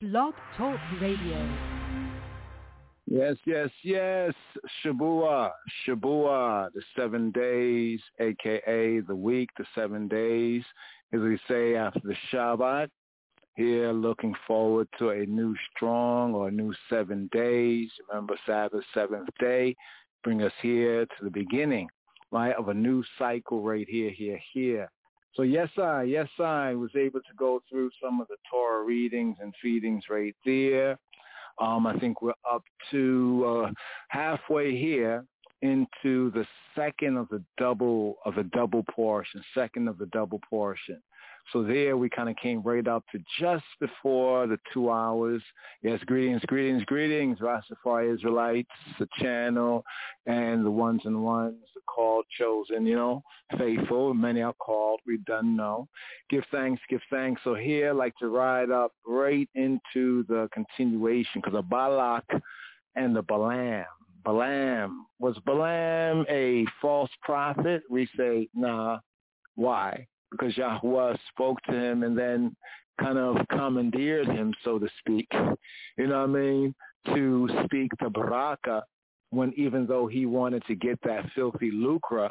Blog Talk Radio. Yes. Shabua, the 7 days, a.k.a. the week, the 7 days, as we say after the Shabbat. Here, looking forward to a new strong or a new 7 days. Remember, Sabbath, seventh day, bring us here to the beginning, right, of a new cycle right here. So yes, I was able to go through some of the Torah readings and feedings right there. I think we're up to halfway here into the second of the double portion. So there we kind of came right up to just before the 2 hours. Yes, greetings, Rastafari Israelites, the channel, and the ones, the called, chosen, faithful. Many are called, we done know. Give thanks. So here, I'd like to ride up right into the continuation, because of Balak and the Balaam. Was Balaam a false prophet? We say, nah. Why? Because Yahuwah spoke to him and then kind of commandeered him, so to speak, to speak to Baraka, when even though he wanted to get that filthy lucre,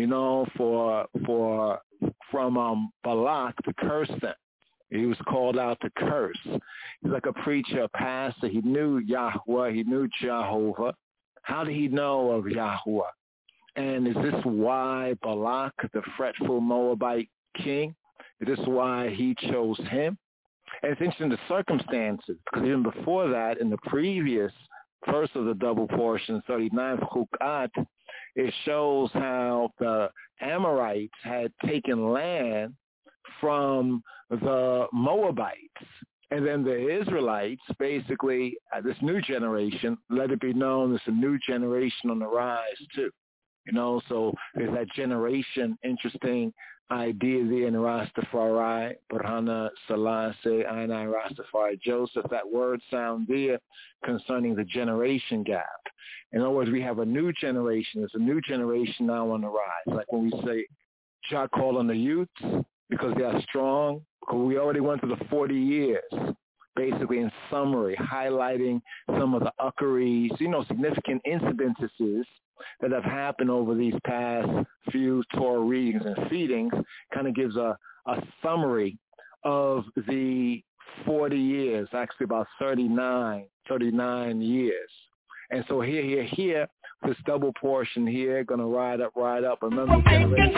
from Balak to curse them. He was called out to curse. He's like a preacher, a pastor. He knew Yahuwah. He knew Jehovah. How did he know of Yahuwah? And is this why Balak, the fretful Moabite king, is this why he chose him? And it's interesting, the circumstances, because even before that, in the previous first of the double portion, 39th Chukat, it shows how the Amorites had taken land from the Moabites. And then the Israelites, basically, this new generation, let it be known, there's a new generation on the rise too. So there's that generation, interesting idea there in Rastafari, Burhana Selassie, Ainai Rastafari Joseph, that word sound there concerning the generation gap. In other words, we have a new generation. There's a new generation now on the rise. Like when we say, Jah calling the youth because they are strong, because we already went through the 40 years. Basically, in summary, highlighting some of the uckeries, significant incidences that have happened over these past few Torah readings and feedings, kind of gives a summary of the 40 years, actually about 39 years. And so here, this double portion here, going to ride up. Remember the generation.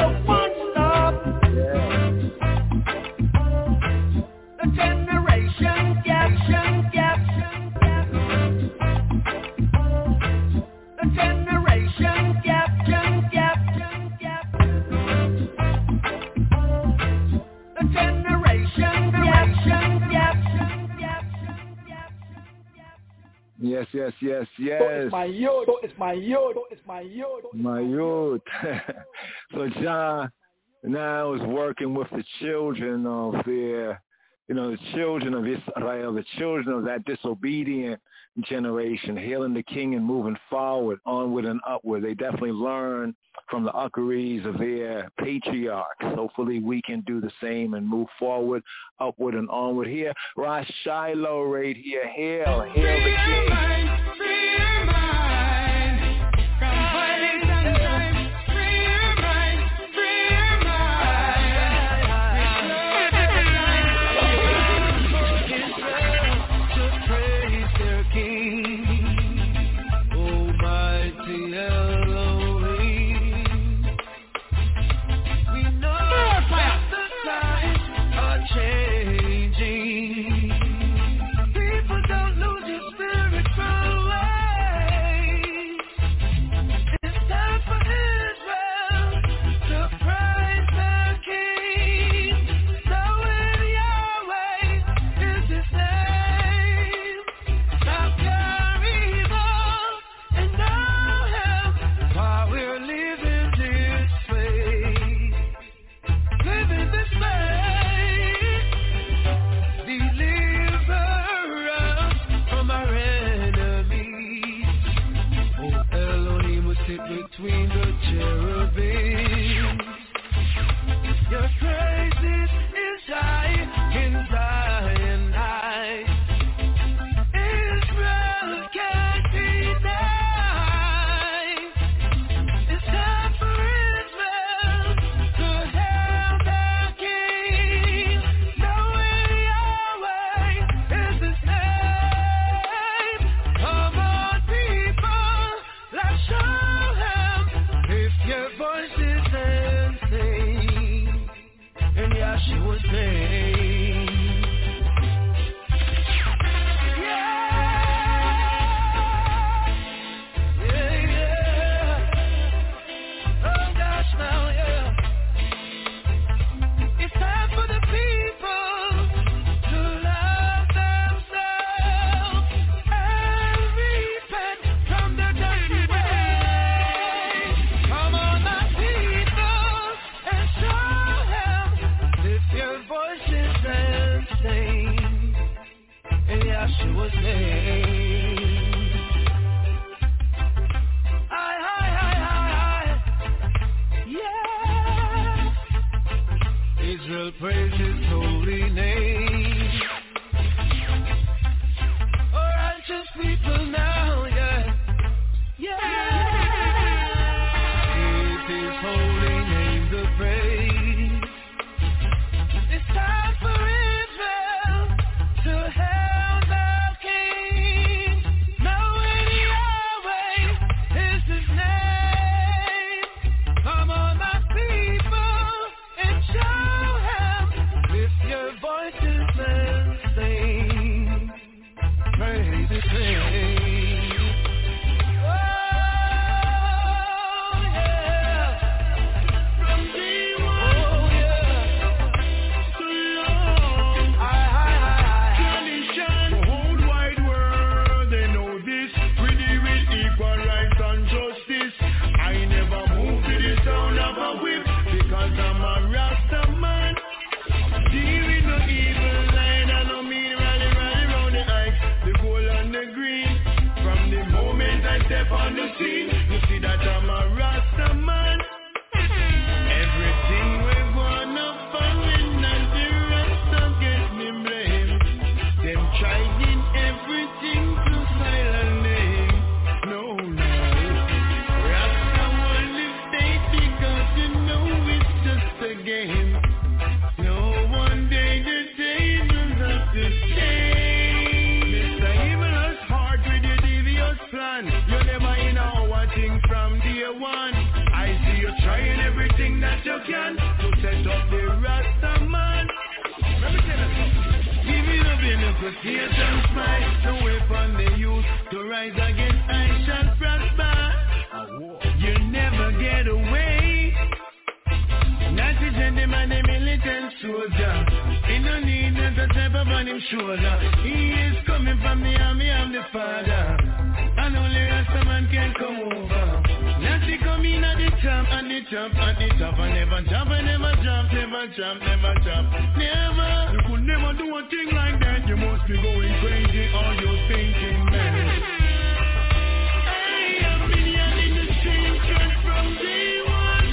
Yeah. The generation gap. The generation gap. The generation gap. Yes. So it's my youth. So Jah now is working with the children of their, the children of Israel, the children of that disobedient generation, hailing the king and moving forward, onward and upward. They definitely learn from the uckeries of their patriarchs. Hopefully we can do the same and move forward, upward and onward. Here, Rosh Shiloh right here. Hail the king. People don't lose your spirit, bro. Yeshua's name. Yeah. Israel praise his holy name. Oh, righteous people now, yeah. Give his holy name the praise. It's time for Israel to hail the King. Knowing Yahweh is his name. Come on, my people, and show him. Lift your voices and sing. Praise his name. On the scene, you see that I'm a Rasta man. Everything we're gonna find and the Rasta get me blame. Them trying everything to silence name. No, Rasta won't live state because you know it's just a game. No, one day the tables have to change. Mr. Evil has heart with your devious plan. From day one, I see you trying everything that you can to set up the Rasta man. Let me tell you something. Give it a benefit, tears and smile. No weapon they use to rise against I shall prosper. You never get away. Not to gentleman, a militant soldier. He no need to type up on him shoulder. He is coming from the army, I'm the father. And only Rasta man can come over. Nancy come in at the top, at the top, at the top. And never jump, and never jump, never jump, never jump. Never. You could never do a thing like that. You must be going crazy or you're thinking, man. I have been here in the same church from day one.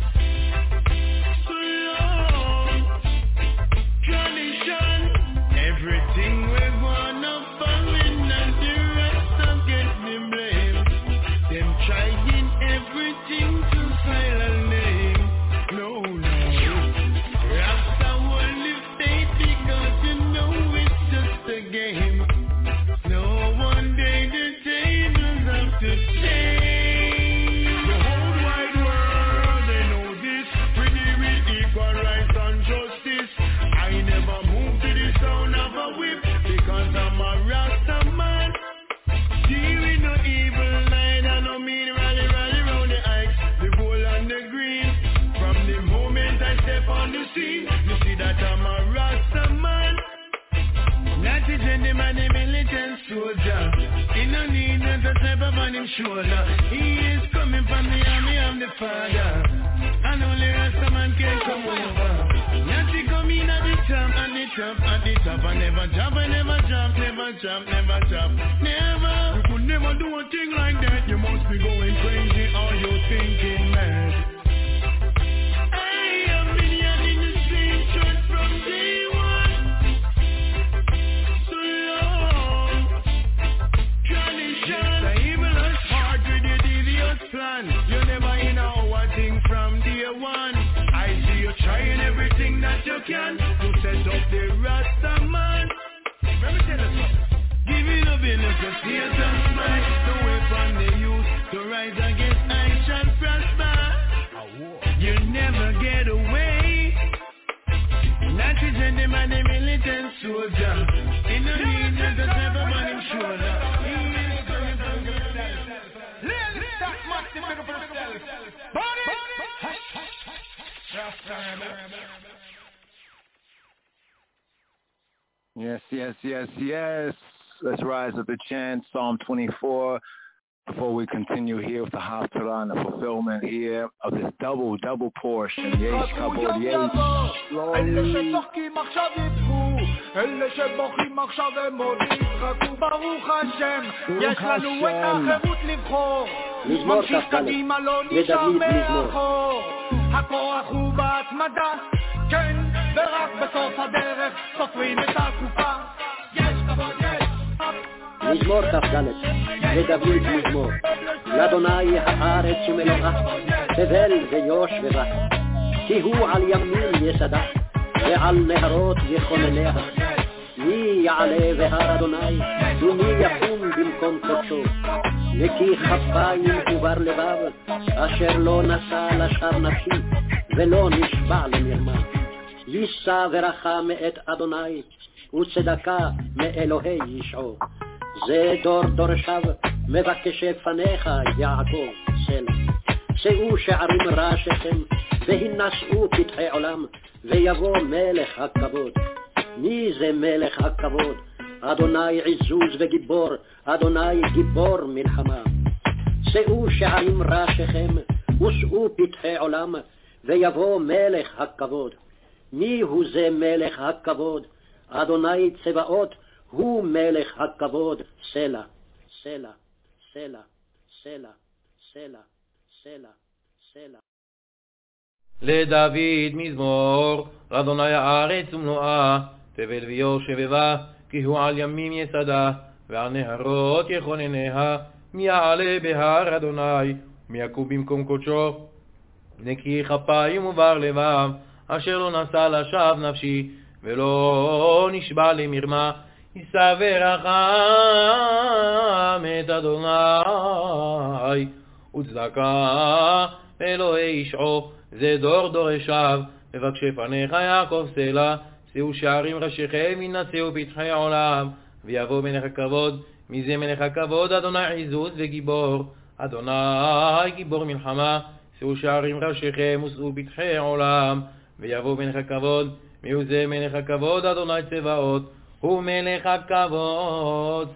So long. Tradition. Everything we're gonna follow in and the rest of get me blame. Them trying everything to silence name. No. Rasta won't live state because you know it's just a game. No, one day the tables have to change. The whole wide world, they know this. Pretty with equal rights and justice. I never move to the sound of a whip because I'm a Rasta man. Deal with no evil line and no mean rally round the ice, the gold and the green. From the moment I step on the scene, you see that I'm a Rasta man. Not a gentleman, a militant soldier. He no need to type up on him shoulder. He is coming from the army, I'm the father. And only Rasta man can come over. Nancy come in at the top, at the top, at the top. And never jump, and never jump, never jump, never jump. Never. You could never do a thing like that. You must be going crazy or you're thinking mad. I have been here in the same church from day one. So long. Tradition. The evil has heart with the devious plan. You never know a thing from day one. I see you trying everything that you can to set up the Rasta man. Let me tell you something. Give it a benefit, tears and smile. The weapon they use to rise against I shall prosper. You never get away. Not a gentleman, a militant soldier. In the need to type up on his shoulder. He is coming from the ladies, stop maxing for yourself. Body! Yes. Let's rise up the chant, Psalm 24, before we continue here with the Haftarah and the fulfillment here of this double portion. Yesh kabod, yesh. אלה שבוכים עכשיו ומודים, צחקו ברוך השם, יש לנו את החירות לבחור, ממשיך קדימה לא נשאר מאחור, הכוח הוא בהתמדה, כן, ורק בסוף הדרך סופרים את הקופה, יש כבוד, יש מזמור כ"ד, לדוד מזמור, לאדוני הארץ ומלואה, תבל ויושביה, כי הוא על ימים יסדה, ועל נהרות יכונניה. מי יעלה בהר אדוני, ומי יקום במקום קודשו? נקי כפיים ובר לבב, אשר לא נשא לשווא נפשי, ולא נשבע למרמה. יישא ברכה מאת אדוני, וצדקה מאלוהי ישעו. זה דור דורשיו, מבקשי פניך יעקב, סלע. שאו שערים ראשיכם, והינשאו פתחי עולם, ויבוא מלך הכבוד. מי זה מלך הכבוד? אדוני עזוז וגיבור, אדוני גיבור מלחמה. שאו שערים ראשיכם, ושאו פתחי עולם, ויבוא מלך הכבוד. מי הוא זה מלך הכבוד? אדוני צבאות, הוא מלך הכבוד, סלע, סלע, סלע, סלע, סלע, סלע, סלע. לדוד מזמור, לאדוני הארץ ומלואה, תבל ויושביה, כי הוא על ימים יסדה, ועל נהרות יכונניה. מי יעלה בהר אדוני, מי יקום במקום קודשו? נקי כפיים ובר לבב, אשר לא נשא לשווא נפשי, ולא נשבע למרמה. יישא ברחם את אדוני, וצדקה אלוהי ישעו. זה דור דורשיו, מבקשי פניך יעקב סלע. שאו שערים ראשיכם, ינשאו פתחי עולם, ויבוא מלך הכבוד. מי זה מלך הכבוד? אדוני עזוז וגיבור, אדוני גיבור מלחמה. שאו שערים ראשיכם, ושאו פתחי עולם, ויבוא מלך הכבוד. מי הוא זה מלך הכבוד? אדוני צבאות, הוא מלך הכבוד,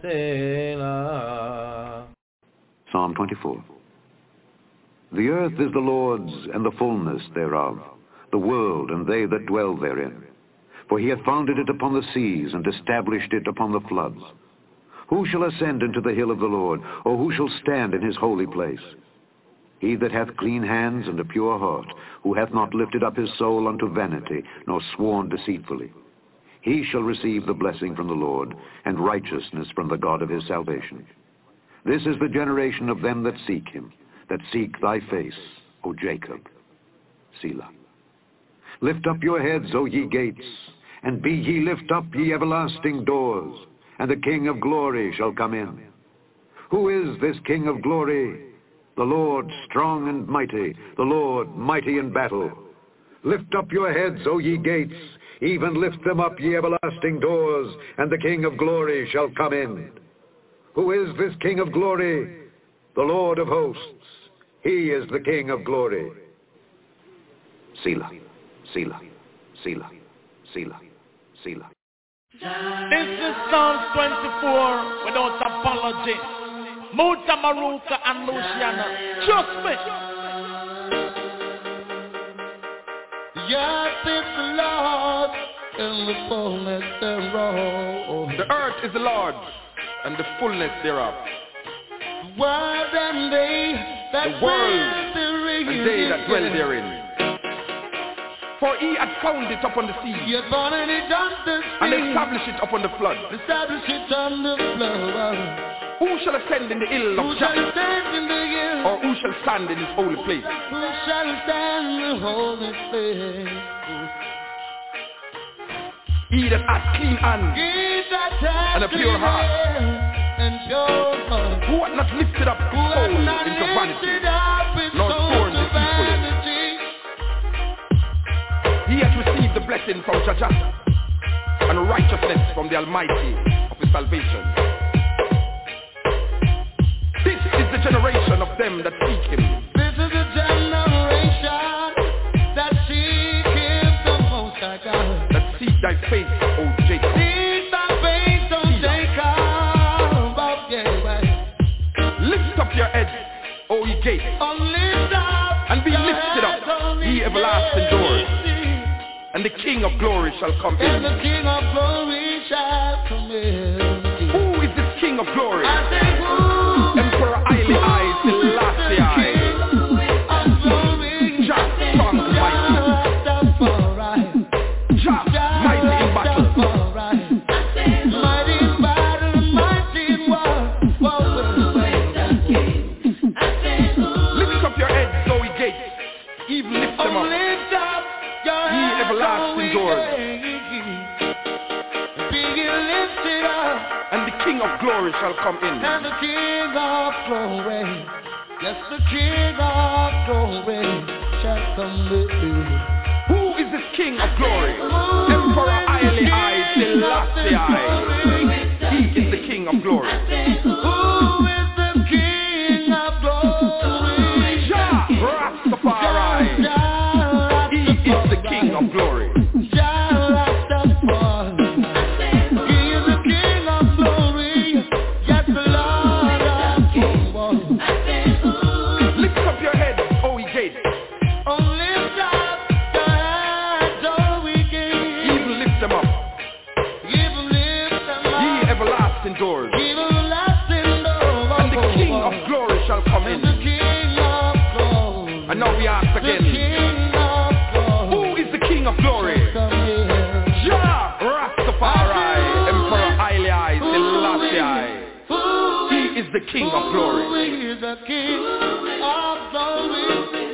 סלע. Psalm 24. The earth is the Lord's, and the fullness thereof, the world and they that dwell therein. For he hath founded it upon the seas, and established it upon the floods. Who shall ascend into the hill of the Lord, or who shall stand in his holy place? He that hath clean hands and a pure heart, who hath not lifted up his soul unto vanity, nor sworn deceitfully. He shall receive the blessing from the Lord, and righteousness from the God of his salvation. This is the generation of them that seek him, that seek thy face, O Jacob. Selah. Lift up your heads, O ye gates, and be ye lift up, ye everlasting doors, and the King of glory shall come in. Who is this King of glory? The Lord strong and mighty, the Lord mighty in battle. Lift up your heads, O ye gates, even lift them up, ye everlasting doors, and the King of glory shall come in. Who is this King of glory? The Lord of hosts. He is the King of glory. Selah, Selah, Selah, Selah, Selah. This is Psalm 24 without apology. Muta Maruka and Luciana. Trust me. Yes, it's the Lord and the fullness thereof. The earth is the Lord's and the fullness thereof. The world and they that dwell therein. For he had founded it upon the sea, and established it upon the flood. Who shall ascend in the hill of Jah? Or who shall stand in his holy place? Who shall stand in the holy place? He that hath clean hands and a pure heart, who hath not lifted up his soul into vanity, nor sworn deceitfully. He hath received the blessing from Jah and righteousness from the Almighty of his salvation. This is the generation of them that seek him. This is the generation that seek him, the Most High God. That seek thy face, O Jacob. Seek thy face, O Jacob. Lift up your heads, O ye gates, and be lifted up, ye everlasting doors, and the King of glory shall come in. And the King of glory King of glory shall come in. And the King of glory, yes, the King of glory shall come in. Who is this King of glory? Emperor Haile Selassie. He is the King of glory. Who is the King of glory? Jah Rastafari. He is the King of glory. Doors. And the King of glory shall come in. And now we ask again, who is the King of glory? Jah Rastafari, Emperor Haile Selassie. He is the King of glory. Who is the King of glory?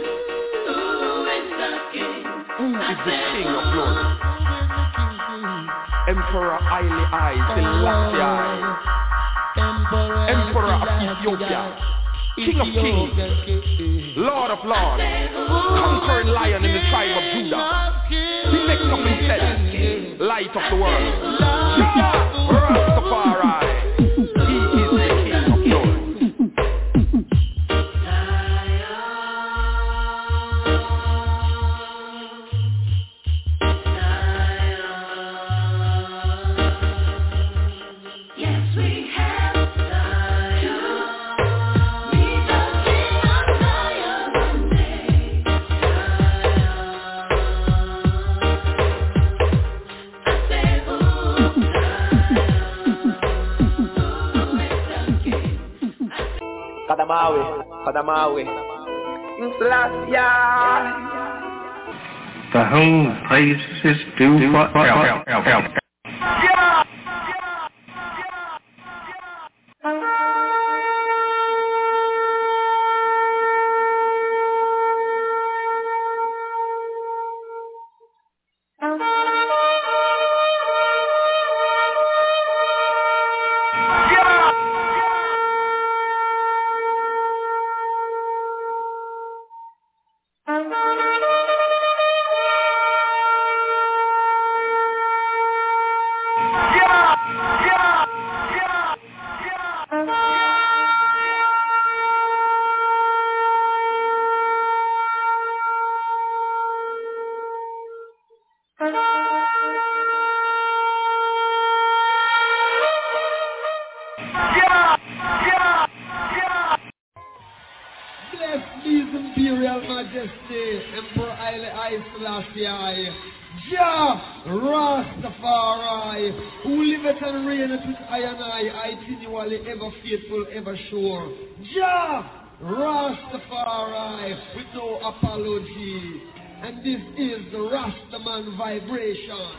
Who is the King of glory? Emperor Haile Selassie, Emperor of Ethiopia, King of kings, Lord of lords, conquering lion in the tribe of Judah. He makes up himself, light of the world. Jah Rastafari, he is the King of glory. Kadamawi. The whole place is due for help. Jah Rastafari, who liveth and reigneth with I and I continually, ever faithful, ever sure. Jah Rastafari, with no apology. And this is the Rastaman vibration.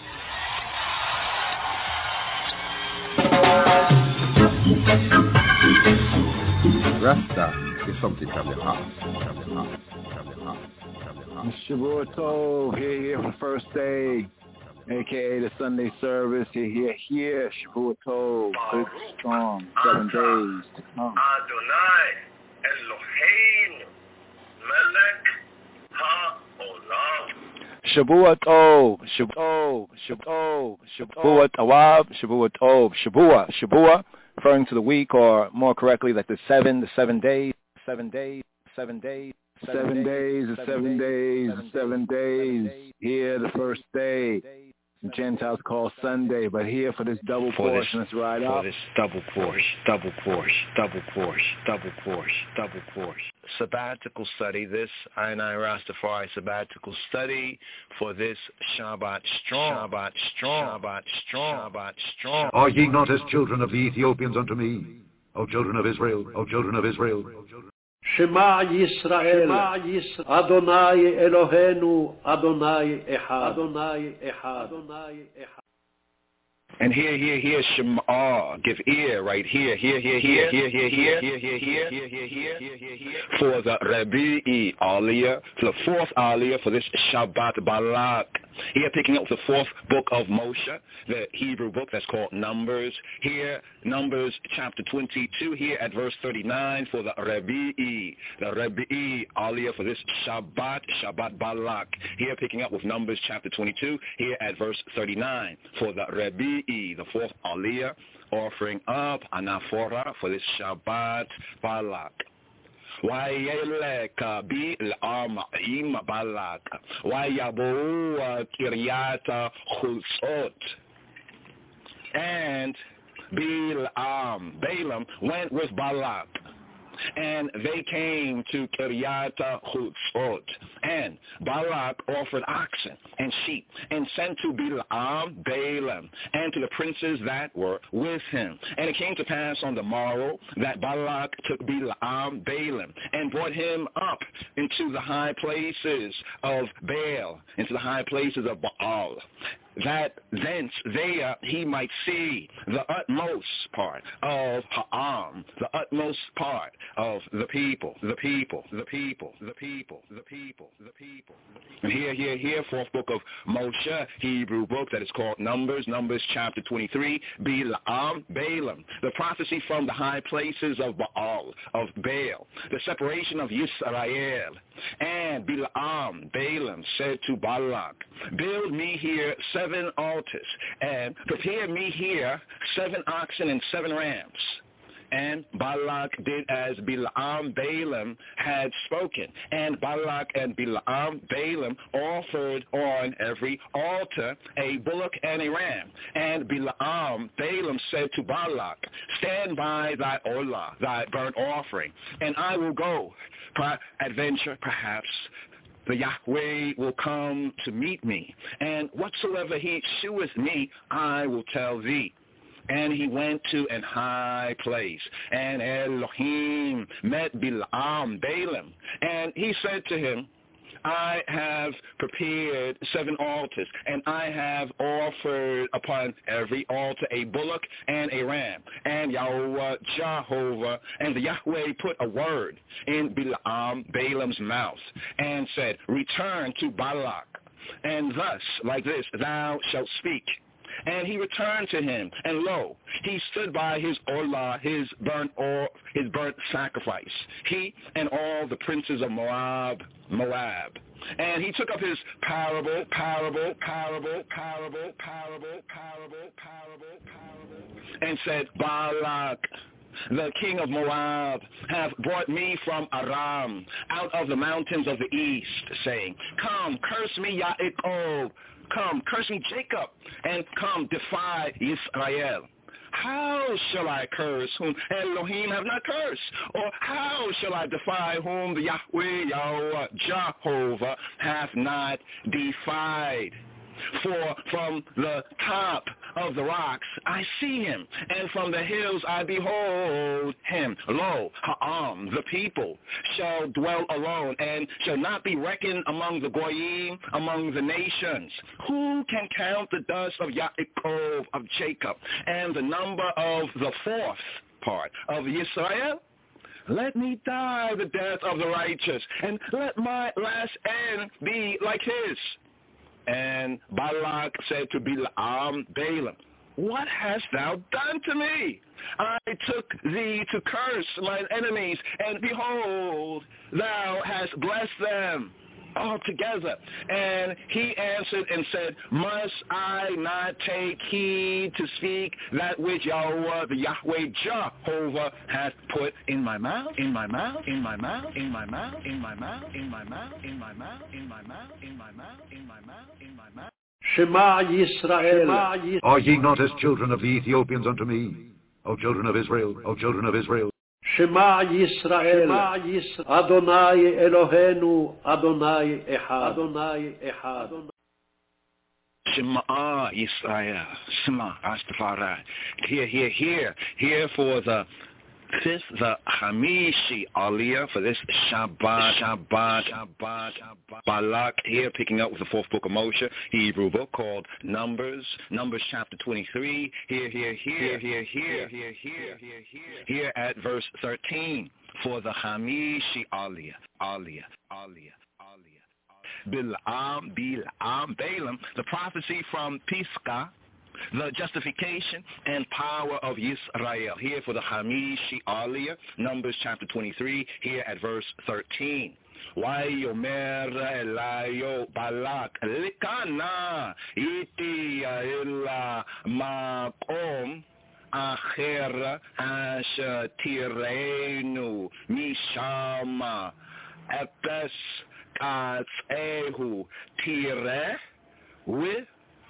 Rasta is something from the heart. Shavua Tov, here for the first day, a.k.a. the Sunday service. Here, Shavua Tov, good, strong, 7 days to come. Adonai, Eloheinu, Melech HaOlam. Shavua Tov, Shavua Tawab, Shavua Tov, Shavua, referring to the week, or more correctly, like the 7 days. 7 days. Here, the first day. The Gentiles call Sunday, but here for this double portion, let's ride up. For this double course. Sabbatical study, this I and I Rastafari sabbatical study for this Shabbat strong. Are ye not as children of the Ethiopians unto me, O children of Israel? Shema Yisrael, Adonai Eloheinu, Adonai Echad. And here, Shema, give ear right here. For the Rabi'i Aliyah, for the fourth Aliyah, for this Shabbat Balak. Here, picking up the fourth book of Moshe, the Hebrew book that's called Numbers. Here, Numbers chapter 22, here at verse 39 for the Rebi'i Aliyah for this Shabbat Balak. Here, picking up with Numbers chapter 22, here at verse 39 for the Rebi'i, the fourth Aliyah, offering up anaphora for this Shabbat Balak. وَيَلَكَ بِالْأَمْ إِمَّ بَلَكَ وَيَبُوَ كِرْيَاتَ خُلْصُوت. And Balaam went with Balak, and they came to Kiryat Chutzot. And Balak offered oxen and sheep and sent to Balaam and to the princes that were with him. And it came to pass on the morrow that Balak took Balaam and brought him up into the high places of Baal, into the high places of Baal, that thence there he might see the utmost part of Ha'am, the utmost part of the people. And here, fourth book of Moshe, Hebrew book that is called Numbers chapter 23, Balaam, the prophecy from the high places of Baal, of Baal, the separation of Yisrael. And Balaam said to Balak, build me here 7 altars, and prepare me here 7 oxen and 7 rams. And Balak did as Balaam had spoken. And Balak and Balaam offered on every altar a bullock and a ram. And Balaam said to Balak, stand by thy olah, thy burnt offering, and I will go. Peradventure, perhaps, the Yahweh will come to meet me, and whatsoever he sheweth me, I will tell thee. And he went to an high place, and Elohim met Balaam, and he said to him, I have prepared 7 altars, and I have offered upon every altar a bullock and a ram. And Jehovah, and the Yahweh put a word in Balaam's mouth, and said, return to Balak, and thus, like this, thou shalt speak. And he returned to him, and lo, he stood by his olah, his burnt sacrifice, he and all the princes of Moab. And he took up his parable, and said, Balak, the king of Moab, hath brought me from Aram, out of the mountains of the east, saying, come, curse me, Yaakov. Come, curse me, Jacob, and come, defy Israel. How shall I curse whom Elohim have not cursed? Or how shall I defy whom the Yahweh, Jehovah, hath not defied? For from the top of the rocks I see him, and from the hills I behold him. Lo, Ha'am, the people, shall dwell alone, and shall not be reckoned among the Goyim, among the nations. Who can count the dust of Yaakov, of Jacob, and the number of the 4th part of Israel? Let me die the death of the righteous, and let my last end be like his. And Balak said to Balaam, what hast thou done to me? I took thee to curse mine enemies, and behold, thou hast blessed them altogether. And he answered and said, must I not take heed to speak that which Yahweh, the Yahweh Jehovah, hath put in my mouth? Shema Yisrael. Are ye not as children of the Ethiopians unto me, O children of Israel, O children of Israel? Shema Yisrael. Adonai Eloheinu, Adonai Echad. Shema Yisrael, Shema Rastafari. Here for the 5th, the Hamishi Aliyah, for this Shabbat Balak, here picking up with the 4th book of Moshe, Hebrew book called Numbers chapter 23, here at verse 13, for the Hamishi Aliyah. Bilam, Balaam, the prophecy from Pisgah, the justification and power of Yisrael. Here for the Hamishi Aliyah, Numbers chapter 23, here at verse 13. Wayomer elayo balak likana iti ila makom acher ashatirenu mishama epes katsehu tire with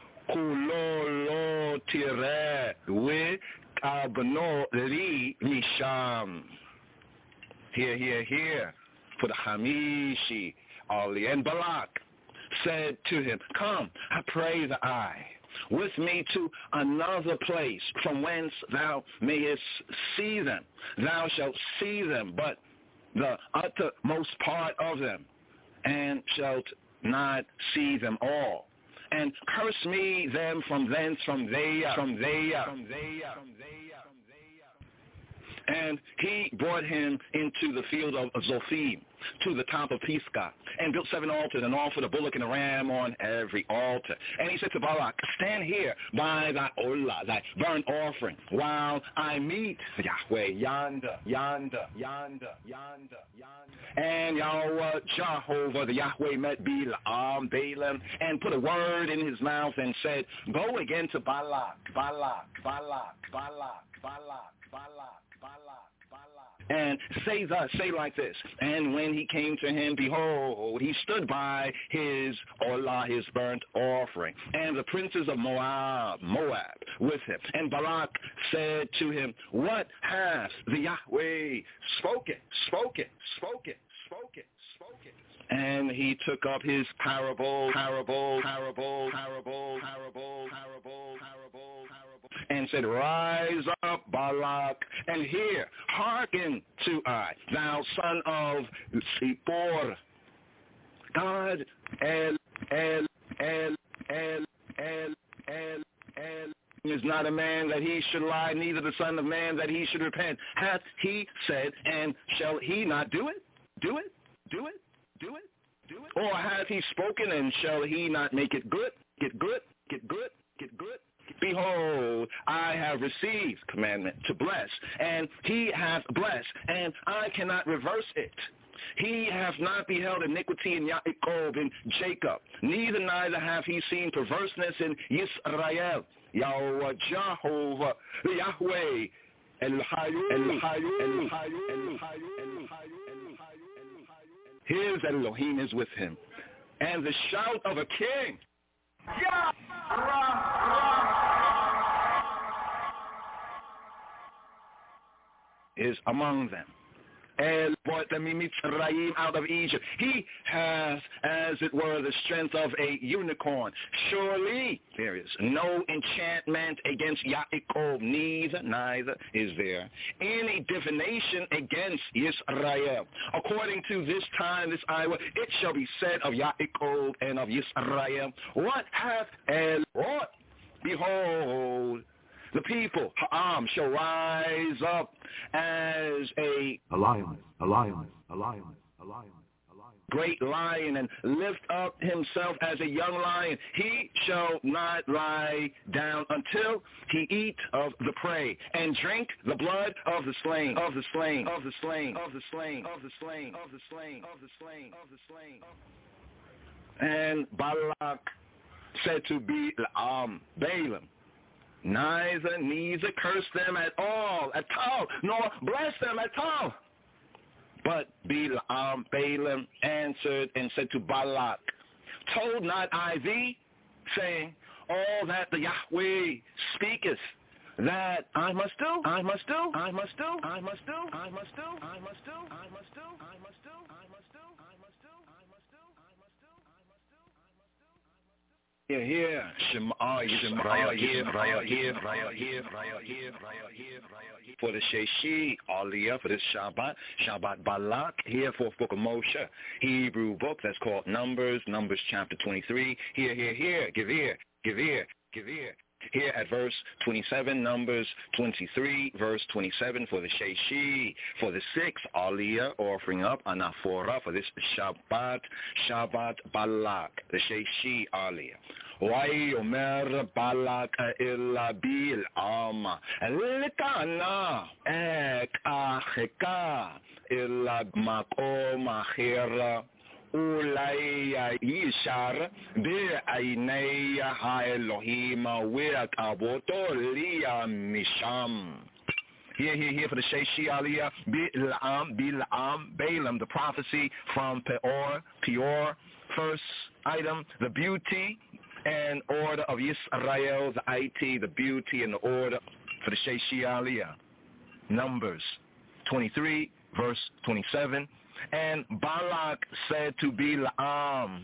kulolo tire with abno li misham. Here. For the Hamishi, Ali, and Balak said to him, come, I pray thee, with me to another place from whence thou mayest see them. Thou shalt see them, but the uttermost part of them, and shalt not see them all. And curse me them from thence, from there. And he brought him into the field of Zophim, to the top of Pisgah, and built 7 altars, and offered a bullock and a ram on every altar. And he said to Balak, stand here by thy olah, thy burnt offering, while I meet Yahweh yonder. And Yahweh Jehovah, the Yahweh, met Balaam, and put a word in his mouth, and said, go again to Balak. And say like this. And when he came to him, behold, he stood by his olah, his burnt offering, and the princes of Moab with him. And Balak said to him, what hath the Yahweh spoken? And he took up his parable, and said, rise up, Balak, and hear, hearken to I, thou son of Zippor. God, El, is not a man that he should lie, neither the son of man that he should repent. Hath he said, and shall he not do it? Do it? Or hath he spoken, and shall he not make it good? Get good. Behold, I have received commandment to bless, and he hath blessed, and I cannot reverse it. He hath not beheld iniquity in Yaakov, in Jacob, neither hath he seen perverseness in Yisrael. Yahweh Jehovah, Yahweh, his Elohim is with him, and the shout of a king is among them. El brought them out of Egypt. He has, as it were, the strength of a unicorn. Surely there is no enchantment against Yaakov, neither is there any divination against Yisrael. According to this time, this hour, it shall be said of Yaakov and of Yisrael, what hath El wrought? Behold, the people, Ha'am, shall rise up as a lion. Great lion, and lift up himself as a young lion. He shall not lie down until he eat of the prey, and drink the blood of the slain. And Balak said to Balaam, neither curse them at all, nor bless them at all. But Balaam answered and said to Balak, told not I thee, saying, all that the Yahweh speaketh, that I must do. Here, for the Sheshi Aliyah, for this Shabbat Balak, here, 4th book of Moshe, Hebrew book that's called Numbers chapter 23. Here, give ear. here at verse 27, Numbers 23, verse 27, for the Sheishi, for the sixth Aliyah, offering up Anaphora for this Shabbat Balak, the Sheishi Aliyah. Omer Balak illa Bil'am Likana ek acheka illa makom achira Ulay Yishar Bi'ainei HaElohim Wi'akaboto Liya Misham. Here for the Sheishi Aliyah, Bil'am, Balaam, the prophecy from Peor. First item, the beauty and order of Yisrael, the IT, the beauty and the order for the Sheishi Aliyah. Numbers 23, verse 27. And Balak said to Balaam,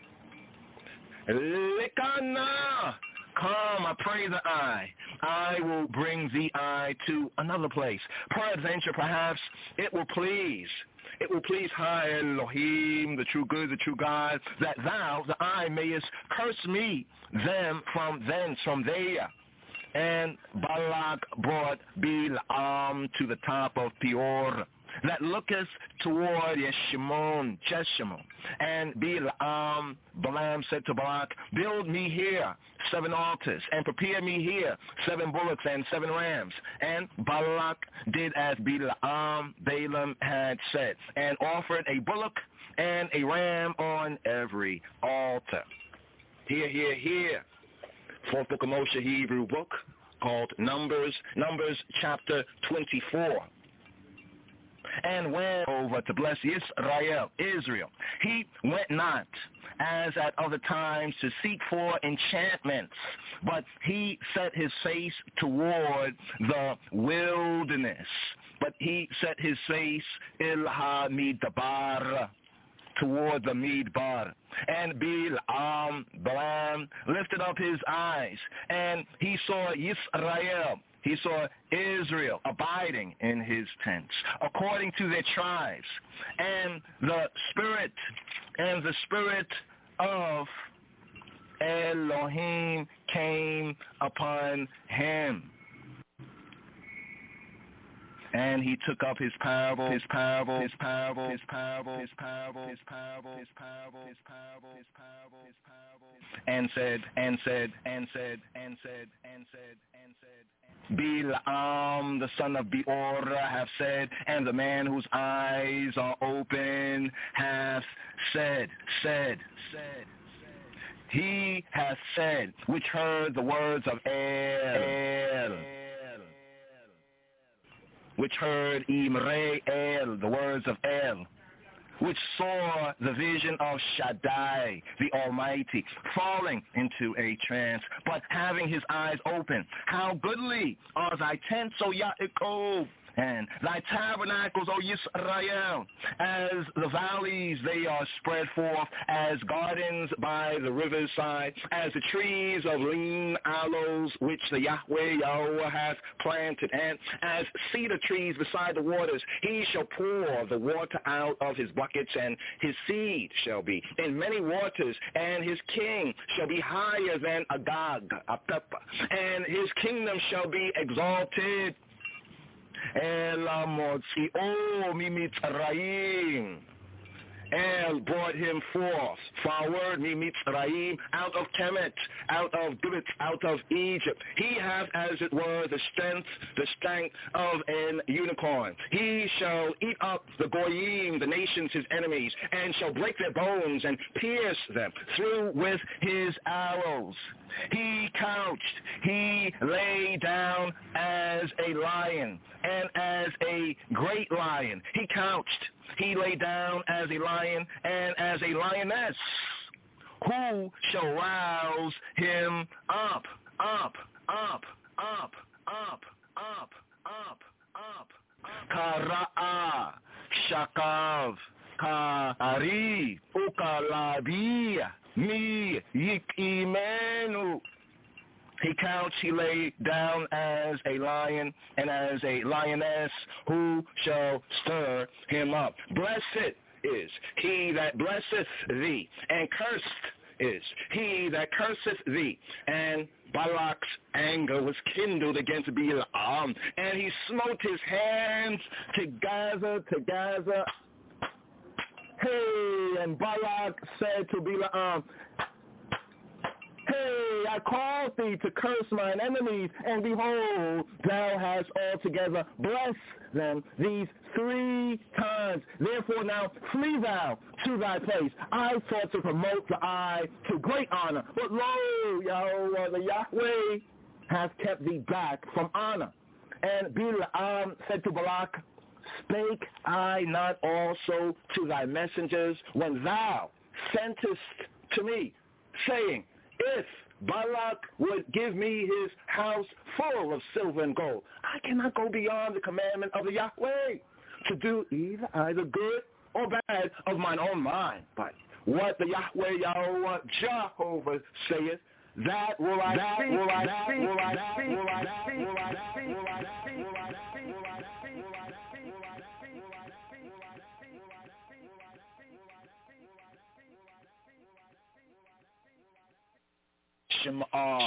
Likana, come, I pray the I will bring the to another place. Peradventure, perhaps it will please High Elohim, the true good, the true God, that thou, the I, mayest curse me, them from thence, from there. And Balak brought Balaam to the top of Peor, that looketh toward Jeshimon. And Balaam said to Balak, build me here 7 altars, and prepare me here 7 bullocks and 7 rams. And Balak did as Balaam had said, and offered a bullock and a ram on every altar. Here. Fourth book of Moshe, Hebrew book, called Numbers chapter 24. And went over to bless Israel. He went not, as at other times, to seek for enchantments, but he set his face toward the wilderness. Il ha-midbar, toward the Midbar. And Balaam lifted up his eyes, and he saw Yisrael. He saw Israel abiding in his tents, according to their tribes. And the spirit of Elohim came upon him. And he took up his parable, and said, Balaam, the son of Beor, hath said, and the man whose eyes are open hath said. He hath said, which heard the words of El, which heard Imre El, the words of El, which saw the vision of Shaddai, the Almighty, falling into a trance, but having his eyes open. How goodly are thy tents, O Yaakov, and thy tabernacles, O Yisrael, as the valleys they are spread forth, as gardens by the riverside, as the trees of lean aloes which the Yahweh hath planted, and as cedar trees beside the waters. He shall pour the water out of his buckets, and his seed shall be in many waters, and his king shall be higher than Agag, and his kingdom shall be exalted. El brought him forth, forward, Mitzrayim, out of Kemet, out of Gibet, out of Egypt. He hath, as it were, the strength of an unicorn. He shall eat up the Goyim, the nations, his enemies, and shall break their bones and pierce them through with his arrows. He couched, he lay down as a lion, and as a great lion. He couched, he lay down as a lion, and as a lioness. Who shall rouse him up? Kara'a, Shakav, Ka'ari, Ukalabia, Mi, Yikimenu. He couched, he lay down as a lion and as a lioness. Who shall stir him up? Blessed is he that blesseth thee, and cursed is he that curseth thee. And Balak's anger was kindled against Balaam, and he smote his hands together. Hey, and Balak said to Balaam, hey, I called thee to curse mine enemies, and behold, thou hast altogether blessed them these 3 times. Therefore now flee thou to thy place. I thought to promote the eye to great honor, but lo, Yahweh, the Yahweh hath kept thee back from honor. And Balaam said to Balak, spake I not also to thy messengers when thou sentest to me, saying, if Balak would give me his house full of silver and gold, I cannot go beyond the commandment of the Yahweh to do either good or bad of mine own mind. But what the Yahweh Jehovah saith, that will I Shema.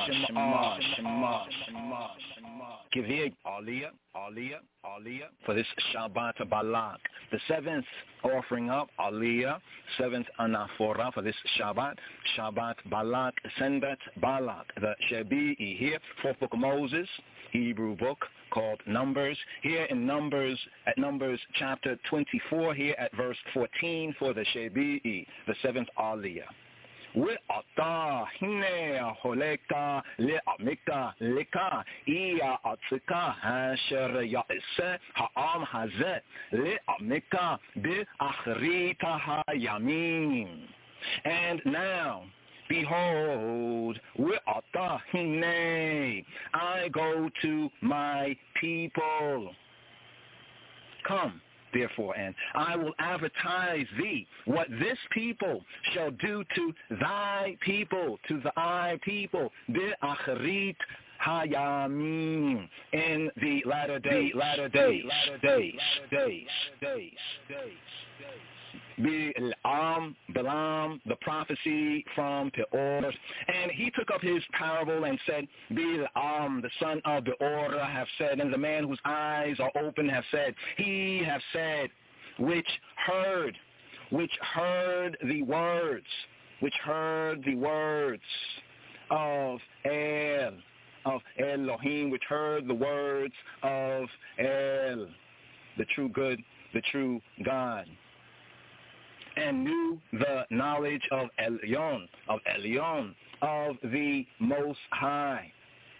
Give Aliyah for this Shabbat Balak. The 7th offering up, Aliyah, 7th Anaphora for this Shabbat Balak, Sendat Balak, the Shebi'i here, 4th book of Moses, Hebrew book called Numbers. Here in Numbers, at Numbers chapter 24, here at verse 14 for the Shebi'i, the 7th Aliyah. We'ata hine holeka le'amika leka iya atzika hasher ya'ise ha'am hazeh le'amika bi'achrita ha'yamim. And now, behold, we'ata hine, I go to my people. Come, therefore, and I will advertise thee what this people shall do to thy people, Be'achrit hayamim, in the latter days. Balaam, the prophecy from Peor. And he took up his parable and said, Balaam, the son of Beor, have said, and the man whose eyes are open have said, he have said, which heard the words of Elohim, which heard the words of El, the true good, the true God, and knew the knowledge of Elyon, of the Most High,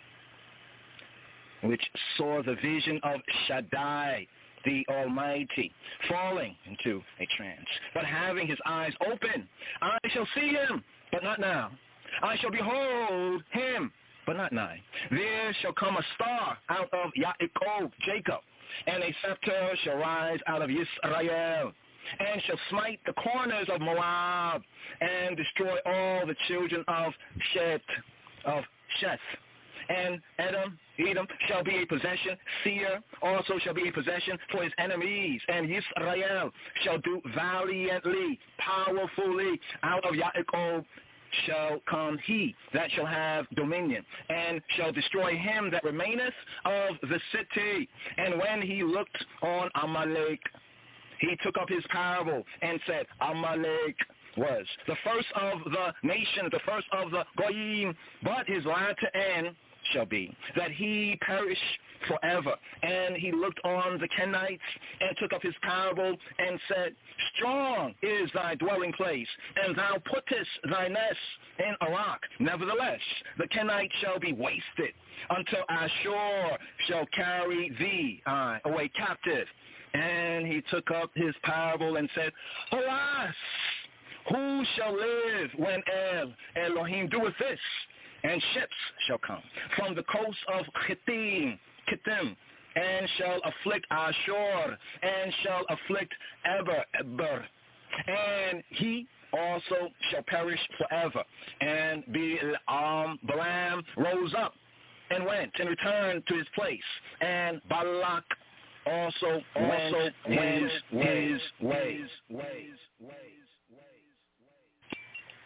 which saw the vision of Shaddai, the Almighty, falling into a trance. But having his eyes open, I shall see him, but not now. I shall behold him, but not nigh. There shall come a star out of Yaakov, Jacob, and a scepter shall rise out of Israel, and shall smite the corners of Moab, and destroy all the children of Sheth. And Edom shall be a possession. Seir also shall be a possession for his enemies. And Israel shall do valiantly, powerfully. Out of Yaakov shall come he that shall have dominion, and shall destroy him that remaineth of the city. And when he looked on Amalek, he took up his parable and said, Amalek was the first of the nations, the first of the Goyim, but his latter end shall be that he perish forever. And he looked on the Kenites and took up his parable and said, strong is thy dwelling place, and thou puttest thy nest in a rock. Nevertheless, the Kenites shall be wasted until Ashur shall carry thee away captive. And he took up his parable and said, alas, who shall live when Elohim doeth this? And ships shall come from the coast of Kittim, and shall afflict Ashur, and shall afflict Eber, and he also shall perish forever. And Balaam rose up and went and returned to his place, and Balak also went his ways.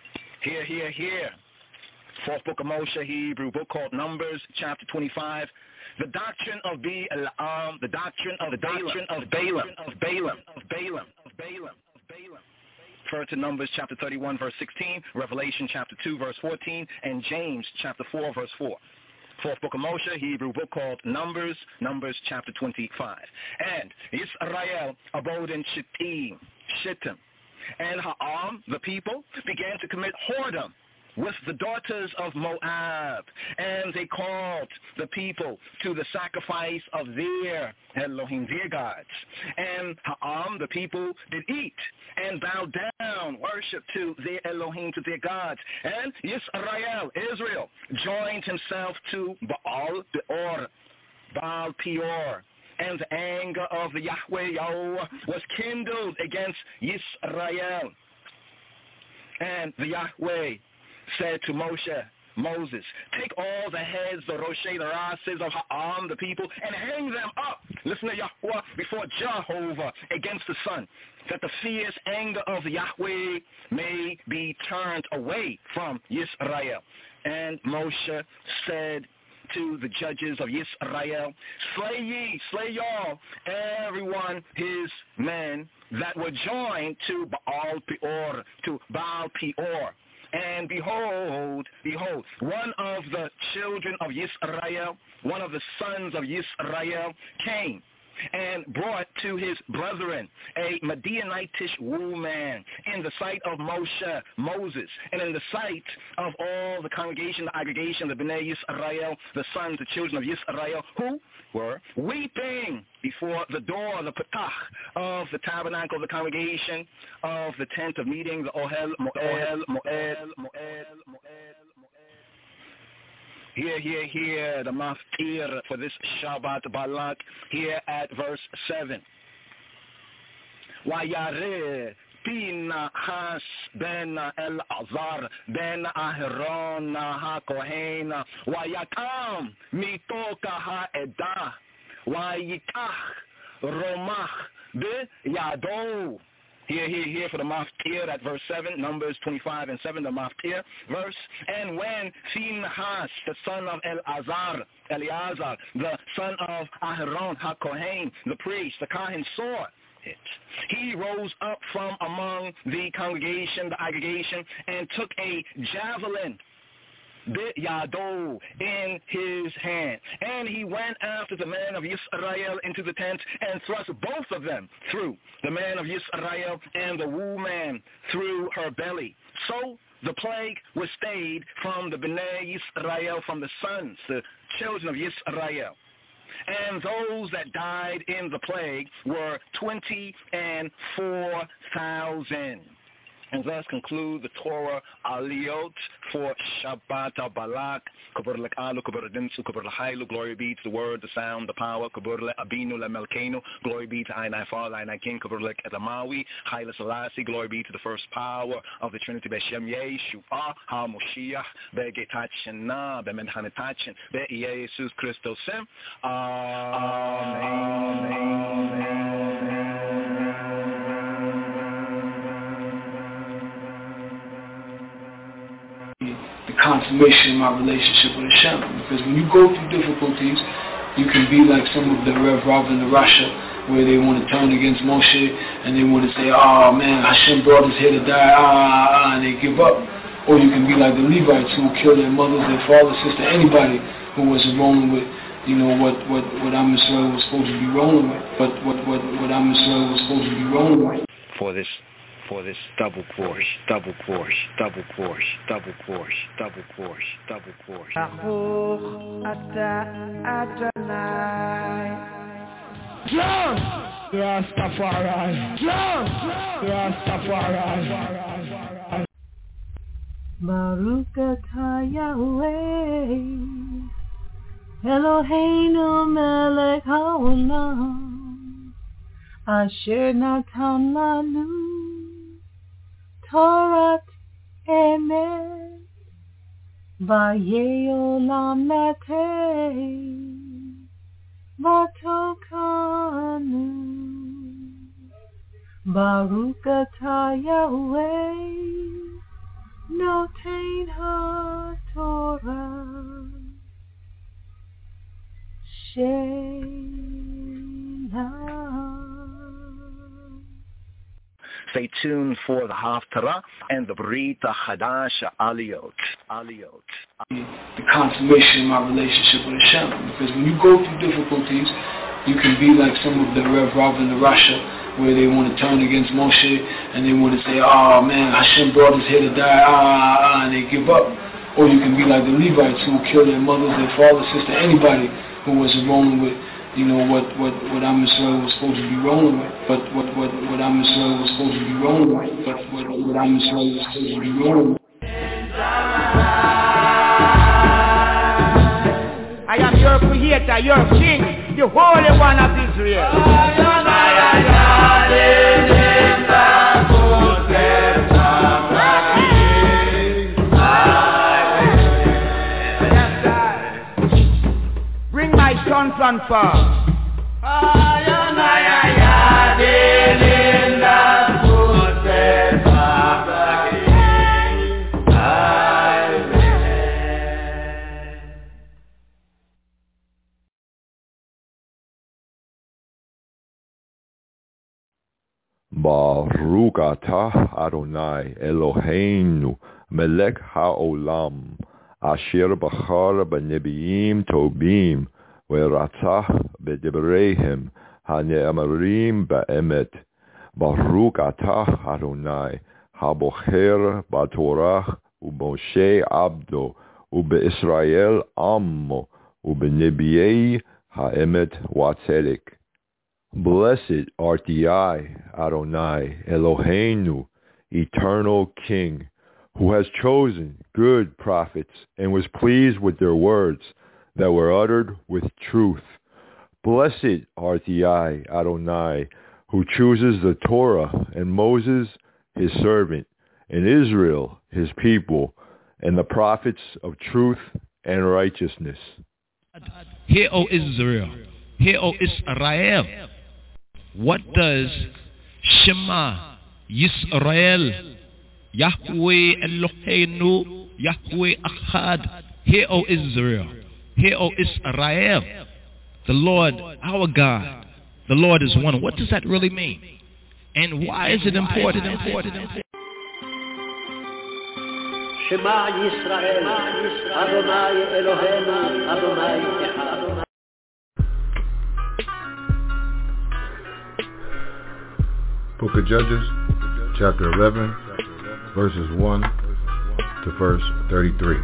Here. Fourth book of Moshe, Hebrew book called Numbers, chapter 25. The doctrine of Balaam, the doctrine of Balaam. Refer to Numbers chapter 31, verse 16, Revelation chapter 2, verse 14, and James chapter 4, verse 4. Fourth book of Moshe, Hebrew book called Numbers chapter 25. And Israel abode in Shittim. And Ha'am, the people, began to commit whoredom with the daughters of Moab, and they called the people to the sacrifice of their Elohim, their gods. And Ha'am, the people, did eat and bow down, worship to their Elohim, to their gods. And Israel, joined himself to Baal Peor. And the anger of the Yahweh was kindled against Israel. And the Yahweh said to Moses, take all the heads, the Roshei, the Rases of Ha'am, the people, and hang them up, listen to Yahweh, before Jehovah against the sun, that the fierce anger of Yahweh may be turned away from Israel. And Moshe said to the judges of Israel, slay y'all, everyone his men that were joined to Baal Peor. And behold, one of the children of Israel, one of the sons of Israel, came and brought to his brethren a Midianitish woman in the sight of Moses, and in the sight of all the congregation, the aggregation, the Bnei Yisrael, the sons, the children of Yisrael, who were weeping before the door, the patach of the tabernacle, the congregation of the tent of meeting, the Ohel Moed. Here, the maftir for this Shabbat Balak, here at verse 7. Wayare Pinchas ben Elazar ben Aharon HaKohen Wayakam mitoka ha'edah Wayikach Romach B'yado. Here for the maftir at verse 7, Numbers 25 and 7, the maftir verse. And when Phinehas, the son of Eleazar, the son of Aharon HaKohen, the priest, the Kohen, saw it, he rose up from among the congregation, the aggregation, and took a javelin B'yado in his hand. And he went after the man of Yisrael into the tent and thrust both of them through, the man of Yisrael and the woman through her belly. So the plague was stayed from the Bnei Yisrael, from the sons, the children of Yisrael. And those that died in the plague were 24,000. And thus conclude the Torah Aliyot for Shabbat Balak. Kubur Lekalu, Kubur Dinsu, Kubur Lahailu. Glory be to the word, the sound, the power. Kubur Le Abinu Le Melkenu. Glory be to Ainai Father, Ainai King. Kubur Lek Edamawi. Haile Selassie. Glory be to the first power of the Trinity. Beshem Yeshua HaMoshiach. Begetachena. Bemenhanetachin. Be Jesus Christos. Amen. Consummation of my relationship with Hashem. Because when you go through difficulties, you can be like some of the Rev Rav in the Russia, where they want to turn against Moshe and they want to say, oh man, Hashem brought us here to die, and they give up. Or you can be like the Levites who kill their mothers, their father, sister, anybody who wasn't rolling with, you know, what Am Yisrael was supposed to be rolling with. What Am Yisrael was supposed to be rolling with. For this double course. Jump! Rastafari! Jump! Rastafari! Baruch atah Yahweh Eloheinu melech haolam Asher natan lanu Torah emet Vayei olam natei Batokanu Baruch atah Yahweh Noten HaTorah Sheila. Stay tuned for the Haftarah and the Brit Hadash Aliyot. The consummation of my relationship with Hashem. Because when you go through difficulties, you can be like some of the Rev Rav in Russia, where they want to turn against Moshe and they want to say, oh man, Hashem brought us here to die, and they give up. Or you can be like the Levites who kill their mothers, their father, sister, anybody who wasn't rolling with, you know, what Am Yisrael was supposed to be rolling with. What Am Yisrael was supposed to be rolling with. What Am Yisrael was supposed to be rolling with. I am your creator, your king, the Holy One of Israel. Bring my son from far. Baruch atah Adonai Eloheinu melech haolam asher bachar b'nebiim tobim ve'ratzah b'debreihem hane'amarim ba'emet. Baruch atah Adonai habocher b'torah u'Moshe abdo u'be'Israel ammo u'b'nebiei ha'emet wa'tzedek. Blessed art I, Adonai, Eloheinu, eternal King, who has chosen good prophets and was pleased with their words that were uttered with truth. Blessed art I, Adonai, who chooses the Torah and Moses, his servant, and Israel, his people, and the prophets of truth and righteousness. Hear, O Israel, hear, O Israel. What does Shema Yisrael, Yahweh Eloheinu, Yahweh Echad, hear, O Israel, hear, O Israel, the Lord, our God, the Lord is one. What does that really mean? And why is it important? Shema Yisrael, Adonai Eloheinu, Adonai Echad. Book of Judges, chapter 11, verses 1 to verse 33.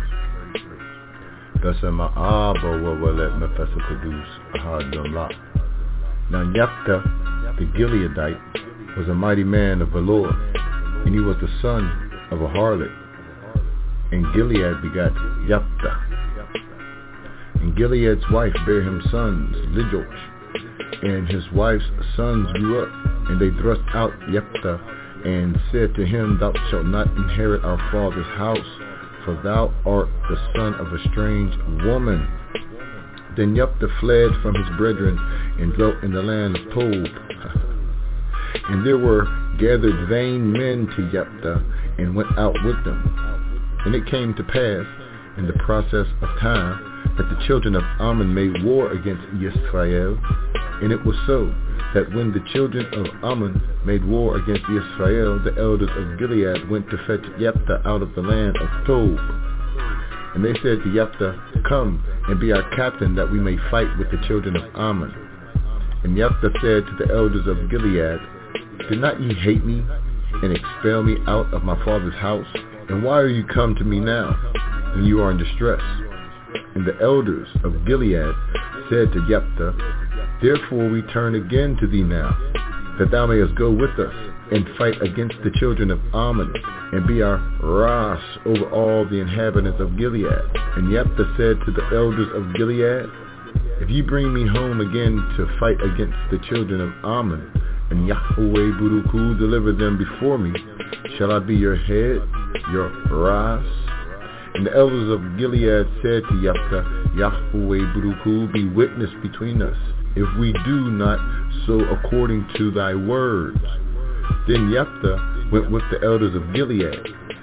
Now Jephthah the Gileadite was a mighty man of valor, and he was the son of a harlot. And Gilead begat Jephthah. And Gilead's wife bare him sons, Lijoch. And his wife's sons grew up, and they thrust out Jephthah, and said to him, Thou shalt not inherit our father's house, for thou art the son of a strange woman. Then Jephthah fled from his brethren, and dwelt in the land of Tob. And there were gathered vain men to Jephthah, and went out with them. And it came to pass, in the process of time, that the children of Ammon made war against Israel. And it was so, that when the children of Ammon made war against Israel, the elders of Gilead went to fetch Jephthah out of the land of Tob. And they said to Jephthah, Come and be our captain, that we may fight with the children of Ammon. And Jephthah said to the elders of Gilead, Did not ye hate me, and expel me out of my father's house? And why are you come to me now, when you are in distress? And the elders of Gilead said to Jephthah, Therefore we turn again to thee now, that thou mayest go with us, and fight against the children of Ammon, and be our Ras over all the inhabitants of Gilead. And Jephthah said to the elders of Gilead, If ye bring me home again to fight against the children of Ammon, and Yahweh Buruku deliver them before me, shall I be your head, your Ras? And the elders of Gilead said to Jephthah, Yahweh Buruku, be witness between us, if we do not so according to thy words. Then Jephthah went with the elders of Gilead,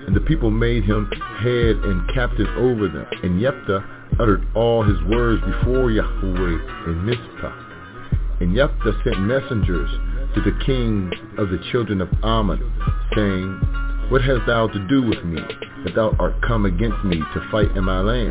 and the people made him head and captain over them. And Jephthah uttered all his words before Yahweh in Mizpah. And Jephthah sent messengers to the king of the children of Ammon, saying, What hast thou to do with me, that thou art come against me to fight in my land?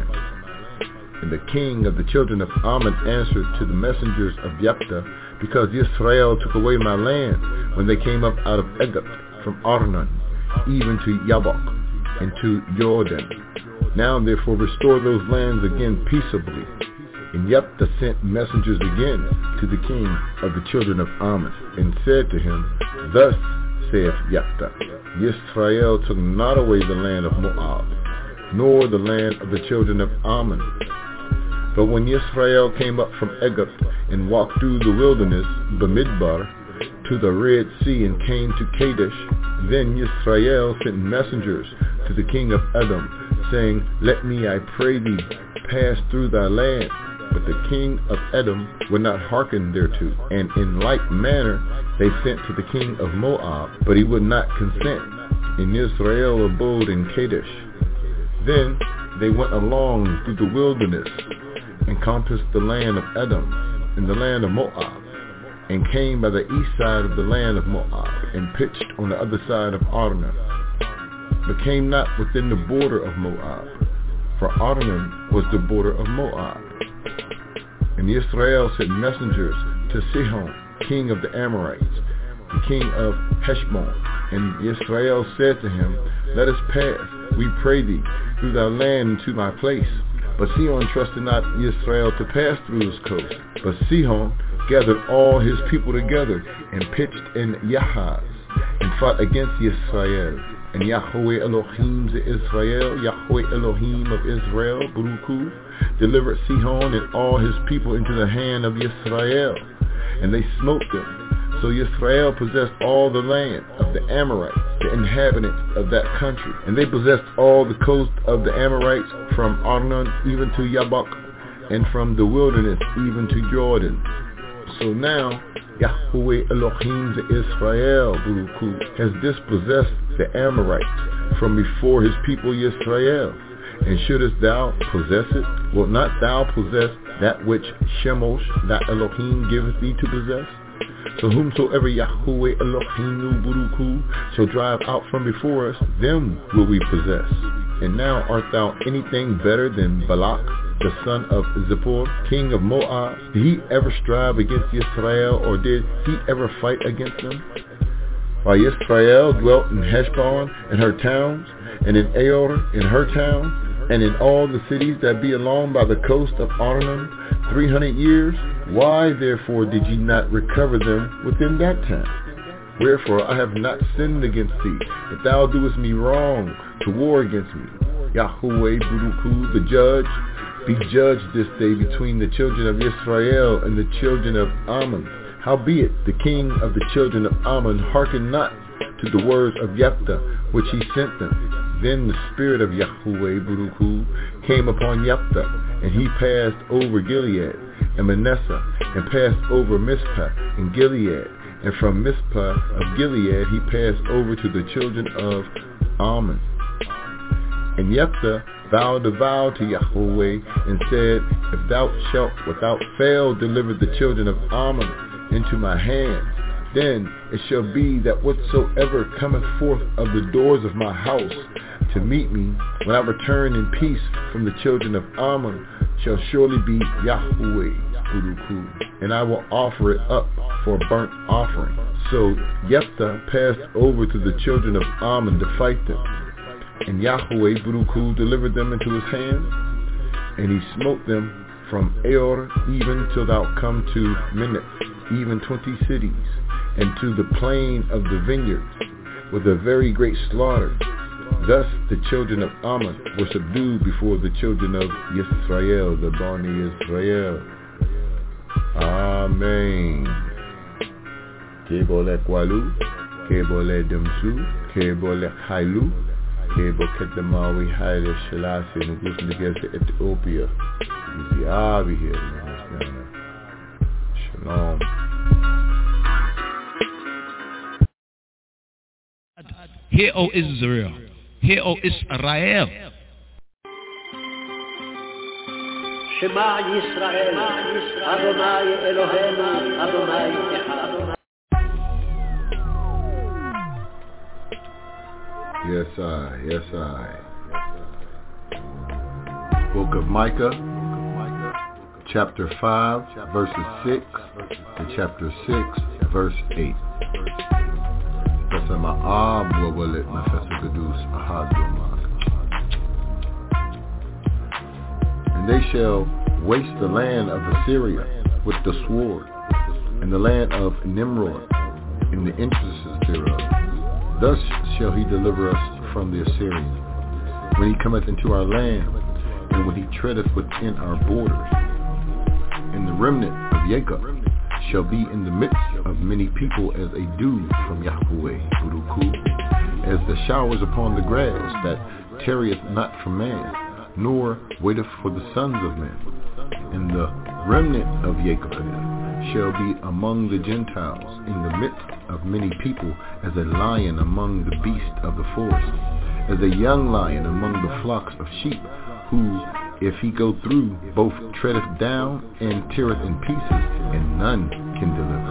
And the king of the children of Ammon answered to the messengers of Jephthah, Because Israel took away my land when they came up out of Egypt, from Arnon, even to Jabbok, and to Jordan. Now therefore restore those lands again peaceably. And Jephthah sent messengers again to the king of the children of Ammon, and said to him, Thus saith Jephthah, Israel took not away the land of Moab, nor the land of the children of Ammon. But when Israel came up from Egypt and walked through the wilderness, Bamidbar, to the Red Sea, and came to Kadesh, then Israel sent messengers to the king of Edom, saying, Let me, I pray thee, pass through thy land. But the king of Edom would not hearken thereto. And in like manner they sent to the king of Moab, but he would not consent. And Israel abode in Kadesh. Then they went along through the wilderness, and compassed the land of Edom and the land of Moab, and came by the east side of the land of Moab, and pitched on the other side of Arnon, but came not within the border of Moab, for Arnon was the border of Moab. And Israel sent messengers to Sihon, king of the Amorites, the king of Heshbon. And Israel said to him, Let us pass, we pray thee, through thy land into my place. But Sihon trusted not Israel to pass through his coast. But Sihon gathered all his people together, and pitched in Yahaz, and fought against Israel. And Yahweh Elohim of Israel, Yahweh Elohim of Israel, Baruchu, delivered Sihon and all his people into the hand of Israel, and they smote them. So Israel possessed all the land of the Amorites, the inhabitants of that country. And they possessed all the coast of the Amorites, from Arnon even to Jabbok, and from the wilderness even to Jordan. So now Yahweh Elohim of Israel, Baruchu, has dispossessed the Amorites from before his people Israel. And shouldest thou possess it? Wilt not thou possess that which Shemosh, thy Elohim, giveth thee to possess? So whomsoever Yahweh Elohim Baruchu shall drive out from before us, them will we possess. And now art thou anything better than Balak, the son of Zippor, king of Moab? Did he ever strive against Israel, or did he ever fight against them? While Israel dwelt in Heshbon and her towns, and in Aor and her towns, and in all the cities that be along by the coast of Arnon 300 years, why therefore did ye not recover them within that time? Wherefore I have not sinned against thee, but thou doest me wrong to war against me. Yahweh Baruchu, the judge, be judged this day between the children of Israel and the children of Ammon. Howbeit the king of the children of Ammon hearkened not to the words of Jephthah, which he sent them. Then the spirit of Yahweh Baruchu came upon Jephthah, and he passed over Gilead and Manasseh, and passed over Mizpah and Gilead, and from Mizpah of Gilead he passed over to the children of Ammon. And Jephthah vowed a vow to Yahweh, and said, If thou shalt without fail deliver the children of Ammon into my hand, then it shall be that whatsoever cometh forth of the doors of my house to meet me, when I return in peace from the children of Ammon, shall surely be Yahweh Baruchu, and I will offer it up for a burnt offering. So Jephthah passed over to the children of Ammon to fight them, and Yahweh Baruchu delivered them into his hand, and he smote them from Aor even till thou come to Minnith, even 20 cities, and to the plain of the vineyards, with a very great slaughter. Thus the children of Ammon were subdued before the children of Yisrael, the Bani Israel. Amen. Kebole kwalu, kebole demsu, kebole hailu, kebole ketamawi haile shalasi, nugus negese Ethiopia. Is the Abi here. Shalom. Hear, O Israel, Hear, O Israel. Shema Yisrael, Adonai Eloheinu, Adonai Echad. Yes, I. Book of Micah, chapter 5, verses 6, and chapter 6, verse 8. And they shall waste the land of Assyria with the sword, and the land of Nimrod in the entrances thereof. Thus shall he deliver us from the Assyrians, when he cometh into our land, and when he treadeth within our borders. And the remnant of Jacob shall be in the midst of many people as a dew from Yahweh, Buruku, as the showers upon the grass that tarrieth not from man, nor waiteth for the sons of men. And the remnant of Jacob shall be among the Gentiles in the midst of many people as a lion among the beasts of the forest, as a young lion among the flocks of sheep, who, if he go through, both treadeth down and teareth in pieces, and none can deliver.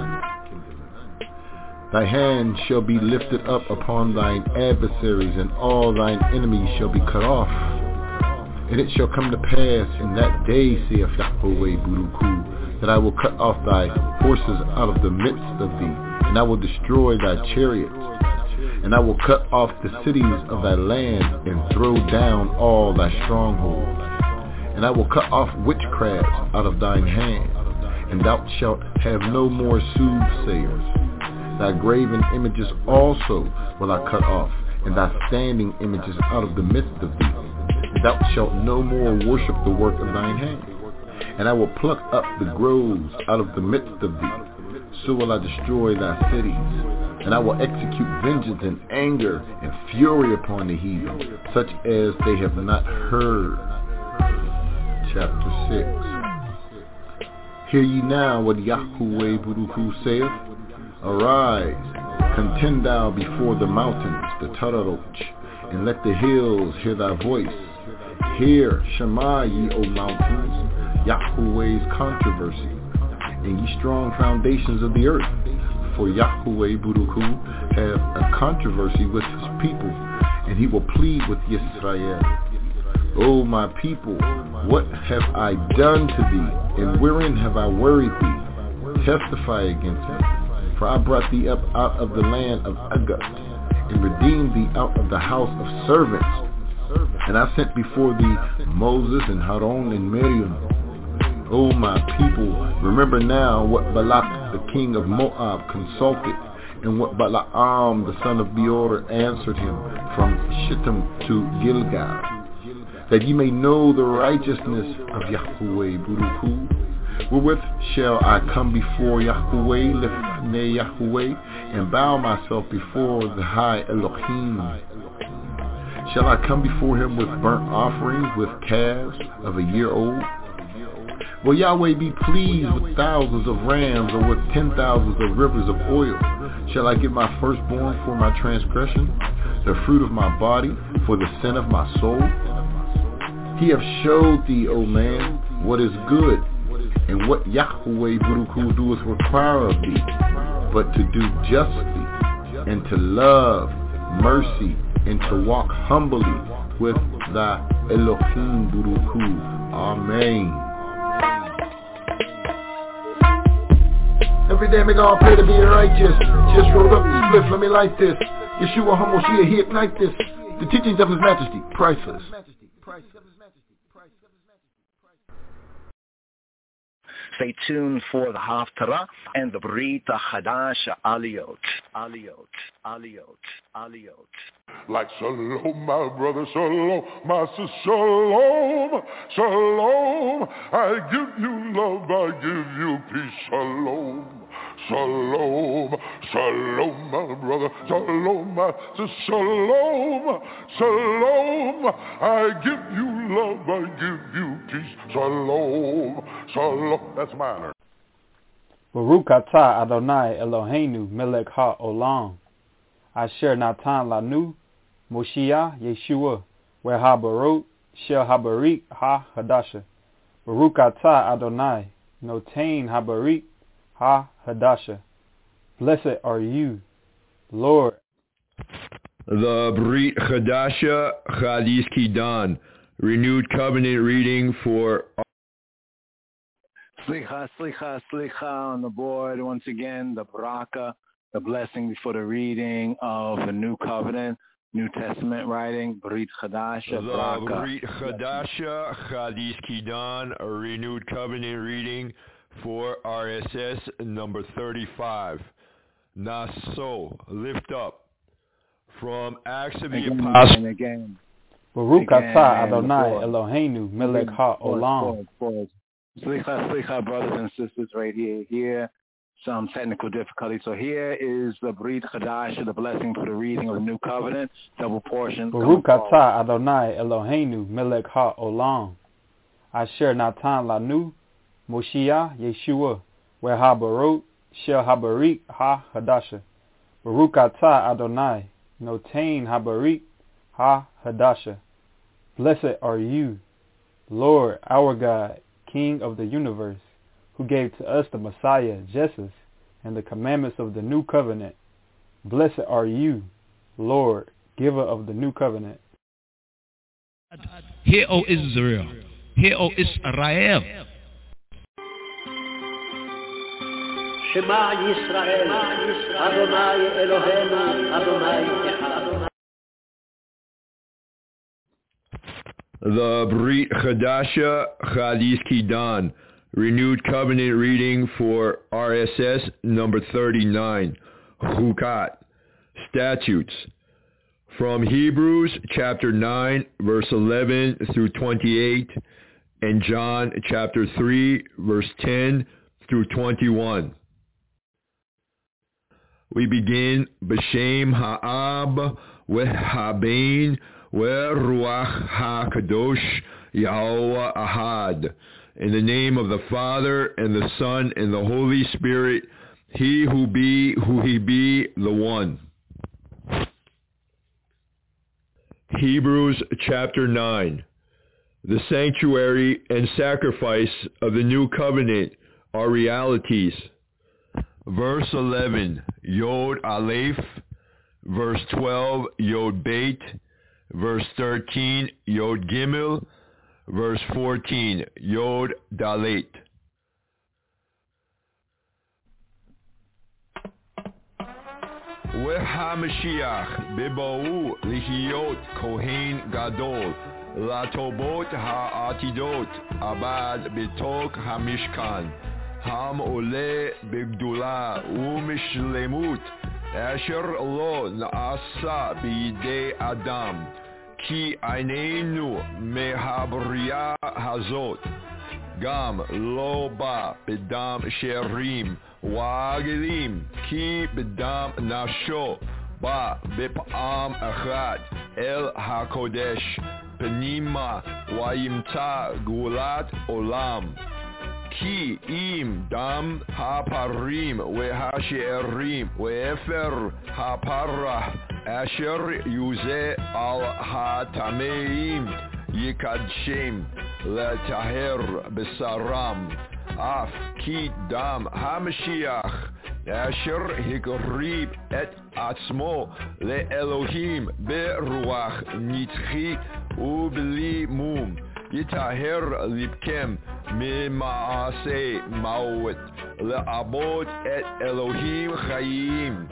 Thy hand shall be lifted up upon thine adversaries, and all thine enemies shall be cut off. And it shall come to pass in that day, saith Yahweh Buruku, that I will cut off thy horses out of the midst of thee, and I will destroy thy chariots. And I will cut off the cities of thy land, and throw down all thy strongholds. And I will cut off witchcrafts out of thine hand, and thou shalt have no more soothsayers. Thy graven images also will I cut off, and thy standing images out of the midst of thee. And thou shalt no more worship the work of thine hand. And I will pluck up the groves out of the midst of thee. So will I destroy thy cities. And I will execute vengeance and anger and fury upon the heathen, such as they have not heard. Chapter 6. Hear ye now what Yahweh Buruku saith. Arise, contend thou before the mountains, the Tararoch, and let the hills hear thy voice. Hear, Shema ye, O mountains, Yahweh's controversy, and ye strong foundations of the earth. For Yahweh Buruku have a controversy with his people, and he will plead with Yisrael. O my people, what have I done to thee, and wherein have I worried thee? Testify against me. For I brought thee up out of the land of Agut, and redeemed thee out of the house of servants. And I sent before thee Moses and Haron and Miriam. O my people, remember now what Balak the king of Moab consulted, and what Balaam the son of Beor answered him from Shittim to Gilgal, that ye may know the righteousness of Yahweh Buruku. Wherewith shall I come before Yahweh, Lifnei Yahweh, and bow myself before the high Elohim? Shall I come before him with burnt offerings, with calves of a year old? Will Yahweh be pleased with thousands of rams, or with 10,000s of rivers of oil? Shall I give my firstborn for my transgression, the fruit of my body for the sin of my soul? He hath showed thee, O man, what is good, and what Yahweh Buruku doeth require of thee, but to do justly, and to love mercy, and to walk humbly with thy Elohim Buruku. Amen. Every day me gonna pray to be righteous. Just rolled up the spliff, let me light this. Yeshua HaMashiach, he ignite this. The teachings of his majesty, priceless. Stay tuned for the Haftarah and the Brita Hadasha Aliyot. Like shalom, my brother, shalom, my sister, shalom, shalom. I give you love, I give you peace, shalom, shalom, shalom, my brother, shalom, my sister, shalom, shalom. I give you love, I give you peace, shalom, shalom. That's mine. Baruch atah Adonai Eloheinu melech ha'olam. Asher natan lanu Moshiach Yeshua, Wehabarot Shel Habarik Ha-Hadasha. Baruch Atah Adonai, Notain Habarik Ha-Hadasha. Blessed are you, Lord. The Brit Chadasha Chadis Kidan, renewed covenant reading for... Slicha on the board. Once again, the Baraka, the blessing before the reading of the New Covenant, New Testament writing, Brit Chadasha, The Brit Chadasha Chadis Kidan, a renewed covenant reading for RSS number 35. Naso, lift up. From Acts of the Apostles. Again. Baruch Atah Adonai Eloheinu Melech HaOlam. Slicha, brothers and sisters, right here. Some technical difficulty. So here is the Brit Chadash, the blessing for the reading of the New Covenant, double portion. Baruch Atah Adonai Eloheinu Melech HaOlam. Asher Natan Lanu Moshiach Yeshua Wehabarot Shel Habarik Ha-Hadasha. Baruch Atah Adonai Notain Habarik Ha-Hadasha. Blessed are you, Lord, our God, King of the universe, who gave to us the Messiah, Jesus, and the commandments of the new covenant. Blessed are you, Lord, giver of the new covenant. Hear, O Israel. Hear, O Israel. Shema Yisrael, Adonai Eloheinu, Adonai Echad. The Brit Chadasha Chadis Kidan, renewed covenant reading for RSS number 39, Chukat, statutes. From Hebrews chapter 9, verse 11 through 28, and John chapter 3, verse 10 through 21. We begin B'Shem Ha'ab Ve'Habein Ve'Ruach HaKadosh Yahweh Ahad. In the name of the Father, and the Son, and the Holy Spirit, He who be, who He be, the One. Hebrews chapter 9. The sanctuary and sacrifice of the new covenant are realities. Verse 11, Yod Aleph. Verse 12, Yod Beit. Verse 13, Yod Gimel. Verse 14, Yod Dalet. Ve'ha-Mashiach beba'u lihiyot kohen gadol latobot ha'atidot abad betok hamishkan ham ole begdula u'mishlemut asher lo na'asa b'yidei adam ki einenu mehabriya hazot gam lo ba bedam sherim wa'agelim ki bedam nasho ba bep'am echad el hakodesh penima wa'yimta gulat olam ki im dam haparim ve'hasherim ve'efer haparah asher yuze al hatameim yikadshem letaher besaram af ki dam hamashiach asher hikrib et atzmo le Elohim beruach nitchi ubli mum yitaher libkem mima'aseh ma'ot le'abot et Elohim chayim.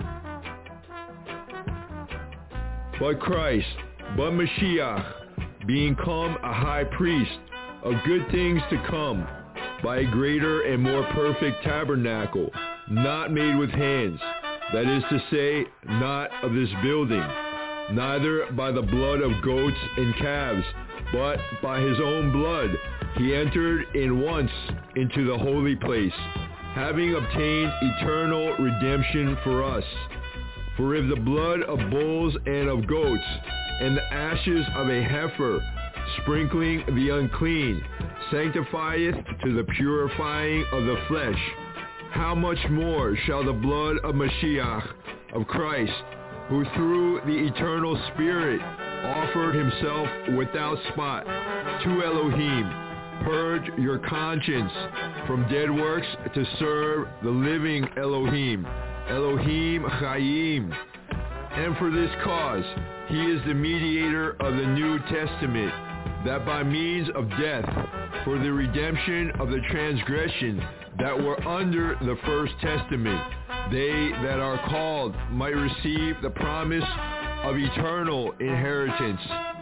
But Christ, but Mashiach, being come a high priest of good things to come, by a greater and more perfect tabernacle, not made with hands, that is to say, not of this building, neither by the blood of goats and calves, but by his own blood, he entered in once into the holy place, having obtained eternal redemption for us. For if the blood of bulls and of goats, and the ashes of a heifer, sprinkling the unclean, sanctifieth to the purifying of the flesh, how much more shall the blood of Mashiach, of Christ, who through the eternal Spirit offered himself without spot to Elohim, purge your conscience from dead works to serve the living Elohim, Elohim Chaim. And for this cause, he is the mediator of the New Testament, that by means of death, for the redemption of the transgression that were under the First Testament, they that are called might receive the promise of eternal inheritance.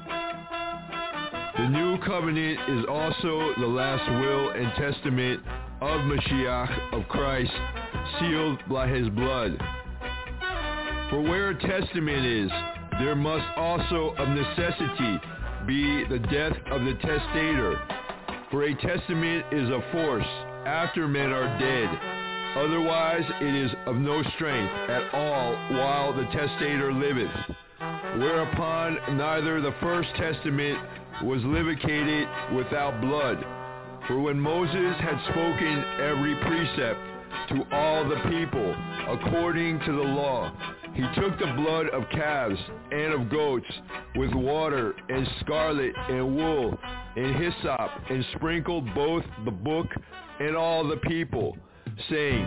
The new covenant is also the last will and testament of Mashiach, of Christ, sealed by his blood. For where a testament is, there must also of necessity be the death of the testator. For a testament is of force after men are dead. Otherwise it is of no strength at all while the testator liveth. Whereupon neither the first testament was livicated without blood. For when Moses had spoken every precept to all the people according to the law, he took the blood of calves and of goats with water and scarlet and wool and hyssop and sprinkled both the book and all the people, saying,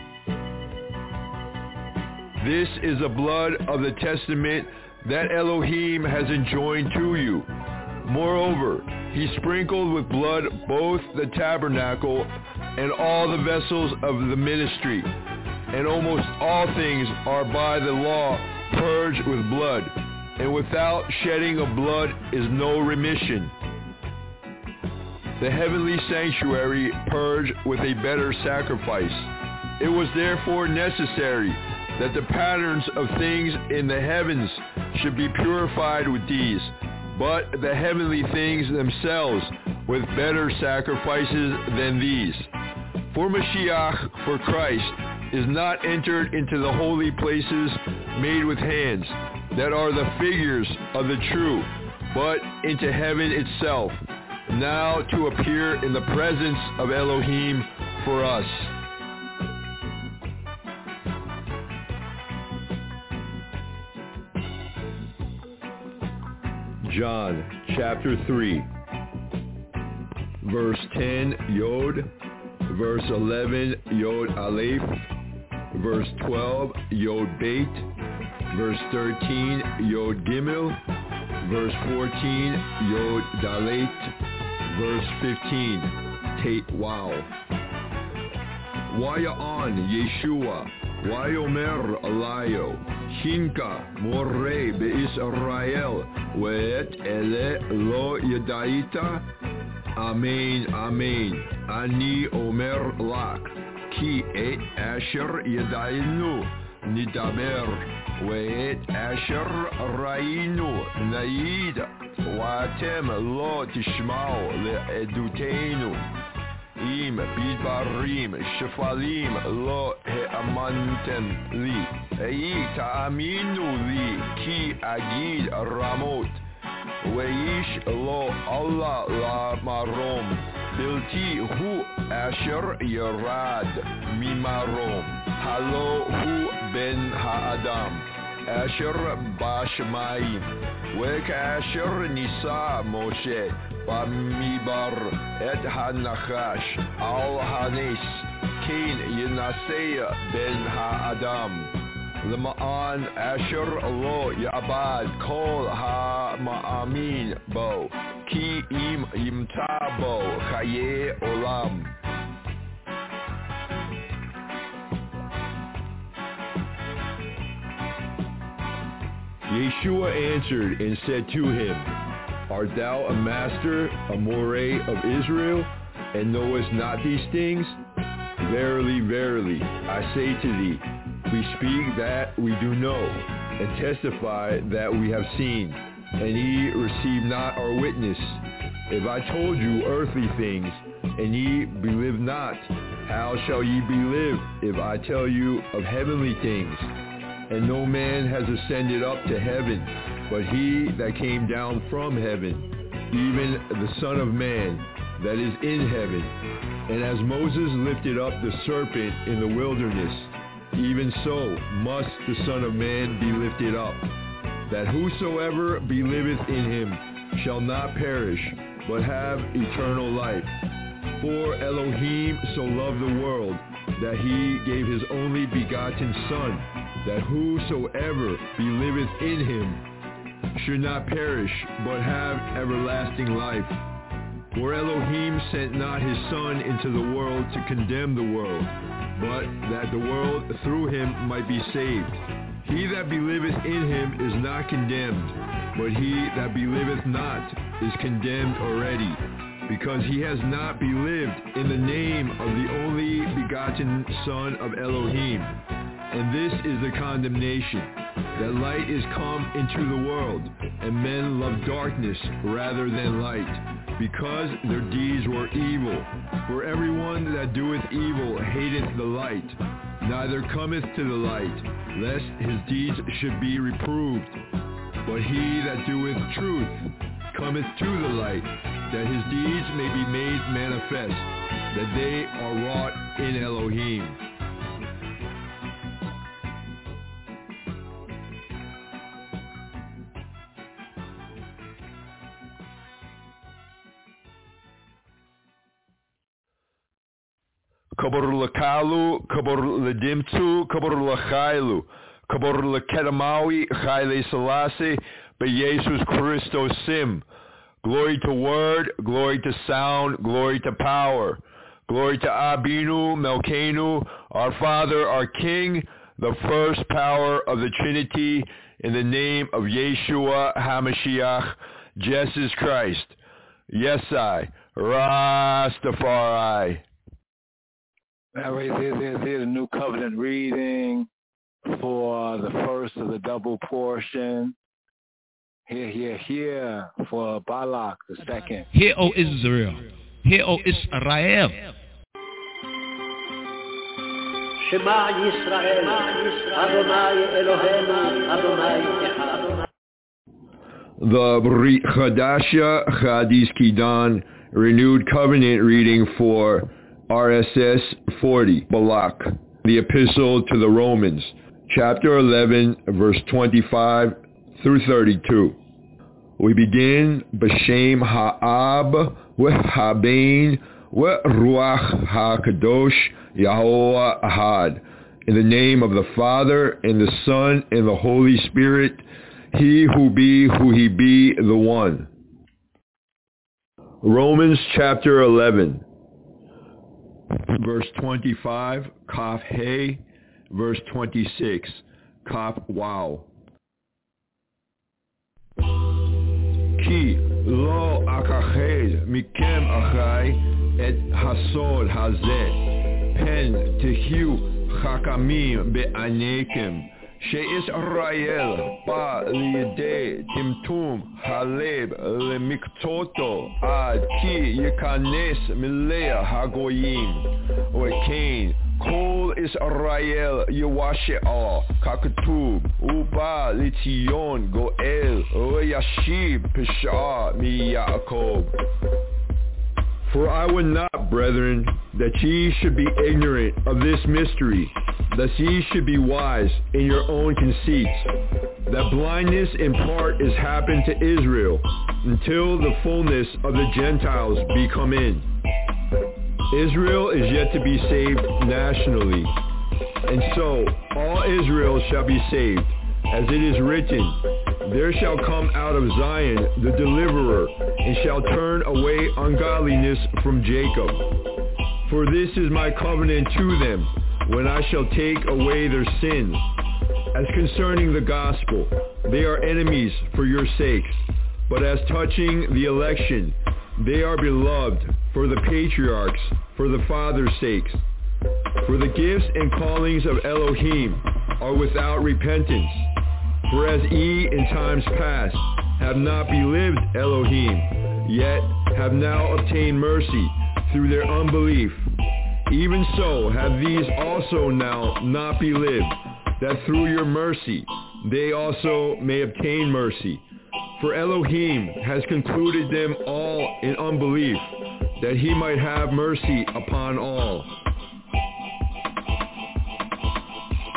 This is the blood of the testament that Elohim has enjoined to you. Moreover, he sprinkled with blood both the tabernacle and all the vessels of the ministry. And almost all things are by the law purged with blood, and without shedding of blood is no remission. The heavenly sanctuary purged with a better sacrifice. It was therefore necessary that the patterns of things in the heavens should be purified with these, but the heavenly things themselves with better sacrifices than these. For Mashiach, for Christ, is not entered into the holy places made with hands, that are the figures of the true, but into heaven itself, now to appear in the presence of Elohim for us. John chapter 3, verse 10 Yod, verse 11 Yod Aleph, verse 12 Yod Beit, verse 13 Yod Gimel, verse 14 Yod Dalet, verse 15 Tet Waw. Waya'an Yeshua, Wayomer Alayo, Hinka Moreh Be'Israel, Ve'et Ele Lo Yadaita, Amen, Amen, Ani Omer Lak, Ki Et Asher Yadayinu, Nidaber, Ve'et Asher Rainu, Naid, Watem Lo Tishmao, Le'edutenu, Im Bidbarim, Shefalim, Lo He'amanten Li, Ei Ta'aminu Li, Ki Agid Ramot, Weish Lo Allah La Marom, Bilti Hu Asher Yerad Mimarom, Halo Hu Ben Ha'adam, Asher Bashmaim, Wek Asher Nisa Moshe, Bamibar Et HaNachash, Al Hanes, Cain Yenaseya Ben Ha'adam, Lema'an Asher Lo Ya'abad Kol Ha-Ma'amin Bo, Ki Im Yimta Bo Chaye Olam. Yeshua answered and said to him, Art thou a master, a moreh of Israel, and knowest not these things? Verily, verily, I say to thee, we speak that we do know, and testify that we have seen, and ye receive not our witness. If I told you earthly things, and ye believe not, how shall ye believe if I tell you of heavenly things? And no man has ascended up to heaven, but he that came down from heaven, even the Son of Man that is in heaven. And as Moses lifted up the serpent in the wilderness, even so must the Son of Man be lifted up, that whosoever believeth in him shall not perish, but have eternal life. For Elohim so loved the world, that he gave his only begotten Son, that whosoever believeth in him should not perish, but have everlasting life. For Elohim sent not his Son into the world to condemn the world, but that the world through him might be saved. He that believeth in him is not condemned, but he that believeth not is condemned already, because he has not believed in the name of the only begotten Son of Elohim. And this is the condemnation, that light is come into the world, and men love darkness rather than light, because their deeds were evil. For everyone that doeth evil hateth the light, neither cometh to the light, lest his deeds should be reproved. But he that doeth truth cometh to the light, that his deeds may be made manifest, that they are wrought in Elohim. Kabor lakalu, kabor ledimtu, kabor lachailu, kabor lekedamawi, chayle selassie, be Jesus Christos sim. Glory to word, glory to sound, glory to power. Glory to Abinu, Melkenu, our Father, our King, the first power of the Trinity, in the name of Yeshua HaMashiach, Jesus Christ. Yes, I, Rastafari. Now, here's the New Covenant reading for the first of the double portion. Here for Balak, the second. Hear, O Israel. Hear, O Israel. Shema Yisrael, Adonai Eloheinu, Adonai Echad. The Brit Chadasha Chadis Kidan Renewed Covenant reading for RSS 40, Balak, the Epistle to the Romans, chapter 11, verse 25 through 32. We begin B'Shem Ha'ab V'Habein V'Ruach HaKadosh Yahovah Ahad. In the name of the Father, and the Son, and the Holy Spirit, he who he be, the one. Romans chapter 11, verse 25, Kaf He, verse 26, Kaf Wow. Ki lo akached mikem achai et hasod hazeh pen tehiu chakamim be'anekim she'Israel ba liyedei timtum haleb lemiktoto ad ki yikanes milei hagoyim u'kein Kol Israel Yewashe'ah Kakatub Uba Litzion Goel Yashib Pesha Mi Yaakov. For I would not, brethren, that ye should be ignorant of this mystery, that ye should be wise in your own conceits, that blindness in part is happened to Israel, until the fullness of the Gentiles be come in. Israel is yet to be saved nationally, and so all Israel shall be saved, as it is written, there shall come out of Zion the deliverer, and shall turn away ungodliness from Jacob. For this is my covenant to them, when I shall take away their sins. As concerning the gospel, they are enemies for your sakes, but as touching the election, they are beloved for the patriarchs, for the fathers' sakes. For the gifts and callings of Elohim are without repentance. For as ye in times past have not believed Elohim, yet have now obtained mercy through their unbelief, even so have these also now not believed, that through your mercy they also may obtain mercy. For Elohim has concluded them all in unbelief, that he might have mercy upon all.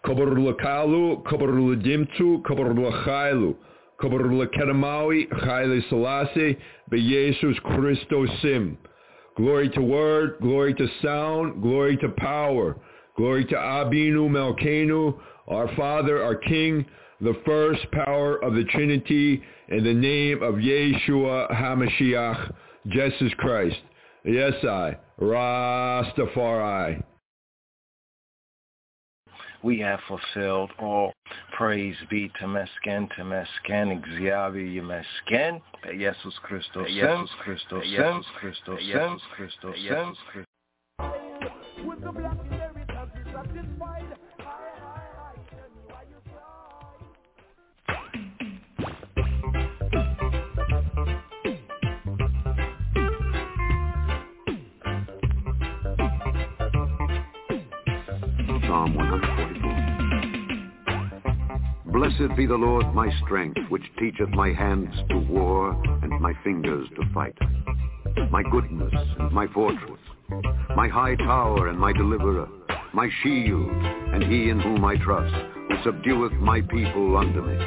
Kabarula Kalu, Kabarula Dimtu, Kabarula Chailu, Kabarula Kedamawi, Chaile Selassie, Be-Jesus Christos Sim. Glory to word, glory to sound, glory to power, glory to Abinu Melkenu, our Father, our King, the first power of the Trinity, in the name of Yeshua HaMashiach, Jesus Christ. Yes, I, Rastafari. We have fulfilled all. Praise be to Mesken, Exavi Mesken, Jesus Christos, Jesus Christos, Jesus Christos, Jesus Christos, Jesus Christos. Psalm 144. Blessed be the Lord my strength, which teacheth my hands to war and my fingers to fight. My goodness and my fortress, my high tower and my deliverer, my shield, and he in whom I trust, who subdueth my people under me.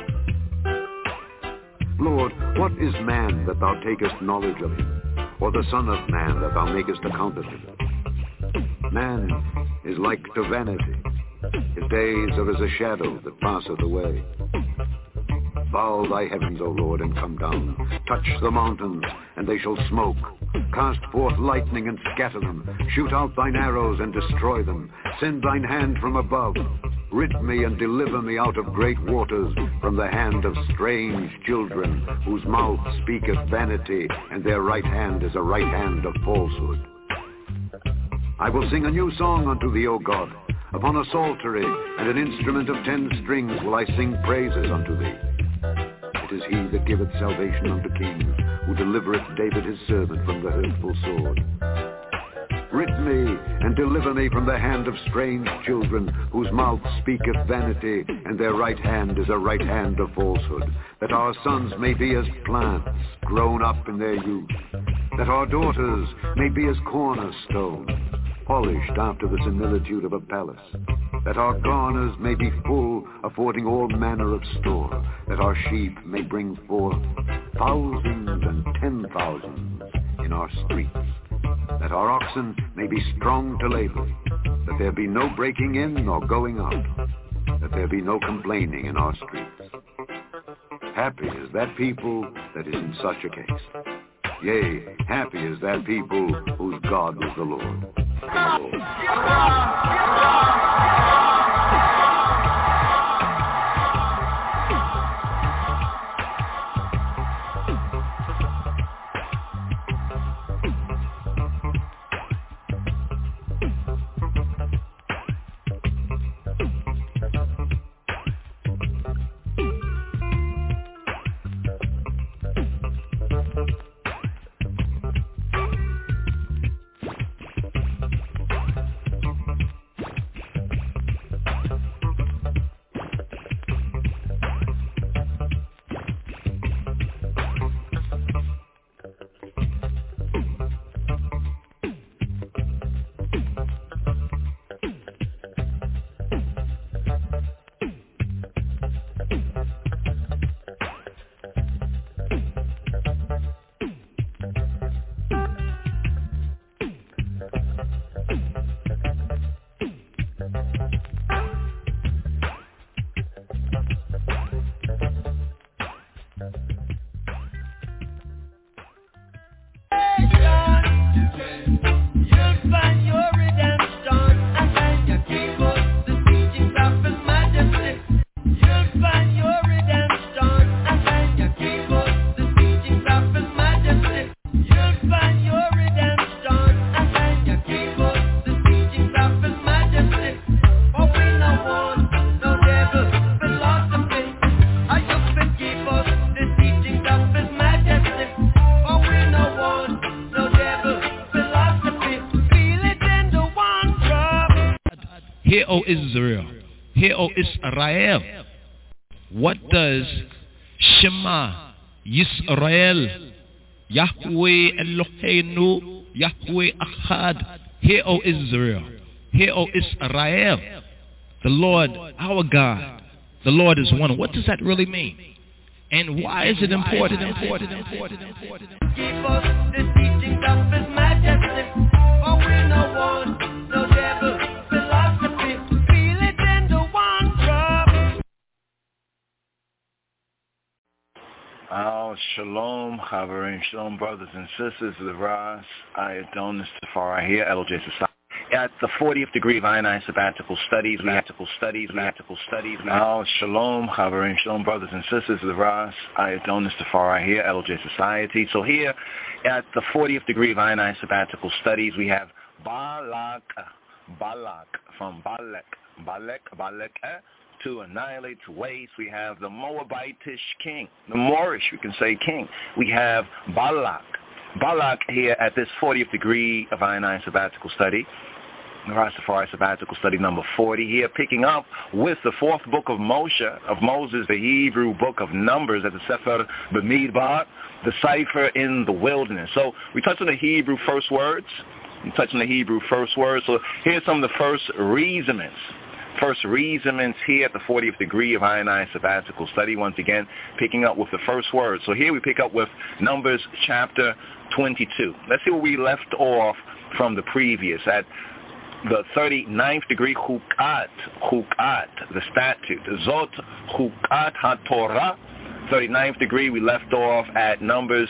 Lord, what is man that thou takest knowledge of him, or the son of man that thou makest account of him? Man is like to vanity. His days are as a shadow that passeth away. Bow thy heavens, O Lord, and come down. Touch the mountains, and they shall smoke. Cast forth lightning and scatter them. Shoot out thine arrows and destroy them. Send thine hand from above. Rid me and deliver me out of great waters, from the hand of strange children, whose mouth speaketh vanity, and their right hand is a right hand of falsehood. I will sing a new song unto thee, O God. Upon a psaltery and an instrument of 10 strings will I sing praises unto thee. It is he that giveth salvation unto kings, who delivereth David his servant from the hurtful sword. Rid me and deliver me from the hand of strange children, whose mouth speaketh vanity, and their right hand is a right hand of falsehood, that our sons may be as plants grown up in their youth, that our daughters may be as cornerstones, polished after the similitude of a palace, that our garners may be full, affording all manner of store, that our sheep may bring forth thousands and 10,000s in our streets, that our oxen may be strong to labor, that there be no breaking in nor going out, that there be no complaining in our streets. Happy is that people that is in such a case. Yea, happy is that people whose God is the Lord. Hear, O Israel. Hear, O Israel. What does Shema Yisrael, Yahweh Eloheinu, Yahweh Achad. Hear, O Israel. Hear, O Israel. the Lord, our God, the Lord is one. What does that really mean? And why is it important? Keep us the teachings of His Majesty, for we no want no devil philosophy. Feel it in the one drop. Shalom, Chavarim, shalom, brothers and sisters of the Ras, Adonis Tafari here, LJ Society. At the 40th degree of Ionized Sabbatical Studies, Shalom, Chavarim, shalom, brothers and sisters of the Ras, Adonis Tafari here, LJ Society. So here, at the 40th degree of Ionized Sabbatical Studies, we have Balak, from Balak, to annihilate, to waste. We have the Moabitish king, the Moorish, we can say king. We have Balak here at this 40th degree of Ionized Sabbatical Study, the Rastafari Sabbatical Study number 40 here, picking up with the fourth book of Moses, the Hebrew book of Numbers at the Sefer Bamidbar, the cipher in the wilderness. So we touched on the Hebrew first words. So here's some of the first reasonments here at the 40th degree of Ionized Sabbatical Study, once again picking up with the first word. So here we pick up with Numbers chapter 22. Let's see where we left off from the previous, at the 39th degree, Chukat, the statute, Zot Chukat HaTorah. 39th degree, we left off at Numbers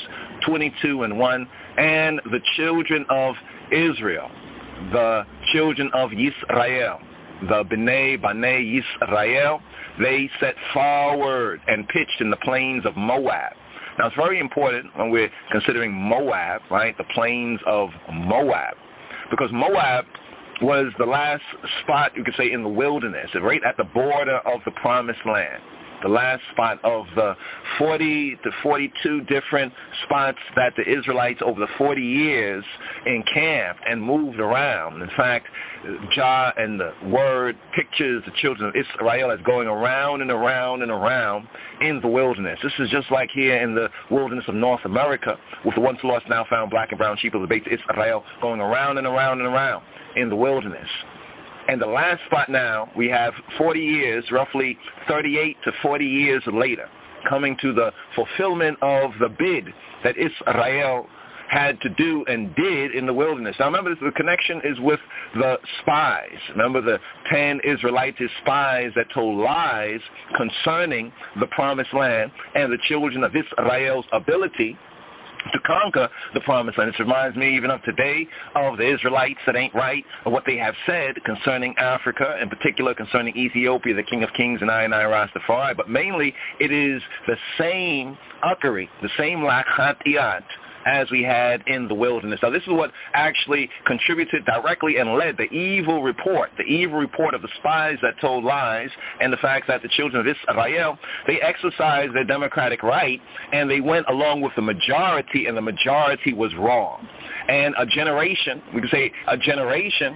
22:1, and the children of Israel, the children of Yisrael, the Bnei Yisrael, they set forward and pitched in the plains of Moab. Now it's very important when we're considering Moab, right, the plains of Moab, because Moab was the last spot, you could say, in the wilderness, right at the border of the Promised Land. The last spot of the 40 to 42 different spots that the Israelites over the 40 years encamped and moved around. In fact, Jah and the word pictures the children of Israel as going around and around and around in the wilderness. This is just like here in the wilderness of North America, with the once lost, now found black and brown sheep of the Beit Israel going around and around and around in the wilderness. And the last spot now, we have 40 years, roughly 38 to 40 years later, coming to the fulfillment of the bid that Israel had to do and did in the wilderness. Now remember, the connection is with the spies. Remember the 10 Israelite spies that told lies concerning the Promised Land and the children of Israel's ability to conquer the Promised Land. This reminds me even of today of the Israelites that ain't right, or what they have said concerning Africa, in particular concerning Ethiopia, the King of Kings, and I Rastafari. But mainly it is the same uckery, the same lachatiat as we had in the wilderness. Now this is what actually contributed directly and led the evil report of the spies that told lies, and the fact that the children of Israel, they exercised their democratic right and they went along with the majority, and the majority was wrong. And a generation, we could say a generation,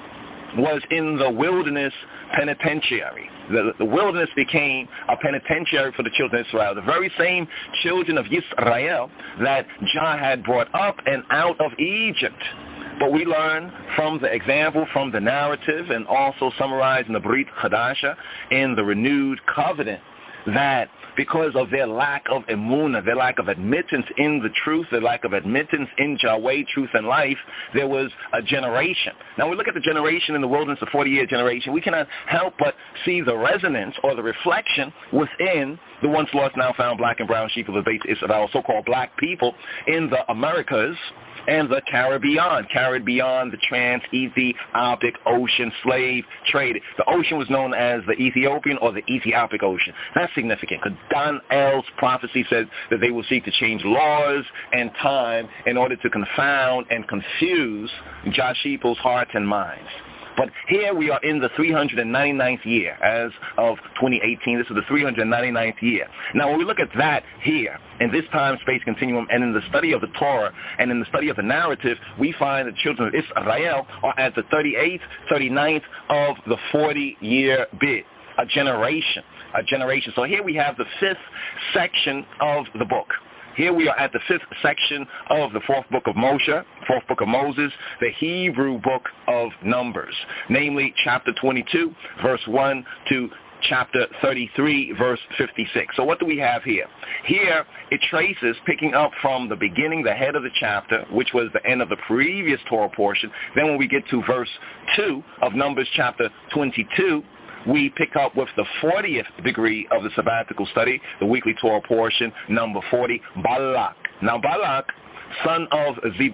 was in the wilderness penitentiary. The wilderness became a penitentiary for the children of Israel, the very same children of Israel that Jah had brought up and out of Egypt. But we learn from the example, from the narrative, and also summarized in the Brit Chadasha, in the renewed covenant, that because of their lack of emunah, their lack of admittance in the truth, their lack of admittance in Yahweh, truth and life, there was a generation. Now we look at the generation in the wilderness, the 40-year generation, we cannot help but see the resonance or the reflection within the once lost, now found black and brown sheep of the Beit Israel, so-called black people in the Americas and the Caribbean, the trans-Ethiopic ocean slave trade. The ocean was known as the Ethiopian or the Ethiopic Ocean. That's significant because Daniel's prophecy said that they will seek to change laws and time in order to confound and confuse Jah people's hearts and minds. But here we are in the 399th year as of 2018. This is the 399th year. Now, when we look at that here, in this time-space continuum, and in the study of the Torah, and in the study of the narrative, we find the children of Israel are at the 38th, 39th of the 40-year bid. A generation. So here we have the fifth section of the book. here we are at the 5th section of the 4th book of Moshe, 4th book of Moses, the Hebrew book of Numbers, namely chapter 22, verse 1 to chapter 33, verse 56. So what do we have here? Here it traces, picking up from the beginning, the head of the chapter, which was the end of the previous Torah portion. Then when we get to verse 2 of Numbers chapter 22, we pick up with the 40th degree of the sabbatical study, the weekly Torah portion, number 40, Balak. Now Balak, son of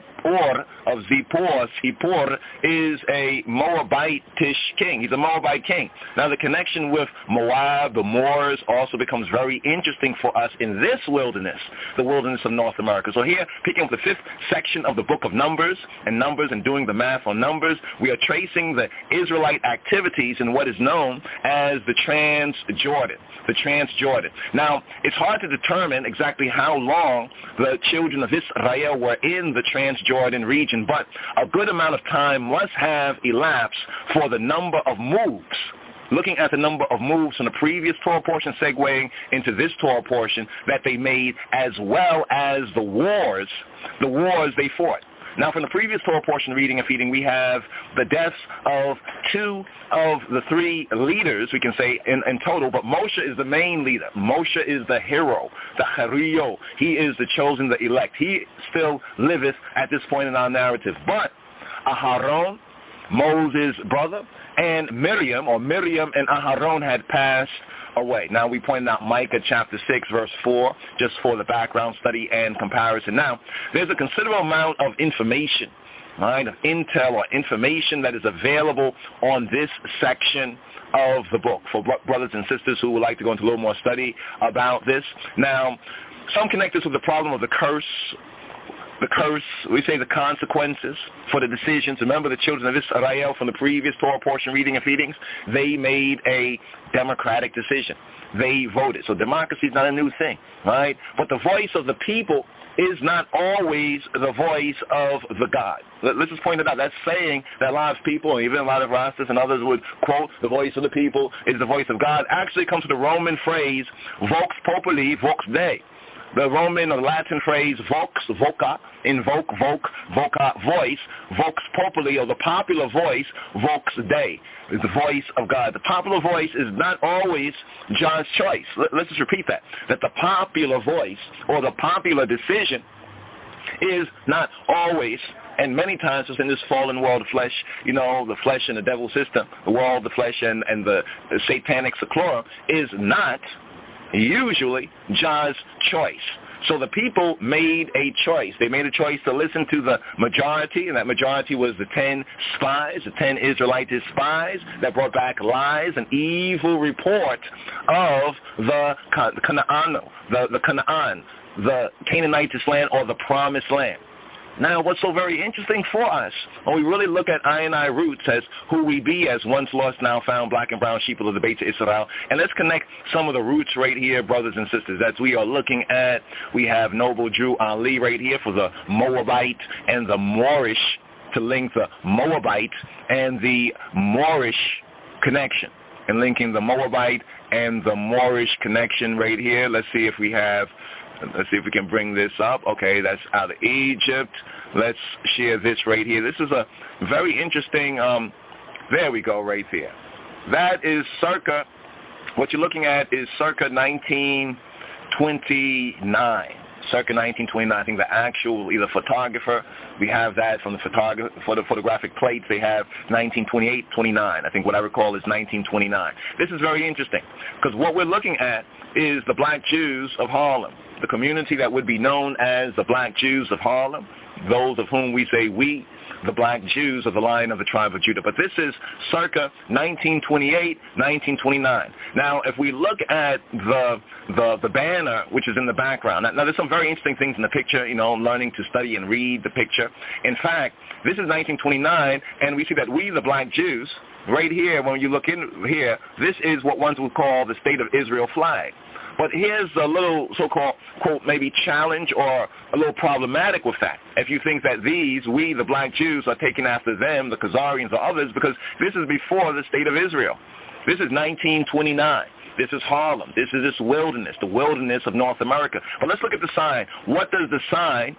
Zippor is a Moabitish king. He's a Moabite king. Now the connection with Moab, the Moors, also becomes very interesting for us in this wilderness, the wilderness of North America. So here, picking up the 5th section of the book of Numbers and doing the math on Numbers, we are tracing the Israelite activities in what is known as the Transjordan. The Transjordan. Now, it's hard to determine exactly how long the children of Israel were in the Transjordan region, but a good amount of time must have elapsed for the number of moves. Looking at the number of moves from the previous Torah portion segueing into this Torah portion that they made, as well as the wars they fought. Now, from the previous Torah portion reading and feeding, we have the deaths of 2 of the 3 leaders, we can say, in total, but Moshe is the main leader. Moshe is the hero, the Hario. He is the chosen, the elect. He still liveth at this point in our narrative. But Aharon, Moses' brother, and Miriam and Aharon had passed away. Now, we pointed out Micah chapter 6, verse 4, just for the background study and comparison. Now, there's a considerable amount of information, right, of intel or information that is available on this section of the book for brothers and sisters who would like to go into a little more study about this. Now, some connect this with the problem of the curse, we say the consequences for the decisions. Remember the children of Israel from the previous Torah portion reading and feedings? They made a democratic decision. They voted. So democracy is not a new thing, right? But the voice of the people is not always the voice of the God. Let's just point it out. That's saying that a lot of people, even a lot of Rastas and others would quote, the voice of the people is the voice of God, actually comes from the Roman phrase, vox populi, vox Dei. The Roman or Latin phrase vox, voca, invoke, voc, voca, voice, vox populi, or the popular voice, vox Dei, is the voice of God. The popular voice is not always John's choice. Let's just repeat that the popular voice or the popular decision is not always, and many times it's in this fallen world of flesh, the flesh and the devil system, the world, the flesh, and the satanic seclorum is not usually Jah's choice. So the people made a choice. They made a choice to listen to the majority, and that majority was the 10 spies, the 10 Israelite spies that brought back lies and evil report of the Canaan, the Canaanitish land, or the promised land. Now, what's so very interesting for us, when we really look at I roots as who we be as once lost, now found, black and brown sheep of the Beit Israel, and let's connect some of the roots right here, brothers and sisters, as we are looking at, we have Noble Drew Ali right here for the Moabite and the Moorish, to link the Moabite and the Moorish connection, and linking the Moabite and the Moorish connection right here. Let's see if we can bring this up. Okay, that's out of Egypt. Let's share this right here. This is a very interesting, there we go right there. That is what you're looking at is circa 1929. Circa 1929, I think the actual, either photographer, we have that from the photographic plates, they have 1928, 29. I think what I recall is 1929. This is very interesting, because what we're looking at is the black Jews of Harlem, the community that would be known as the black Jews of Harlem, those of whom we say we, the black Jews of the Lion of the tribe of Judah. But this is circa 1928, 1929. Now, if we look at the banner, which is in the background, now there's some very interesting things in the picture, learning to study and read the picture. In fact, this is 1929, and we see that we, the black Jews, right here, when you look in here, this is what one would call the State of Israel flag. But here's a little so-called, quote, maybe challenge or a little problematic with that. If you think that we, the black Jews, are taking after them, the Khazarians or others, because this is before the State of Israel. This is 1929. This is Harlem. This is this wilderness, the wilderness of North America. But let's look at the sign. What does the sign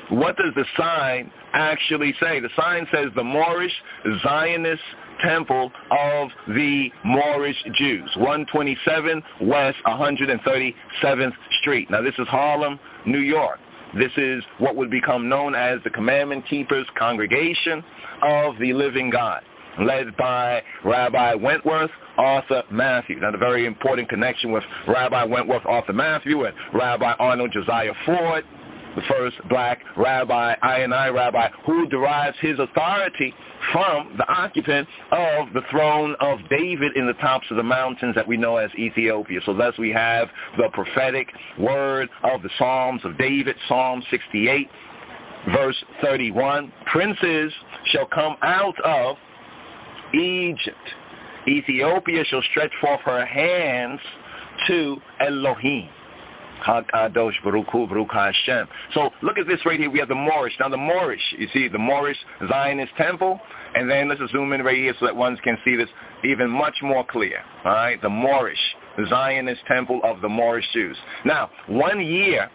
actually say? The sign says the Moorish Zionist Temple of the Moorish Jews, 127 West 137th Street. Now, this is Harlem, New York. This is what would become known as the Commandment Keepers Congregation of the Living God, led by Rabbi Wentworth Arthur Matthew. Now, the very important connection with Rabbi Wentworth Arthur Matthew and Rabbi Arnold Josiah Ford, the first black rabbi, I&I rabbi, who derives his authority from the occupant of the throne of David in the tops of the mountains that we know as Ethiopia. So thus we have the prophetic word of the Psalms of David, Psalm 68, verse 31. Princes shall come out of Egypt. Ethiopia shall stretch forth her hands to Elohim. HaKadosh Baruch Hu, Baruch HaShem. So look at this right here. We have the Moorish. Now the Moorish, you see the Moorish Zionist Temple, and then let's zoom in right here so that one can see this even much more clear. All right, the Moorish Zionist Temple of the Moorish Jews. Now, 1 year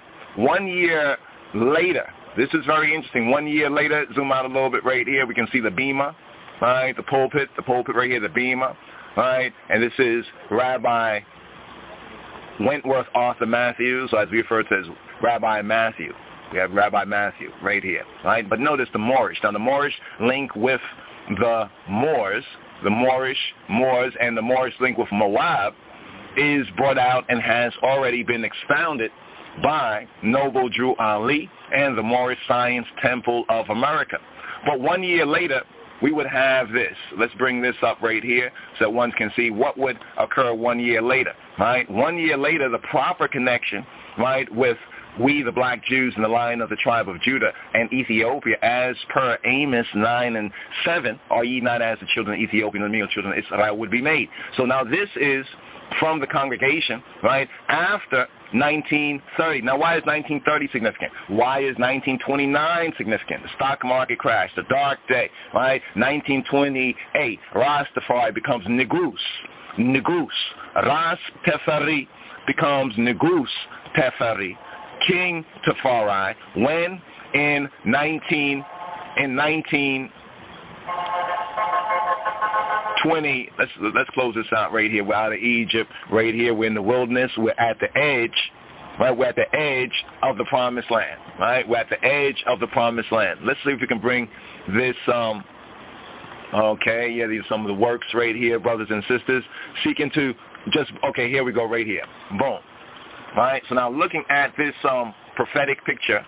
later, this is very interesting. 1 year later, zoom out a little bit right here, we can see the bema, right, the pulpit right here, the bema, right, and this is Rabbi Wentworth Arthur Matthew, so as we refer to as Rabbi Matthew. We have Rabbi Matthew right here, right? But notice the Moorish. Now the Moorish link with the Moors, the Moorish Moors, and the Moorish link with Moab is brought out and has already been expounded by Noble Drew Ali and the Moorish Science Temple of America. But 1 year later, we would have this. Let's bring this up right here so that one can see what would occur 1 year later, right? 1 year later, the proper connection, right, with we, the black Jews in the line of the tribe of Judah and Ethiopia, as per Amos 9 and 7, are ye not as the children of Ethiopia and the male children of Israel would be made. So now this is from the congregation, right, after 1930. Now, why is 1930 significant? Why is 1929 significant? The stock market crash, the dark day, right? 1928, Rastafari becomes Negrus. Ras Teferi becomes Negrus Teferi, King Teferi, when in 1920, let's close this out right here. We're out of Egypt, right here. We're in the wilderness. We're at the edge, right? We're at the edge of the promised land, right? We're at the edge of the promised land. Let's see if we can bring this, okay, yeah, these are some of the works right here, brothers and sisters, seeking to just, okay, here we go right here. Boom. All right, so now looking at this prophetic picture,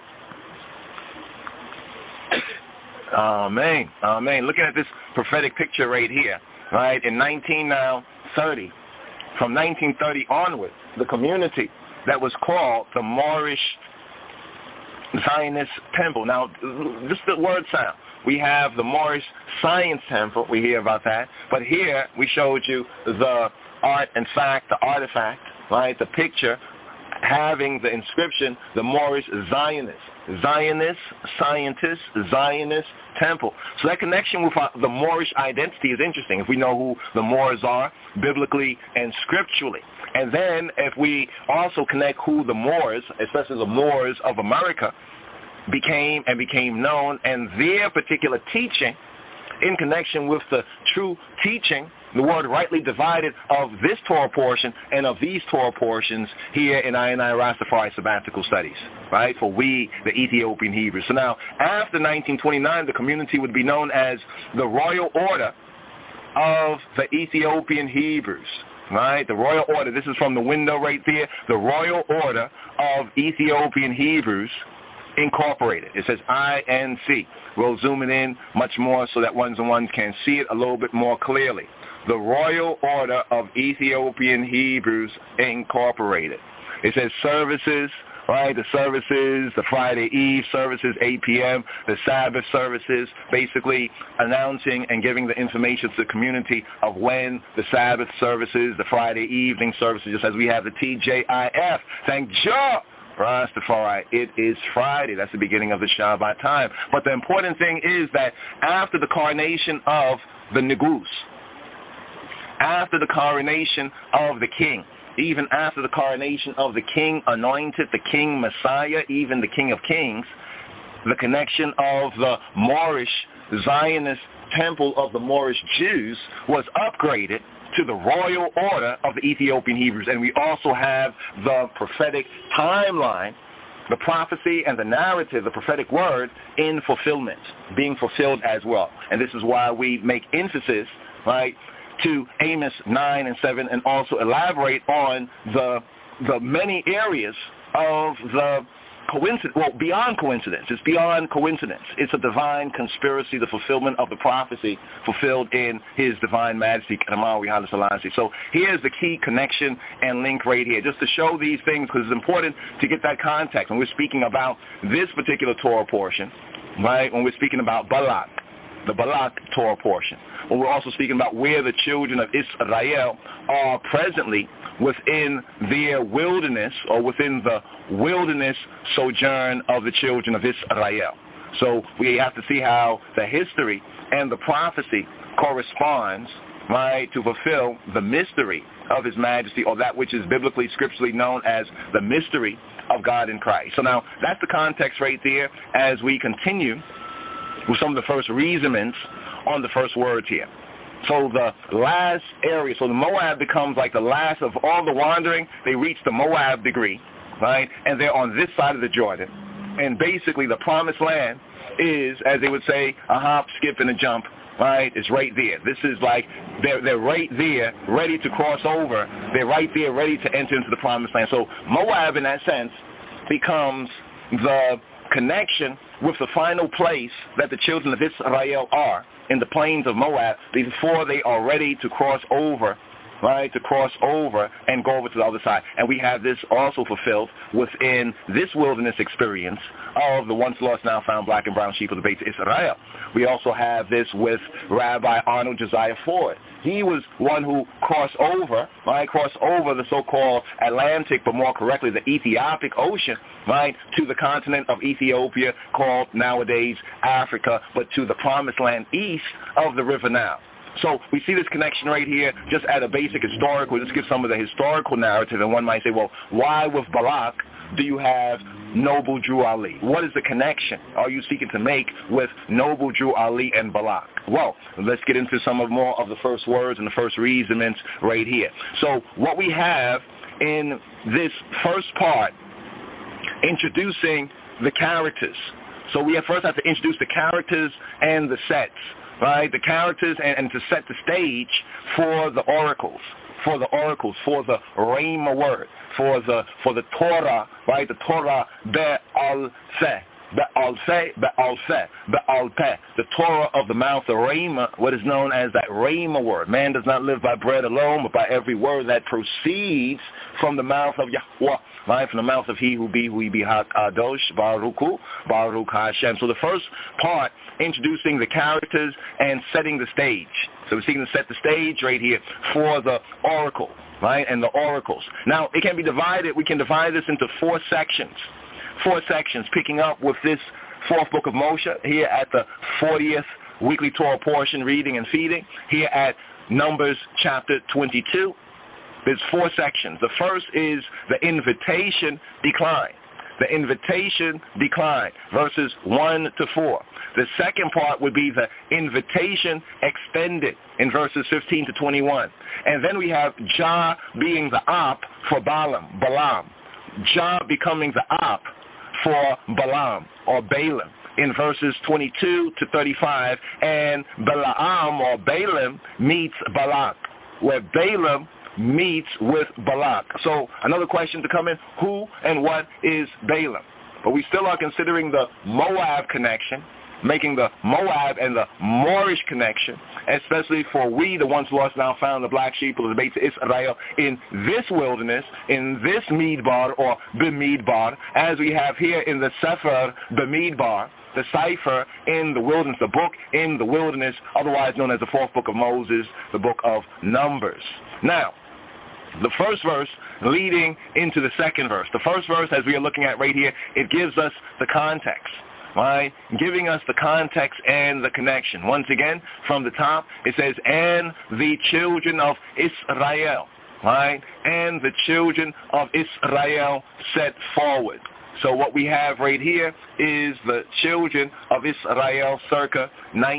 amen, looking at this prophetic picture right here, right, in 1930, from 1930 onward, the community that was called the Moorish Zionist Temple. Now, just the word sound. We have the Moorish Science Temple. We hear about that. But here we showed you the art and fact, the artifact, right, the picture having the inscription, the Moorish Zionist. Zionist, scientist, Zionist temple. So that connection with the Moorish identity is interesting if we know who the Moors are biblically and scripturally. And then if we also connect who the Moors, especially the Moors of America, became known, and their particular teaching in connection with the true teaching, the word rightly divided of this Torah portion and of these Torah portions here in I&I Rastafari Sabbatical Studies, right, for we, the Ethiopian Hebrews. So now, after 1929, the community would be known as the Royal Order of the Ethiopian Hebrews, right, the Royal Order. This is from the window right there, the Royal Order of Ethiopian Hebrews Incorporated. It says INC. We'll zoom it in much more so that ones and ones can see it a little bit more clearly. The Royal Order of Ethiopian Hebrews Incorporated. It says services, right, the services, the Friday Eve services, 8 p.m., the Sabbath services, basically announcing and giving the information to the community of when the Sabbath services, the Friday evening services, just as we have the TJIF. Thank Jah. Rastafari, it is Friday. That's the beginning of the Shabbat time. But the important thing is that after the coronation of the Negrus, after the coronation of the king, even after the coronation of the king anointed, the king Messiah, even the King of Kings, the connection of the Moorish Zionist temple of the Moorish Jews was upgraded to the royal order of the Ethiopian Hebrews. And we also have the prophetic timeline, the prophecy and the narrative, the prophetic word in fulfillment, being fulfilled as well. And this is why we make emphasis, right, to Amos 9 and 7, and also elaborate on the many areas of the coincidence, well, beyond coincidence. It's beyond coincidence. It's a divine conspiracy, the fulfillment of the prophecy fulfilled in His Divine Majesty, Kamawi Haile Selassie. So here's the key connection and link right here, just to show these things, because it's important to get that context. When we're speaking about this particular Torah portion, right, when we're speaking about Balak, the Balak Torah portion, when we're also speaking about where the children of Israel are presently within their wilderness, or within the wilderness sojourn of the children of Israel. So we have to see how the history and the prophecy corresponds, right, to fulfill the mystery of His Majesty, or that which is biblically, scripturally known as the mystery of God in Christ. So now that's the context right there as we continue with some of the first reasonments on the first words here. So the last area, so the Moab becomes like the last of all the wandering. They reach the Moab degree, right? And they're on this side of the Jordan. And basically the promised land is, as they would say, a hop, skip, and a jump, right? It's right there. This is like they're right there, ready to cross over. They're right there, ready to enter into the promised land. So Moab, in that sense, becomes the connection with the final place that the children of Israel are in the plains of Moab before they are ready to cross over, right, to cross over and go over to the other side. And we have this also fulfilled within this wilderness experience of the once lost, now found black and brown sheep of the Beit Israel. We also have this with Rabbi Arnold Josiah Ford. He was one who crossed over, right, crossed over the so-called Atlantic, but more correctly the Ethiopic Ocean, right, to the continent of Ethiopia, called nowadays Africa, but to the promised land east of the River Nile. So we see this connection right here just at a basic historical. Let's give some of the historical narrative, and one might say, well, why with Balak do you have Noble Drew Ali? What is the connection are you seeking to make with Noble Drew Ali and Balak? Well, let's get into some of more of the first words and the first reasonments right here. So what we have in this first part, introducing the characters. So we first have to introduce the characters and the sets, right? The characters and to set the stage for the oracles, for the Rhema word, for the Torah, right? The Torah Be'al-Feh. Be'al-Feh, Be'al-Feh, Be'al-Peh, the Torah of the mouth of Rhema, what is known as that Rhema word. Man does not live by bread alone, but by every word that proceeds from the mouth of Yahweh, right? From the mouth of He who be HaKadosh, Baruch Hu, Baruch Hashem. So the first part, introducing the characters and setting the stage. So we're seeking to set the stage right here for the oracle, right? And the oracles. Now, it can be divided. We can divide this into four sections, picking up with this fourth book of Moshe here at the 40th weekly Torah portion, reading and feeding, here at Numbers chapter 22. There's four sections. The first is the invitation decline. The invitation decline, verses 1 to 4. The second part would be the invitation extended in verses 15 to 21. And then we have Jah being the op for Balaam. Jah becoming the op for Balaam or Balaam in verses 22 to 35, and Balaam or Balaam meets Balak, where Balaam meets with Balak. So another question to come in, who and what is Balaam? But we still are considering the Moab connection, making the Moab and the Moorish connection, especially for we, the once lost, now found, the black sheep of the Beit Israel, in this wilderness, in this Midbar or Bemidbar, as we have here in the Sefer Bemidbar, the cipher in the wilderness, the book in the wilderness, otherwise known as the fourth book of Moses, the book of Numbers. Now, the first verse leading into the second verse. The first verse, as we are looking at right here, it gives us the context, right? Giving us the context and the connection. Once again, from the top, it says, and the children of Israel. right? And the children of Israel set forward. So what we have right here is the children of Israel circa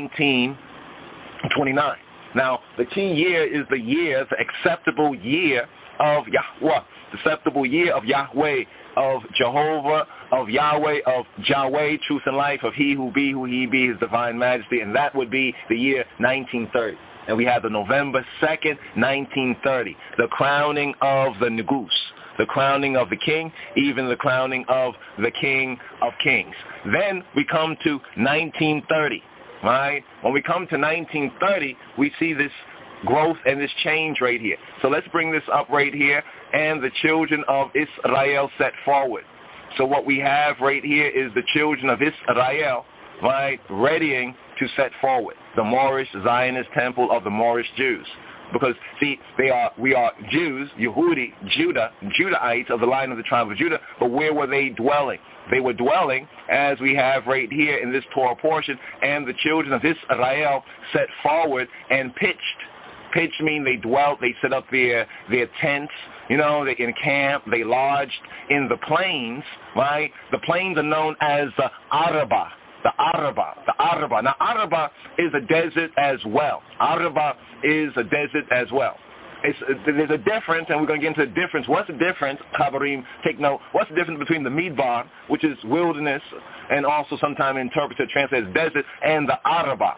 1929. Now, the key year is the acceptable year of Yahweh, the acceptable year of Yahweh, of Jehovah, of Yahweh, of Yahweh, truth and life, of he who be, his divine majesty, and that would be the year 1930. And we have the November 2nd, 1930, the crowning of the Negus, the crowning of the king, even the crowning of the King of Kings. Then we come to 1930, right? When we come to 1930, we see this growth and this change right here. So let's bring this up right here, and the children of Israel set forward. So what we have right here is the children of Israel, right, readying to set forward the Moorish Zionist temple of the Moorish Jews. Because, see, we are Jews, Yehudi, Judahites of the line of the tribe of Judah, but where were they dwelling? They were dwelling, as we have right here in this Torah portion, and the children of Israel set forward and pitched. Pitch mean they dwelt, they set up their tents, they encamped, they lodged in the plains, right? The plains are known as the Araba. The Araba. Now, Araba is a desert as well. Araba is a desert as well. There's a difference, and we're going to get into the difference. What's the difference, Kabarim, take note, what's the difference between the Midbar, which is wilderness, and also sometimes interpreted, translated as desert, and the Araba?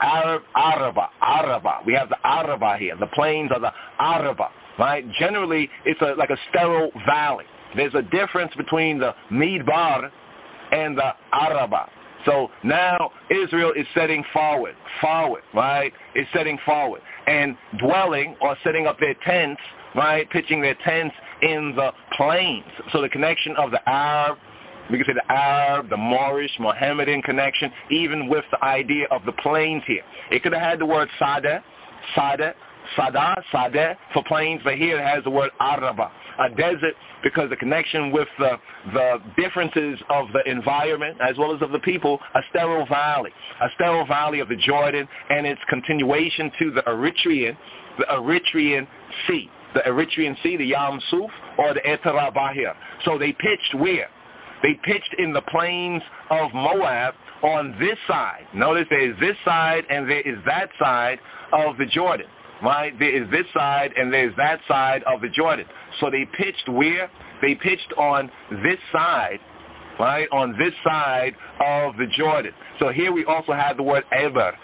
Araba. We have the Araba here. The plains are the Araba, right? Generally, it's like a sterile valley. There's a difference between the Midbar and the Araba. So now Israel is setting forward, right? Is setting forward and dwelling or setting up their tents, right? Pitching their tents in the plains. So the connection of the Arab, we can say the Arab, the Moorish, Mohammedan connection, even with the idea of the plains here. It could have had the word Sadeh for plains, but here it has the word Araba, a desert, because the connection with the differences of the environment as well as of the people, a sterile valley of the Jordan and its continuation to the Eritrean Sea, the Yam Suf, or the Etera Bahir. So they pitched where? They pitched in the plains of Moab on this side. Notice there is this side and there is that side of the Jordan. Right? There is this side and there's that side of the Jordan. So they pitched where? They pitched on this side, right? On this side of the Jordan. So here we also have the word Eber,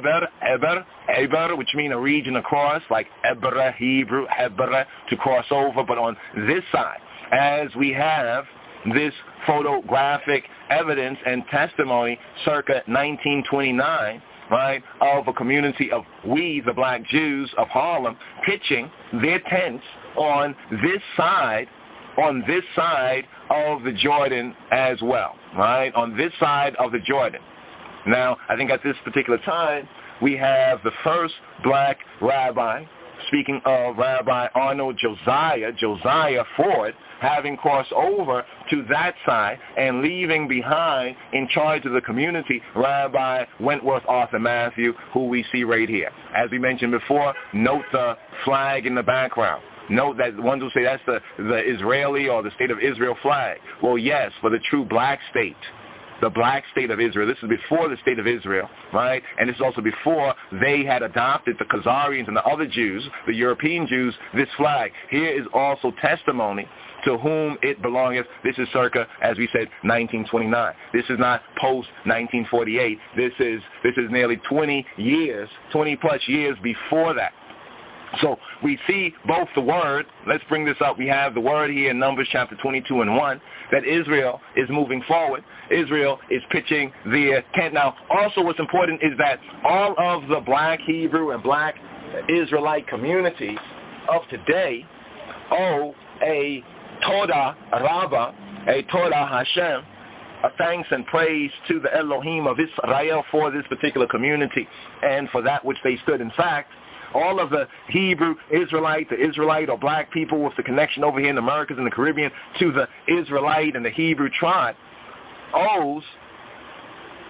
which means a region across, like Ebra, Hebrew, Ebra, to cross over. But on this side, as we have this photographic evidence and testimony circa 1929, right, of a community of the black Jews of Harlem, pitching their tents on this side of the Jordan as well, right, on this side of the Jordan. Now, I think at this particular time, we have the first black rabbi, speaking of Rabbi Arnold Josiah Ford, having crossed over to that side and leaving behind in charge of the community Rabbi Wentworth Arthur Matthew, who we see right here. As we mentioned before, note the flag in the background. Note that ones will say that's the Israeli or the state of Israel flag. Well, yes, for the true black state. The black state of Israel. This is before the state of Israel, right? And this is also before they had adopted, the Khazarians and the other Jews, the European Jews, this flag. Here is also testimony to whom it belongeth. This is circa, as we said, 1929. This is not post-1948. This is nearly 20 plus years before that. So we see both the word, let's bring this up, we have the word here in Numbers chapter 22 and 1, that Israel is moving forward. Israel is pitching their tent. Now, also what's important is that all of the black Hebrew and black Israelite communities of today owe a Todah Rabbah, a Todah Hashem, a thanks and praise to the Elohim of Israel for this particular community and for that which they stood. In fact, all of the Hebrew Israelite, the Israelite or black people with the connection over here in the Americas and the Caribbean to the Israelite and the Hebrew tribe owes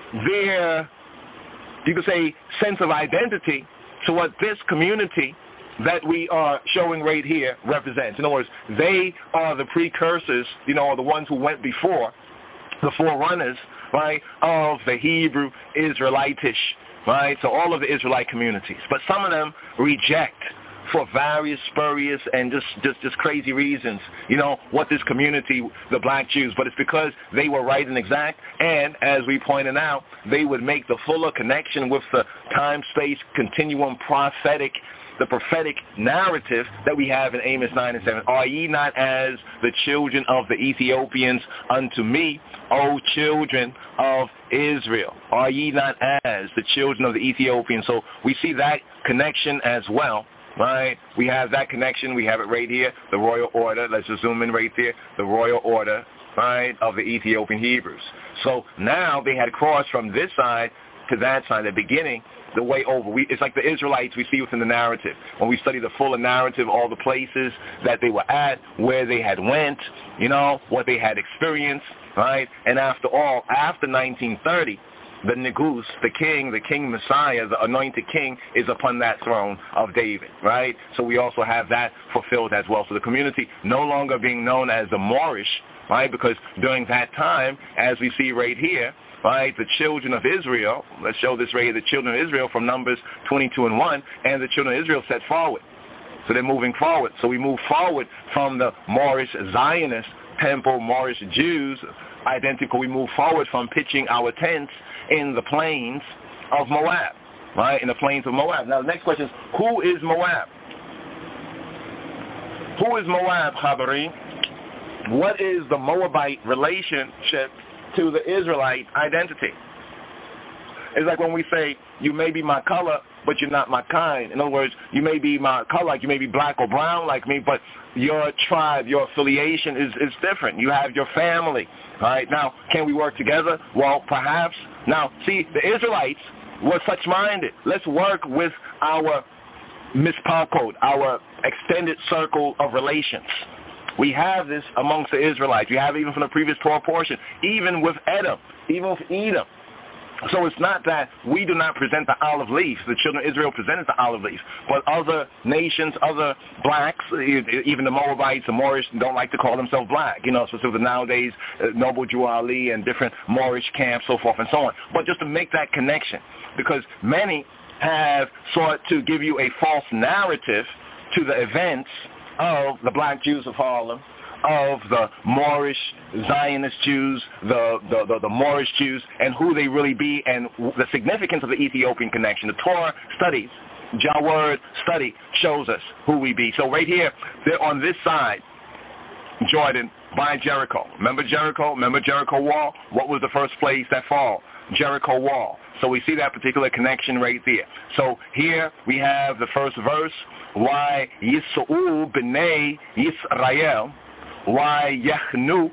their, you could say, sense of identity to what this community that we are showing right here represents. In other words, they are the precursors, or the ones who went before, the forerunners, right, of the Hebrew Israelitish, right, so all of the Israelite communities. But some of them reject for various spurious and just crazy reasons, what this community, the black Jews, but it's because they were right and exact, and as we pointed out, they would make the fuller connection with the time-space continuum the prophetic narrative that we have in Amos 9 and 7. Are ye not as the children of the Ethiopians unto me, O children of Israel? Are ye not as the children of the Ethiopians? So we see that connection as well. Right, we have that connection. We have it right here, the royal order. Let's just zoom in right there, the royal order, right, of the Ethiopian Hebrews. So now they had crossed from this side to that side. The beginning, the way over. It's like the Israelites we see within the narrative. When we study the fuller narrative, all the places that they were at, where they had went, what they had experienced, right? And after all, after 1930. The Negus, the king Messiah, the anointed king, is upon that throne of David, right? So we also have that fulfilled as well. So the community no longer being known as the Moorish, right? Because during that time, as we see right here, right, the children of Israel, let's show this right here, the children of Israel from Numbers 22 and 1, and the children of Israel set forward. So they're moving forward. So we move forward from the Moorish Zionist temple, Moorish Jews, identical. We move forward from pitching our tents in the plains of Moab, right? In the plains of Moab. Now, the next question is, who is Moab? Who is Moab, Chabari? What is the Moabite relationship to the Israelite identity? It's like when we say, you may be my color, but you're not my kind. In other words, you may be my color, like you may be black or brown like me, but your tribe, your affiliation is different. You have your family. All right, now, can we work together? Well, perhaps. Now, see, the Israelites were such-minded. Let's work with our mispalcode, our extended circle of relations. We have this amongst the Israelites. We have it even from the previous Torah portion, even with Edom, even with Edom. So it's not that we do not present the olive leaf. The children of Israel presented the olive leaf. But other nations, other blacks, even the Moabites, the Moorish, don't like to call themselves black. Specifically nowadays, Noble Drew Ali and different Moorish camps, so forth and so on. But just to make that connection, because many have sought to give you a false narrative to the events of the black Jews of Harlem, of the Moorish Zionist Jews, the Moorish Jews, and who they really be, and the significance of the Ethiopian connection. The Torah studies, Jawad study, shows us who we be. So right here, they're on this side, Jordan, by Jericho. Remember Jericho? Remember Jericho wall? What was the first place that fall? Jericho wall. So we see that particular connection right there. So here we have the first verse, why Yis'u b'nei Yisrael, why Yechnu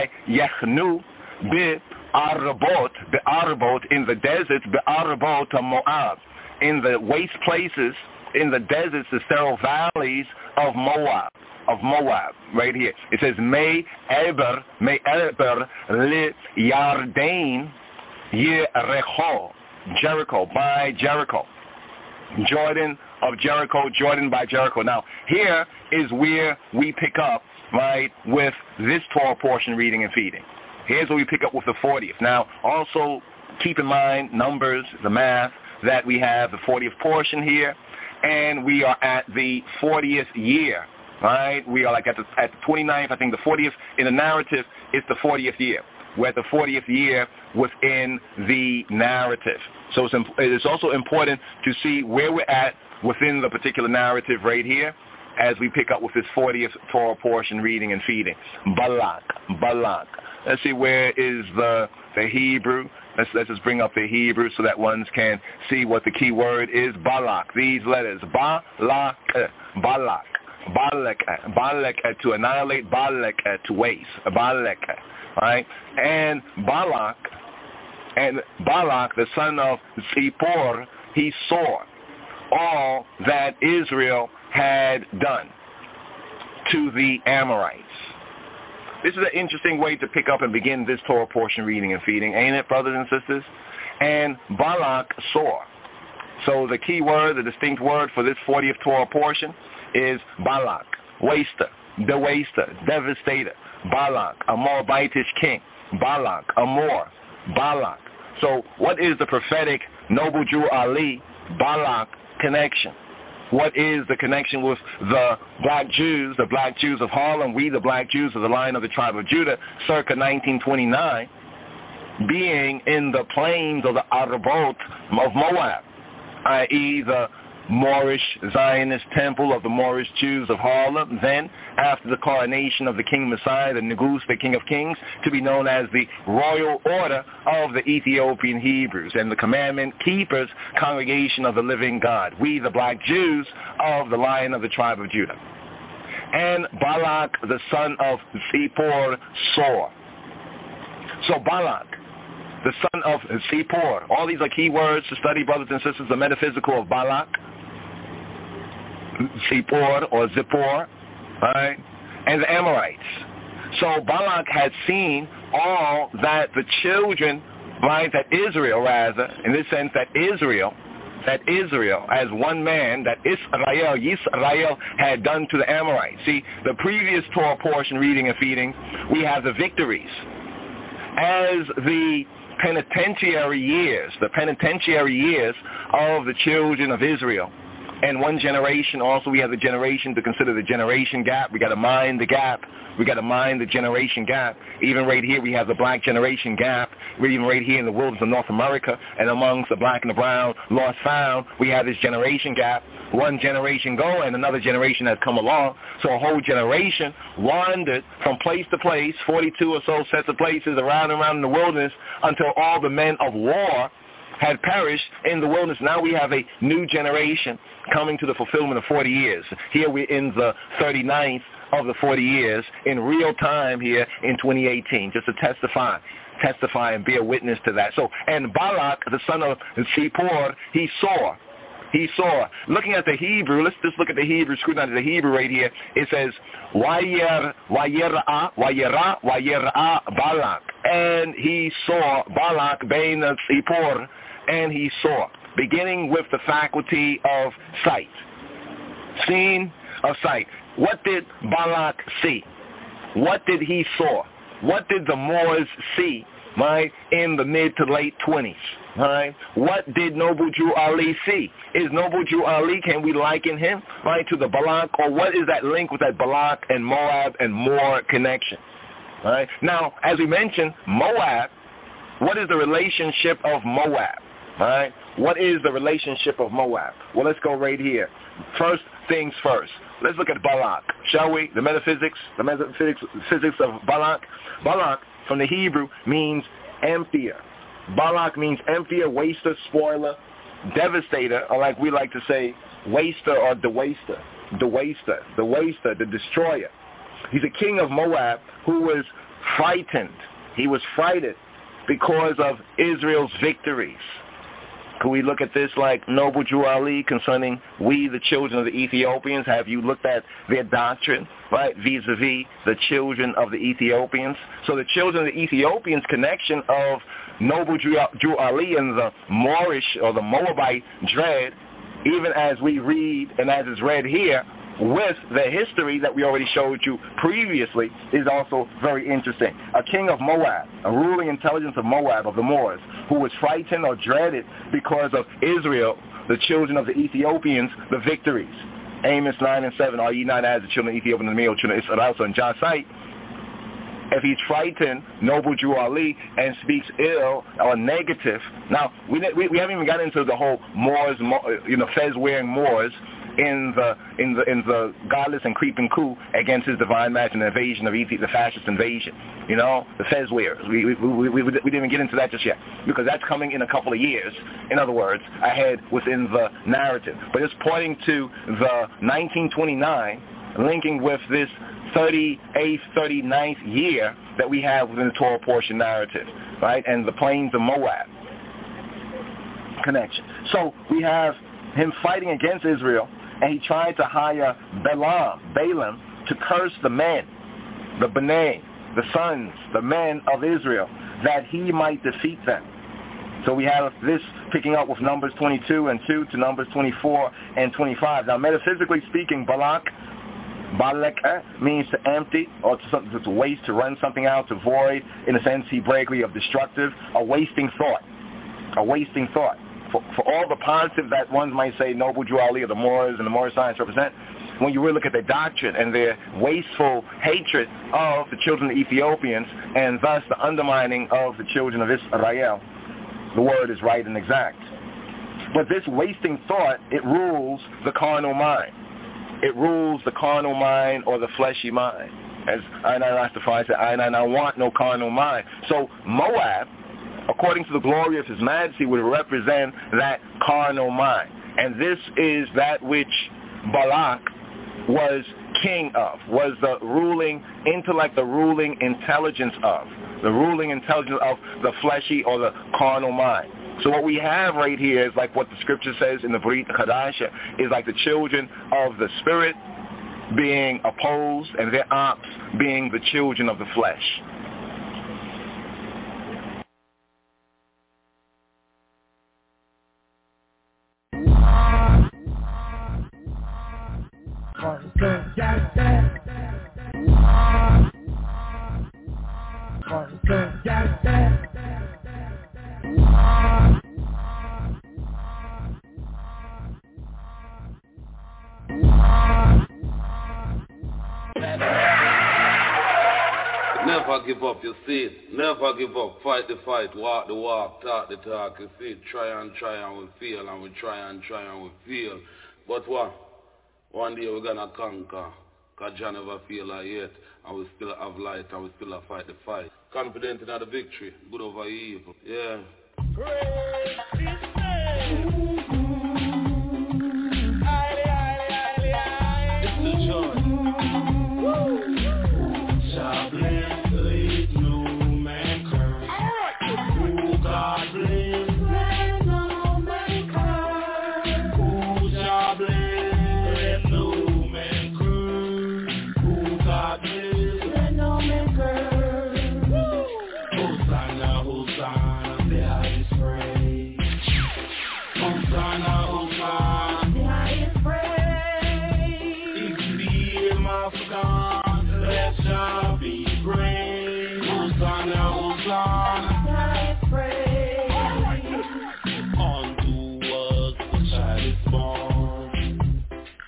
be'arabot in the deserts, be'arabot Moab, in the waste places, in the deserts, the sterile valleys of Moab, right here. It says, May eber li Yardain Yerecho, Jericho, by Jericho. Jordan of Jericho, Jordan by Jericho. Now, here is where we pick up, right, with this Torah portion, reading and feeding. Here's where we pick up with the 40th. Now, also keep in mind, numbers, the math, that we have the 40th portion here, and we are at the 40th year, right? We are like at the 29th, I think the 40th in the narrative is the 40th year. We're at the 40th year within the narrative. So it's also important to see where we're at within the particular narrative right here as we pick up with this 40th Torah portion, reading and feeding. Balak. Let's see, where is the Hebrew? Let's just bring up the Hebrew so that ones can see what the key word is. Balak. These letters. Balak, to annihilate. Balak, to waste. Balak. Right? And Balak, the son of Zippor, he saw all that Israel had done to the Amorites. This is an interesting way to pick up and begin this Torah portion, reading and feeding, ain't it, brothers and sisters? And Balak saw. So the key word, the distinct word for this 40th Torah portion is Balak, waster, the waster, devastator. Balak, a Moabitish king. Balak, a Moor. Balak. So what is the prophetic Noble Jew Ali Balak connection? What is the connection with the black Jews of Harlem, we the black Jews of the line of the tribe of Judah, circa 1929, being in the plains of the Arabot of Moab, i.e. the Moorish Zionist temple of the Moorish Jews of Harlem, then after the coronation of the King Messiah, the Negus, the King of Kings, to be known as the Royal Order of the Ethiopian Hebrews and the Commandment Keepers Congregation of the Living God, we the black Jews of the Lion of the tribe of Judah. And Balak, the son of Zippor, saw. So Balak, the son of Zippor, all these are key words to study, brothers and sisters, the metaphysical of Balak, Zippor or Zippor, right, and the Amorites. So Balak had seen all that the children, right, that Israel rather, in this sense that Israel as one man, that Yisrael had done to the Amorites. See, the previous Torah portion, reading and feeding, we have the victories. As the penitentiary years of the children of Israel, and one generation also, we have the generation to consider the generation gap. We got to mind the gap. We got to mind the generation gap. Even right here, we have the black generation gap. Even right here in the wilderness of North America and amongst the black and the brown, lost found, we have this generation gap. One generation go and another generation has come along. So a whole generation wandered from place to place, 42 or so sets of places around and around in the wilderness until all the men of war had perished in the wilderness. Now we have a new generation coming to the fulfillment of 40 years. Here we're in the 39th of the 40 years in real time here in 2018, just to testify and bear witness to that. So, and Balak, the son of Zippor, he saw. Looking at the Hebrew, let's just look at the Hebrew, scrutinize the Hebrew right here. It says, Vayera Balak. And he saw Balak bein Zippor, and he saw, beginning with the faculty of sight. Seen of sight. What did Balak see? What did he saw? What did the Moors see, right, in the mid to late 20s? Right? What did Noble Jew Ali see? Is Noble Jew Ali, can we liken him, right, to the Balak? Or what is that link with that Balak and Moab and Moor connection? Right? Now, as we mentioned, Moab, what is the relationship of Moab? Right? What is the relationship of Moab? Well, let's go right here. First things first. Let's look at Balak, shall we? The metaphysics of Balak. Balak, from the Hebrew, means emptier. Balak means emptier, waster, spoiler, devastator, or like we like to say, waster or the waster, the destroyer. He's a king of Moab who was frightened. He was frightened because of Israel's victories. Can we look at this like Noble Jew Ali concerning we, the children of the Ethiopians? Have you looked at their doctrine, right, vis-a-vis the children of the Ethiopians? So the children of the Ethiopians' connection of Noble Jew Ali and the Moorish or the Moabite dread, even as we read and as is read here, with the history that we already showed you previously, is also very interesting. A king of Moab, a ruling intelligence of Moab, of the Moors, who was frightened or dreaded because of Israel, the children of the Ethiopians, the victories. Amos 9 and 7, are ye not as the children of Ethiopia and the male children of Israel? So in John sight, if he's frightened, Noble Jew Ali, and speaks ill or negative. Now, we haven't even got into the whole Moors, fez-wearing Moors, in the godless and creeping coup against his divine majesty and the invasion of the fascist invasion, the fez wearers. We didn't even get into that just yet, because that's coming in a couple of years, in other words, ahead within the narrative. But it's pointing to the 1929, linking with this 38th, 39th year that we have within the Torah portion narrative, right, and the plains of Moab connection. So we have him fighting against Israel, and he tried to hire Balaam, to curse the men, the B'nai, the sons, the men of Israel, that he might defeat them. So we have this picking up with Numbers 22 and 2 to Numbers 24 and 25. Now, metaphysically speaking, Balak means to empty or to waste, to run something out, to void. In a sense, Hebraically of destructive, a wasting thought. A wasting thought. For all the positive that one might say Noble Drew Ali or the Moors and the Moorish science represent, when you really look at their doctrine and their wasteful hatred of the children of the Ethiopians and thus the undermining of the children of Israel, the word is right and exact. But this wasting thought, it rules the carnal mind. It rules the carnal mind or the fleshy mind. As Einai Rastafari said, I want no carnal mind. So Moab, according to the glory of his majesty, would represent that carnal mind. And this is that which Balak was king of, was the ruling intellect, the ruling intelligence of, the fleshy or the carnal mind. So what we have right here is like what the scripture says in the Brit Chadasha, is like the children of the spirit being opposed and their ops being the children of the flesh. Never give up, you see it. Never give up. Fight the fight, walk the walk, talk the talk, you see it. Try and we fail, and we try and we fail. But what? One day we're gonna conquer. Because Jah never fail like yet. And we still have light, and we still have fight the fight. Confident in the victory. Good over evil. Yeah. It's the joy. Jah bless, let no man curse. Who God bless, let no man curse. Who Jah bless, let no man curse. Who God bless, let no man curse. Hosanna, Hosanna, the highest praise. Hosanna, Hosanna, the highest praise. If the my God, let Jah be praised. Hosanna, Hosanna, the highest praise. Unto us the child is born.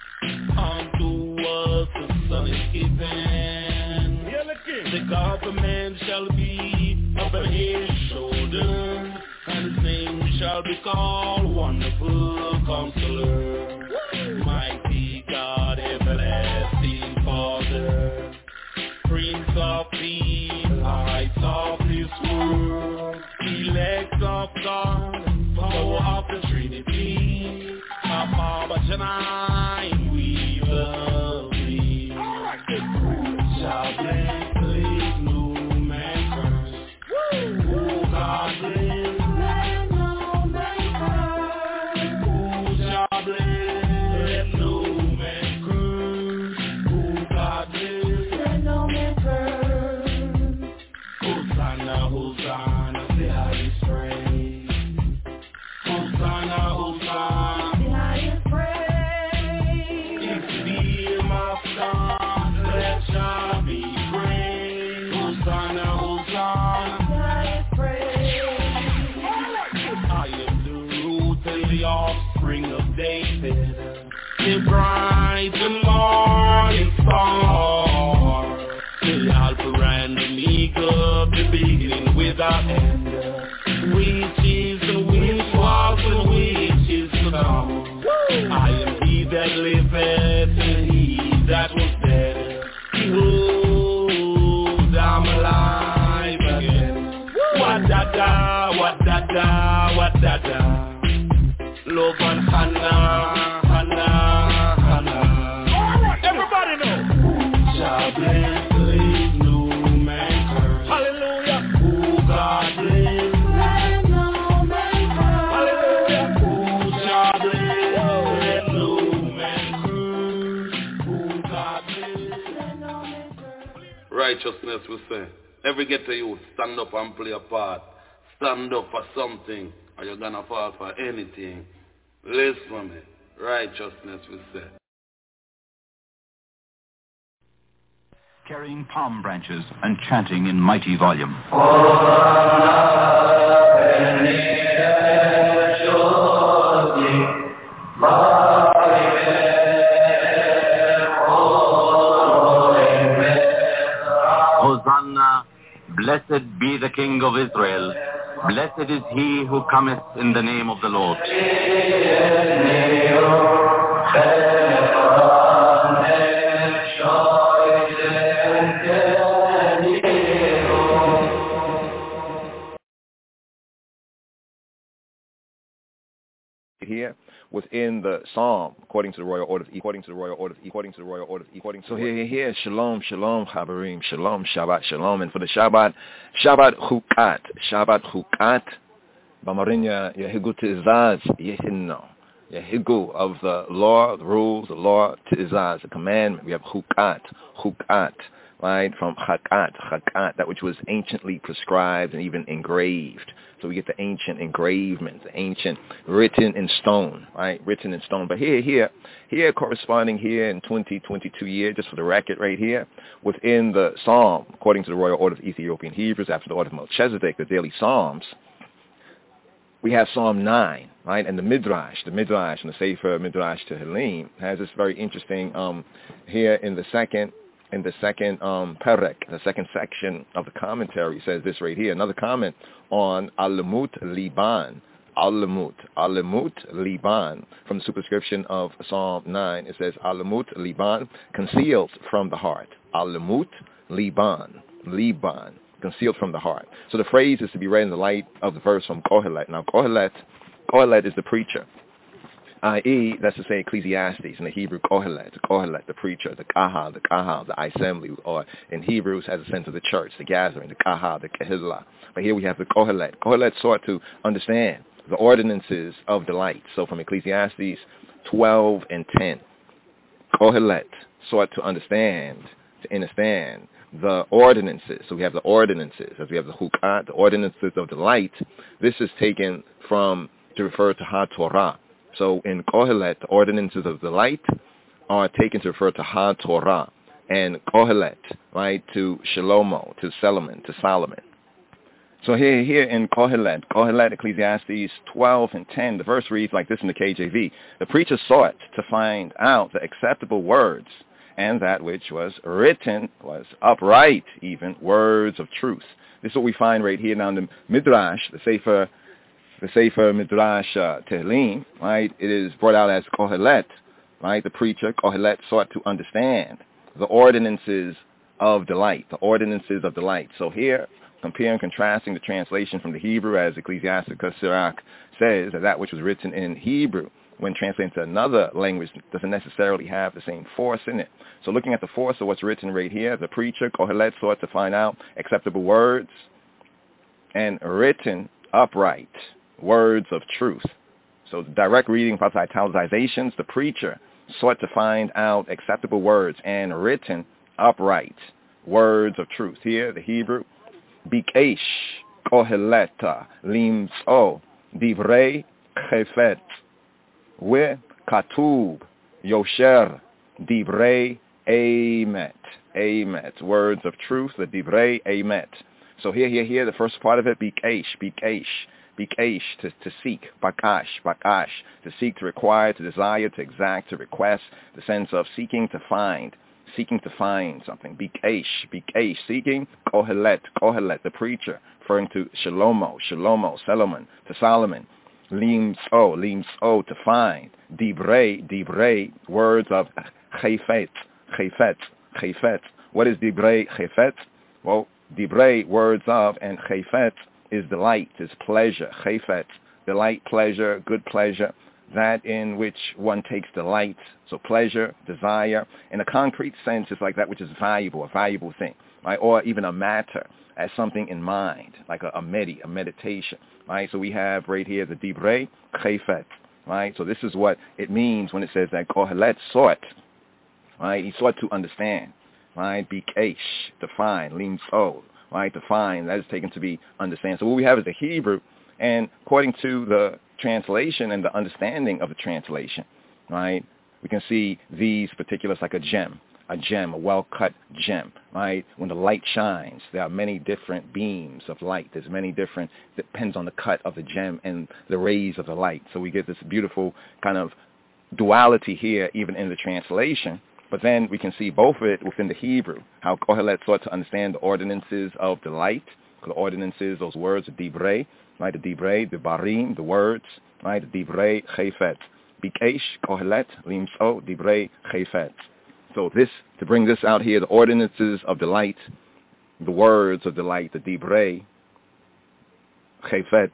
Unto us the son is given. The government shall be upon his shoulder, and his name shall be called Wonderful Counselor, Mighty God, Everlasting Father, Prince of Peace, Light of this world, Elect of God, Power of the Trinity, Abba Janai, we love thee. Jah bless, let no man curse. Who God bless, let no man curse. Who Jah bless, let no man curse. Who God bless, let no man curse. Hosanna, Hosanna, the highest praise. Hosanna, Hosanna, the highest praise. If the aim of God, let Jah be praised. Hosanna, Hosanna, the highest praise. I am the root and the offspring of David, the bright and morning star, the Alpha and Omega, the beginning without end, which is and which was and which is to come. I am he that liveth and he that was dead. Behold, I'm alive again. Wa-da-da, wa-da-da, wa-da-da. Love and Hannah, Hannah, Hannah. Everybody know. Jah bless, let no man curse. Hallelujah. Who God bless, let no man curse. Hallelujah. Who Jah bless, let no man curse. Who God bless, let no man curse. Righteousness, we say. Every ghetto youth, stand up and play a part. Stand up for something. Are you gonna fall for anything? Listen for me. Righteousness we say. Carrying palm branches and chanting in mighty volume. Hosanna, blessed be the King of Israel. Blessed is he who cometh in the name of the Lord. Here within the psalm, according to the royal order, So here, shalom, shalom, chabarim, shalom, Shabbat, shalom, and for the Shabbat chukat, b'marinya yehigu te'izaz yehinno, yehigu of the law, the rules, the law te'izaz, the commandment. We have chukat, right, from chakat, that which was anciently prescribed and even engraved. So we get the ancient engravement, the ancient written in stone, right? Written in stone. But here, corresponding here in 2022 year, just for the record right here, within the Psalm, according to the Royal Order of Ethiopian Hebrews, after the Order of Melchizedek, the daily Psalms, we have Psalm 9, right? And the Midrash and the Sefer Midrash Tehillim has this very interesting, here in the second perek, the second section of the commentary, says this right here. Another comment on Alemut Liban. Alemut Liban. From the superscription of Psalm 9, it says Alemut Liban, concealed from the heart. Alemut Liban. Concealed from the heart. So the phrase is to be read in the light of the verse from Kohelet. Now Kohelet is the preacher. I.e., that's to say Ecclesiastes, in the Hebrew, Kohelet, the preacher, the Kahal, the assembly, or in Hebrews has a sense of the church, the gathering, the Kahal, the Kehillah. But here we have the Kohelet. Kohelet sought to understand the ordinances of the light. So from Ecclesiastes 12 and 10, Kohelet sought to understand the ordinances. So we have the ordinances, as we have the Hukat, the ordinances of the light. This is taken from, to refer to HaTorah. So in Kohelet, the ordinances of the light are taken to refer to HaTorah, and Kohelet, right, to Shlomo, to Solomon. So here in Kohelet, Ecclesiastes 12 and 10, the verse reads like this in the KJV. The preacher sought to find out the acceptable words, and that which was written was upright, even words of truth. This is what we find right here now in the Midrash, the Sefer Midrash Tehillim, right? It is brought out as Kohelet, right? The preacher, Kohelet, sought to understand the ordinances of the light, So here, comparing and contrasting the translation from the Hebrew, as Ecclesiasticus Sirach says, that which was written in Hebrew, when translated to another language, doesn't necessarily have the same force in it. So looking at the force of what's written right here, the preacher, Kohelet, sought to find out acceptable words and written upright words of truth. So the direct reading plus italicizations, the preacher sought to find out acceptable words and written upright words of truth. Here, the Hebrew, Bikesh Koheleta Limso Divrei Chefet We Katub Yosher Divrei Emet. Words of truth, the Divrei Emet. So here, the first part of it, Bikesh, to seek, bakash, to seek, to require, to desire, to exact, to request, the sense of seeking to find something. Bikesh, seeking, Kohelet, the preacher, referring to Shlomo, Solomon, to Solomon. Limso, to find. Divrei, words of Chefet. What is Divrei Chefet? Well, Divrei, words of, and Chefet is delight, is pleasure. Chefet, delight, pleasure, good pleasure, that in which one takes delight. So pleasure, desire, in a concrete sense, is like that which is valuable, a valuable thing, right? Or even a matter, as something in mind, like a meditation, right? So we have right here the Divrei Chefet, right? So this is what it means when it says that Kohelet sought, right? He sought to understand, right? Bikesh, to find, limso, right? To find, that is taken to be understand. So what we have is the Hebrew, And according to the translation and the understanding of the translation, right, we can see these particulars like a gem, a well-cut gem, right? When the light shines, there are many different beams of light. There's many different, depends on the cut of the gem and the rays of the light. So we get this beautiful kind of duality here, even in the translation. But then we can see both of it within the Hebrew, how Kohelet sought to understand the ordinances of the light, the ordinances, those words, the divrei, right? The divrei, the barim, the words, right? The divrei chayfet. Bikesh, Kohelet, limso, divrei chayfet. So this, to bring this out here, the ordinances of the light, the words of the light, the divrei, chayfet,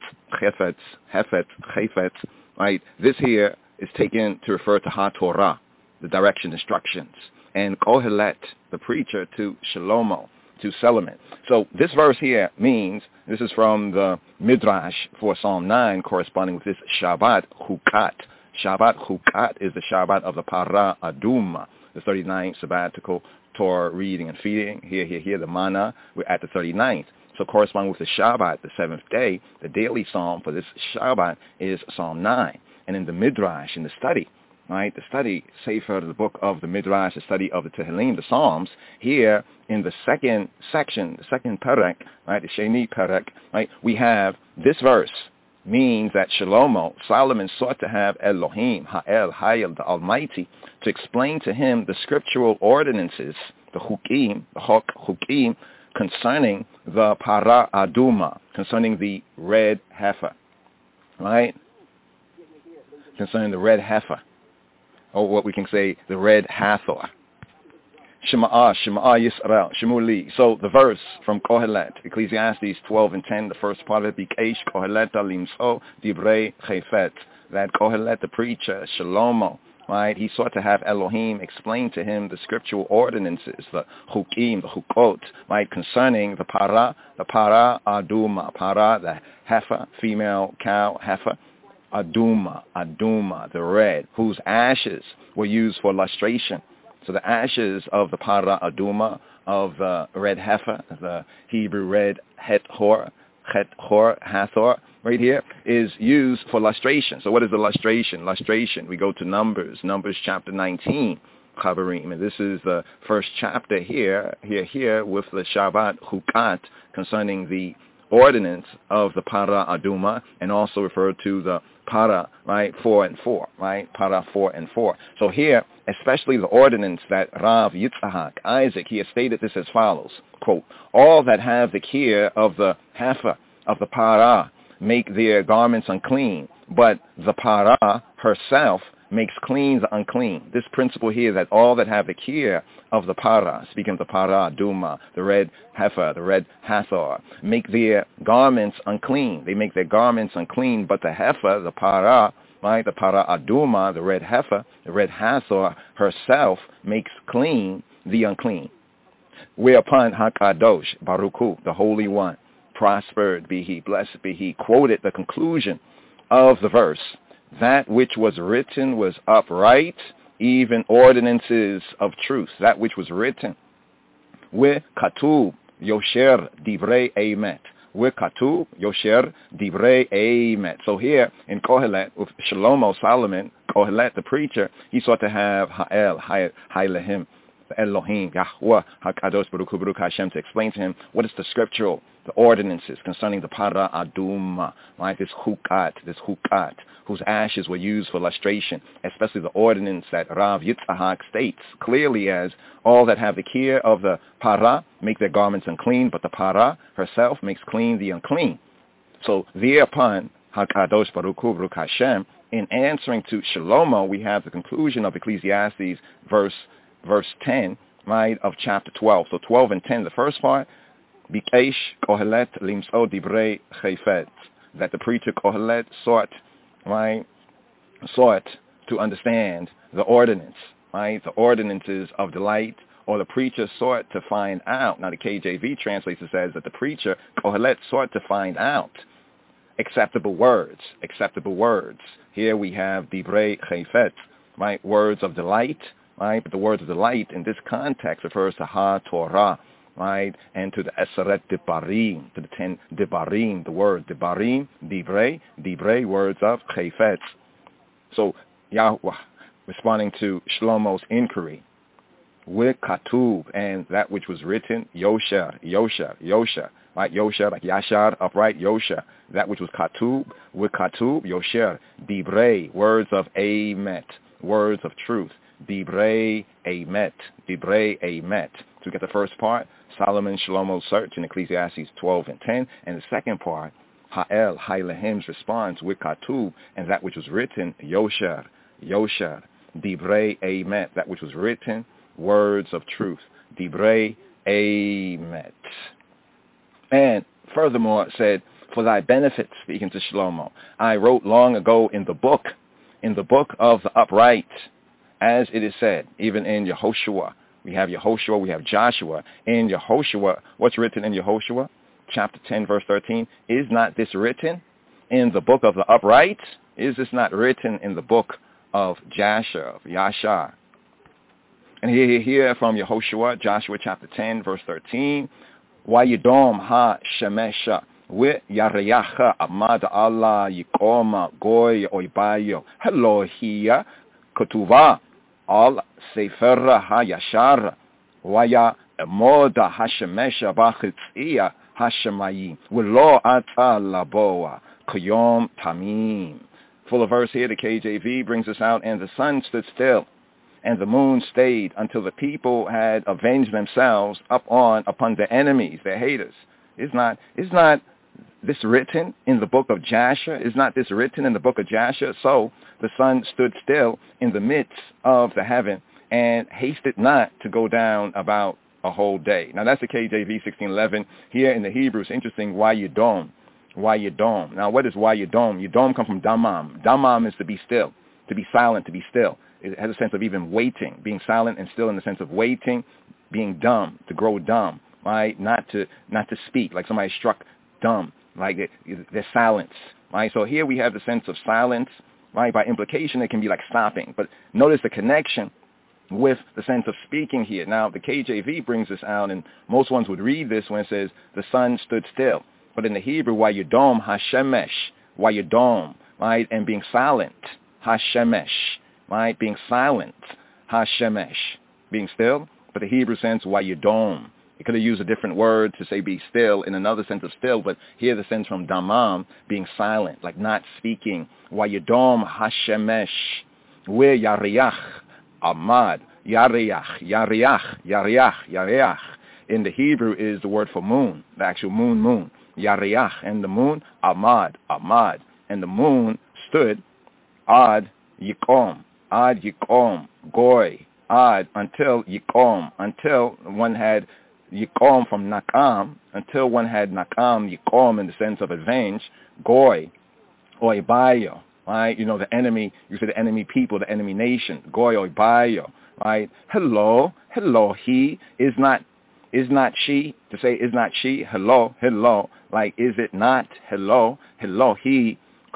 chayfet, right? This here is taken to refer to HaTorah, the direction, instructions, and Kohelet, the preacher, to Shlomo, to Solomon. So this verse here means, this is from the Midrash for Psalm 9, corresponding with this Shabbat Hukat. Shabbat Hukat is the Shabbat of the Parah Aduma, the 39th sabbatical Torah reading and feeding. Here, the manna, we're at the 39th. So corresponding with the Shabbat, the 7th day, the daily psalm for this Shabbat is Psalm 9. And in the Midrash, in the study, right, the study, Sefer, the book of the Midrash, the study of the Tehillim, the Psalms, here in the second section, the second perek, right, the Sheni perek, right, we have this verse means that Shlomo, Solomon, sought to have Elohim, Ha'el, Hayel, the Almighty, to explain to him the scriptural ordinances, the Hukim, the Hukim, concerning the Parah Aduma, concerning the red heifer, right? Concerning the red heifer, or what we can say, the red Hathor. Shema Yisrael, Shemuli. So the verse from Kohelet, Ecclesiastes 12 and 10, the first part of it, Bikesh Kohelet Limso Divrei Chayfet, that Kohelet, the preacher, Shlomo, right, he sought to have Elohim explain to him the scriptural ordinances, the Hukim, the Hukot, right, concerning the Parah Aduma, Parah, the heifer, female cow, heifer, Aduma, the red, whose ashes were used for lustration. So the ashes of the Parah Aduma, of the red heifer, the Hebrew red Hathor, right here, is used for lustration. So what is the lustration? Lustration, we go to Numbers chapter 19, Chabarim, and this is the first chapter here with the Shabbat Hukat concerning the ordinance of the Parah Aduma, and also referred to the Parah, right, 4 and 4, right, Parah 4 and 4. So here, especially the ordinance that Rav Yitzhak, Isaac, he has stated this as follows, quote, all that have the care of the heifer, of the Parah, make their garments unclean, but the Parah herself makes clean the unclean. This principle here, that all that have the care of the Parah, speaking of the Parah Aduma, the red heifer, the red Hathor, make their garments unclean. They make their garments unclean, but the heifer, the Parah, right, the Parah Aduma, the red heifer, the red Hathor herself makes clean the unclean. Whereupon HaKadosh, Baruch Hu, the Holy One, prospered be he, blessed be he, quoted the conclusion of the verse, that which was written was upright, even ordinances of truth. That which was written. We katub yosher divrei emet. We katub yosher divrei emet. So here in Kohelet, with Shlomo Solomon, Kohelet the preacher, he sought to have Ha'el, Ha'elahim, Elohim, Yahweh, HaKadosh Baruch Hu, Baruch Hashem, to explain to him what is the scriptural, the ordinances concerning the Parah Aduma, right, this hukat, whose ashes were used for lustration, especially the ordinance that Rav Yitzhak states clearly as all that have the care of the Parah make their garments unclean, but the Parah herself makes clean the unclean. So thereupon, HaKadosh Baruch Hu, Baruch Hashem, in answering to Shlomo, we have the conclusion of Ecclesiastes verse 10, right, of chapter 12. So 12 and 10, the first part, Bikesh Kohelet Limso Divrei Chayfet, that the preacher Kohelet sought to understand the ordinance, right, the ordinances of the light, or the preacher sought to find out. Now the KJV translator says that the preacher Kohelet sought to find out acceptable words. Here we have Divrei Chayfet, right, words of the light, right, but the words of the light in this context refers to HaTorah, right? And to the Eseret Debarim, to the 10 Debarim, the word Debarim, Divrei, words of Chayfetz. So Yahweh responding to Shlomo's inquiry, with Katub, and that which was written, Yosher, right? Yosher, like Yashar, upright, Yosher, that which was Katub, with Katub, Yosher, Divrei, words of Emet, words of truth, Divrei Emet. So we get the first part, Solomon Shlomo's search in Ecclesiastes 12 and 10, and the second part, Ha'el, Hailahim's response with Katub, and that which was written, Yosher, Divrei Emet, that which was written, words of truth, Divrei Emet. And furthermore it said, for thy benefit, speaking to Shlomo, I wrote long ago in the book of the upright, as it is said, even in Yehoshua. We have Yehoshua, we have Joshua. In Yehoshua, what's written in Yehoshua? Chapter 10, verse 13, is not this written in the book of the upright? Is this not written in the book of Yashar? And here from Yehoshua, Joshua chapter 10, verse 13, Wayidom ha-shemesha, Yareyacha amad Allah yikoma goy oibayo, Elohia ketuva al sefer ha-yashar, Waya emoda ha-shemesha b'chitzia ha-shemayim, V'lo ata laboa, k'yom tamim. Full of verse here, the KJV brings us out, and the sun stood still, and the moon stayed until the people had avenged themselves upon their enemies, their haters. Is not this written in the book of Jasher? Is not this written in the book of Jasher? So the sun stood still in the midst of the heaven and hasted not to go down about a whole day. Now that's the KJV 1611. Here in the Hebrew, it's interesting, Wayidom. Now what is Wayidom? Yidom comes from Damam. Damam is to be still, to be silent, to be still. It has a sense of even waiting, being silent and still in the sense of waiting, being dumb, to grow dumb, right? Not to speak, like somebody struck dumb, like they're silence, right? So here we have the sense of silence, right? By implication, it can be like stopping. But notice the connection with the sense of speaking here. Now, the KJV brings this out, and most ones would read this when it says, the sun stood still. But in the Hebrew, Wayidom ha-shemesh, Wayidom, right? And being silent, ha-shemesh. Right, being silent, ha-shemesh, being still, but the Hebrew sense, Wayidom. It could have used a different word to say be still in another sense of still, but here the sense from damam, being silent, like not speaking. Wayidom ha-shemesh, where yariyach, amad, yariyach. In the Hebrew is the word for moon, the actual moon. Yariyach, and the moon, amad, and the moon stood, ad yikom. Ad yikom, goy, ad, until yikom, until one had yikom from nakam, until one had nakam, yikom in the sense of avenge, goy, oibayo, right? You know, the enemy, you say the enemy people, the enemy nation, goy, oibayo, right? Hello, he, is not she, to say is not she, hello, like is it not, hello, he,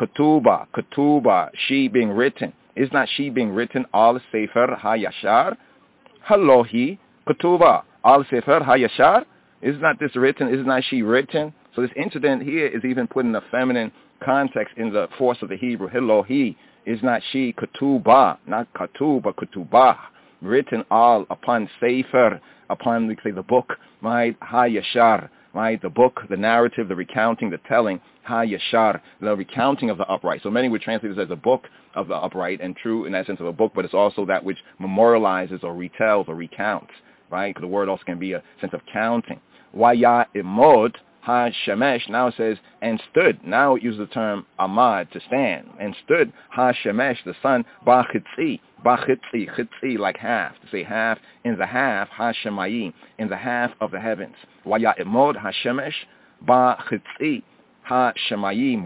ketuba, she being written. Is not she being written, al sefer ha-yashar? Halohi ketuba, al sefer ha-yashar? Is not this written? Is not she written? So this incident here is even put in a feminine context in the force of the Hebrew. Halohi, is not she ketuba, not ketuba, ketuba, written all upon sefer, upon, we say, the book, right? Ha-yashar, right? The book, the narrative, the recounting, the telling, ha-yashar, the recounting of the upright. So many would translate this as a book of the upright, and true in that sense of a book, but it's also that which memorializes or retells or recounts, right? Because the word also can be a sense of counting. Waya imod ha-shemesh, now it says, and stood. Now it uses the term amad, to stand. And stood ha-shemesh, the sun, ba'chitzi, chitzi, like half, to say half, in the half, ha-shemayim, in the half of the heavens. Waya imod ha-shemesh, ba'chitzi, ha-shemayim,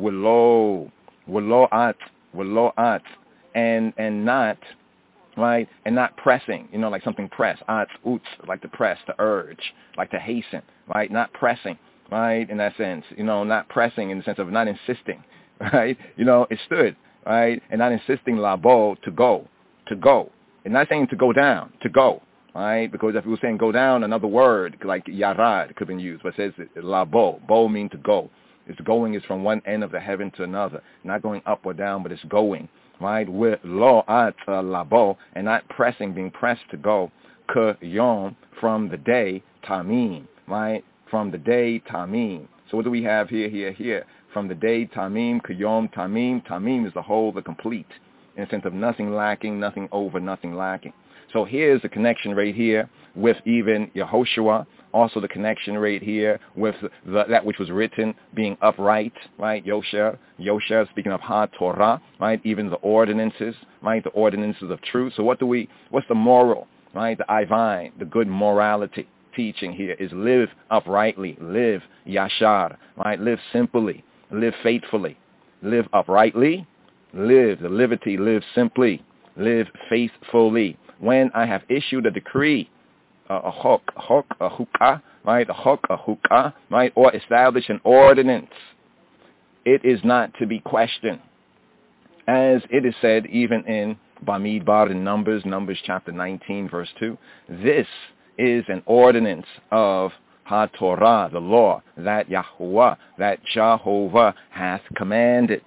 willo at, and not, right, and not pressing, you know, like something press, like to press, to urge, like to hasten, right, not pressing, right, in that sense, you know, not pressing in the sense of not insisting, right, you know, it stood, right, and not insisting labo, to go, and not saying to go down, to go, right? Because if we were saying go down, another word like yarad could have been used, but it says labo. Bo means to go. It's going is from one end of the heaven to another, not going up or down, but it's going, right? With lo at labo, and not pressing, being pressed to go. Ke yom, from the day, tamim, right? From the day, tamim. So what do we have here? From the day, tamim, ke yom, tamim. Tamim is the whole, the complete, in the sense of nothing lacking, nothing over, nothing lacking. So here's the connection right here with even Yehoshua. Also the connection right here with that which was written being upright, right? Yosher, speaking of Ha-Torah, right? Even the ordinances, right? The ordinances of truth. So what's the moral, right? The Ivine, the good morality teaching here is live uprightly, live yashar, right? Live simply, live faithfully, live uprightly, live the liberty, live simply, live faithfully. When I have issued a decree, a hukah, right? A hukah, right? Or establish an ordinance, it is not to be questioned. As it is said even in Bamidbar in Numbers chapter 19, verse 2, this is an ordinance of Ha-Torah, the law, that Yahuwah, that Jehovah hath commanded.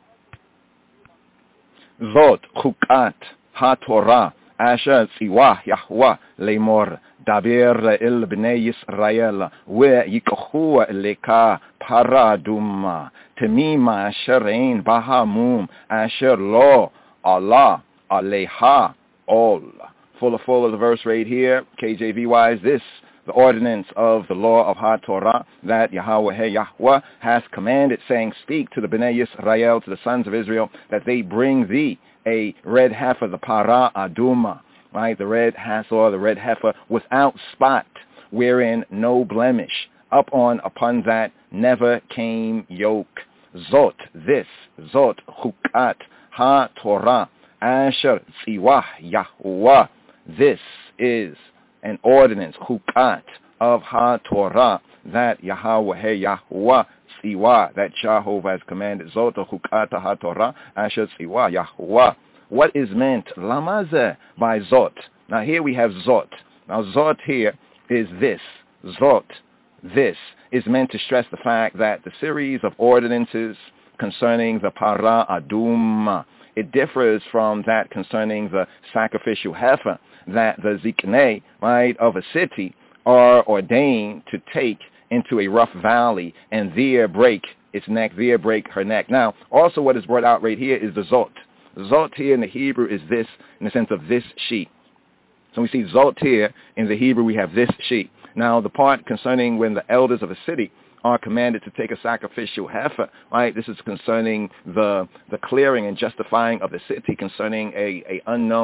Zot chukat Ha-Torah, Asher tziwah Yahuwah lemor, daber el bnei Yisrael, ve'yikahu leka paraduma, temima asher ein bahamum, asher lo Allah aleha ol. Full of the verse right here, KJV-wise, this, the ordinance of the law of Ha-Torah, that Yahweh has commanded, saying, speak to the Bnei Yisrael, to the sons of Israel, that they bring thee a red heifer, the para aduma, right, the red hasor, the red heifer, without spot, wherein no blemish, upon that never came yoke. Zot, this, zot, chukat, Ha-Torah, asher tziwah Yahuwah. This is an ordinance, chukat, of Ha-Torah, that Yahweh, Yahuwah, tziwah, that Jehovah has commanded. Zot chukat Ha-Torah, asher tziwah Yahuwah. What is meant, lamaze, by zot? Now here we have zot. Now zot here is this. Zot, this, is meant to stress the fact that the series of ordinances concerning the para adum, it differs from that concerning the sacrificial heifer, that the ziknei, right, of a city are ordained to take into a rough valley and there break its neck, there break her neck. Now, also what is brought out right here is the zot. Zot here in the Hebrew is this, in the sense of this sheep. So we see zot here in the Hebrew, we have this sheep. Now, the part concerning when the elders of a city are commanded to take a sacrificial heifer, right? This is concerning the clearing and justifying of the city, concerning a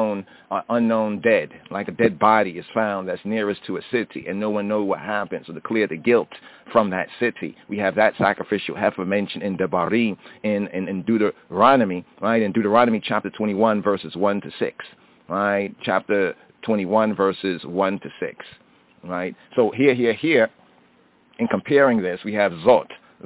unknown dead, like a dead body is found that's nearest to a city, and no one knows what happened. So to clear the guilt from that city, we have that sacrificial heifer mentioned in Devarim, in Deuteronomy, right? In Deuteronomy chapter 21, verses 1 to 6, right? Chapter 21, verses 1 to 6, right? So here. In comparing this, we have zot,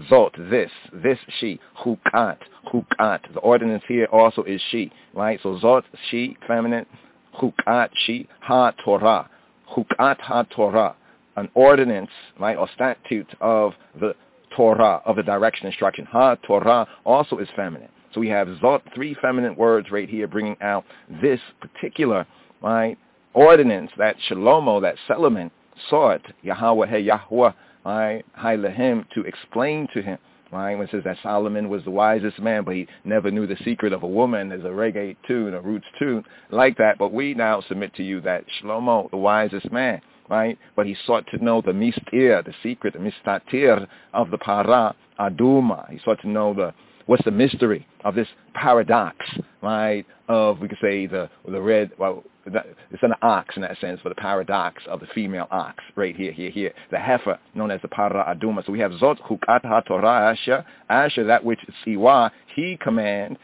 this she, chukat. The ordinance here also is she, right? So zot, she, feminine, chukat, she, Ha-Torah. Chukat Ha-Torah, an ordinance, right, or statute of the Torah, of the direction instruction. Ha-Torah also is feminine. So we have zot, three feminine words right here bringing out this particular, right, ordinance that Shlomo, that Solomon sought Yahweh, Yahuwah, right, Hailahem, to explain to him, right, when it says that Solomon was the wisest man, but he never knew the secret of a woman. There's a reggae tune, a roots tune like that, but we now submit to you that Shlomo, the wisest man, right, but he sought to know the mistir, the secret, the mistatir of the para aduma. He sought to know what's the mystery of this paradox, right, of, we could say, the red, well, it's an ox in that sense, for the paradox of the female ox, right here, the heifer, known as the para aduma. So we have zot chukat ha-Torah, asher, that which siwa, he command,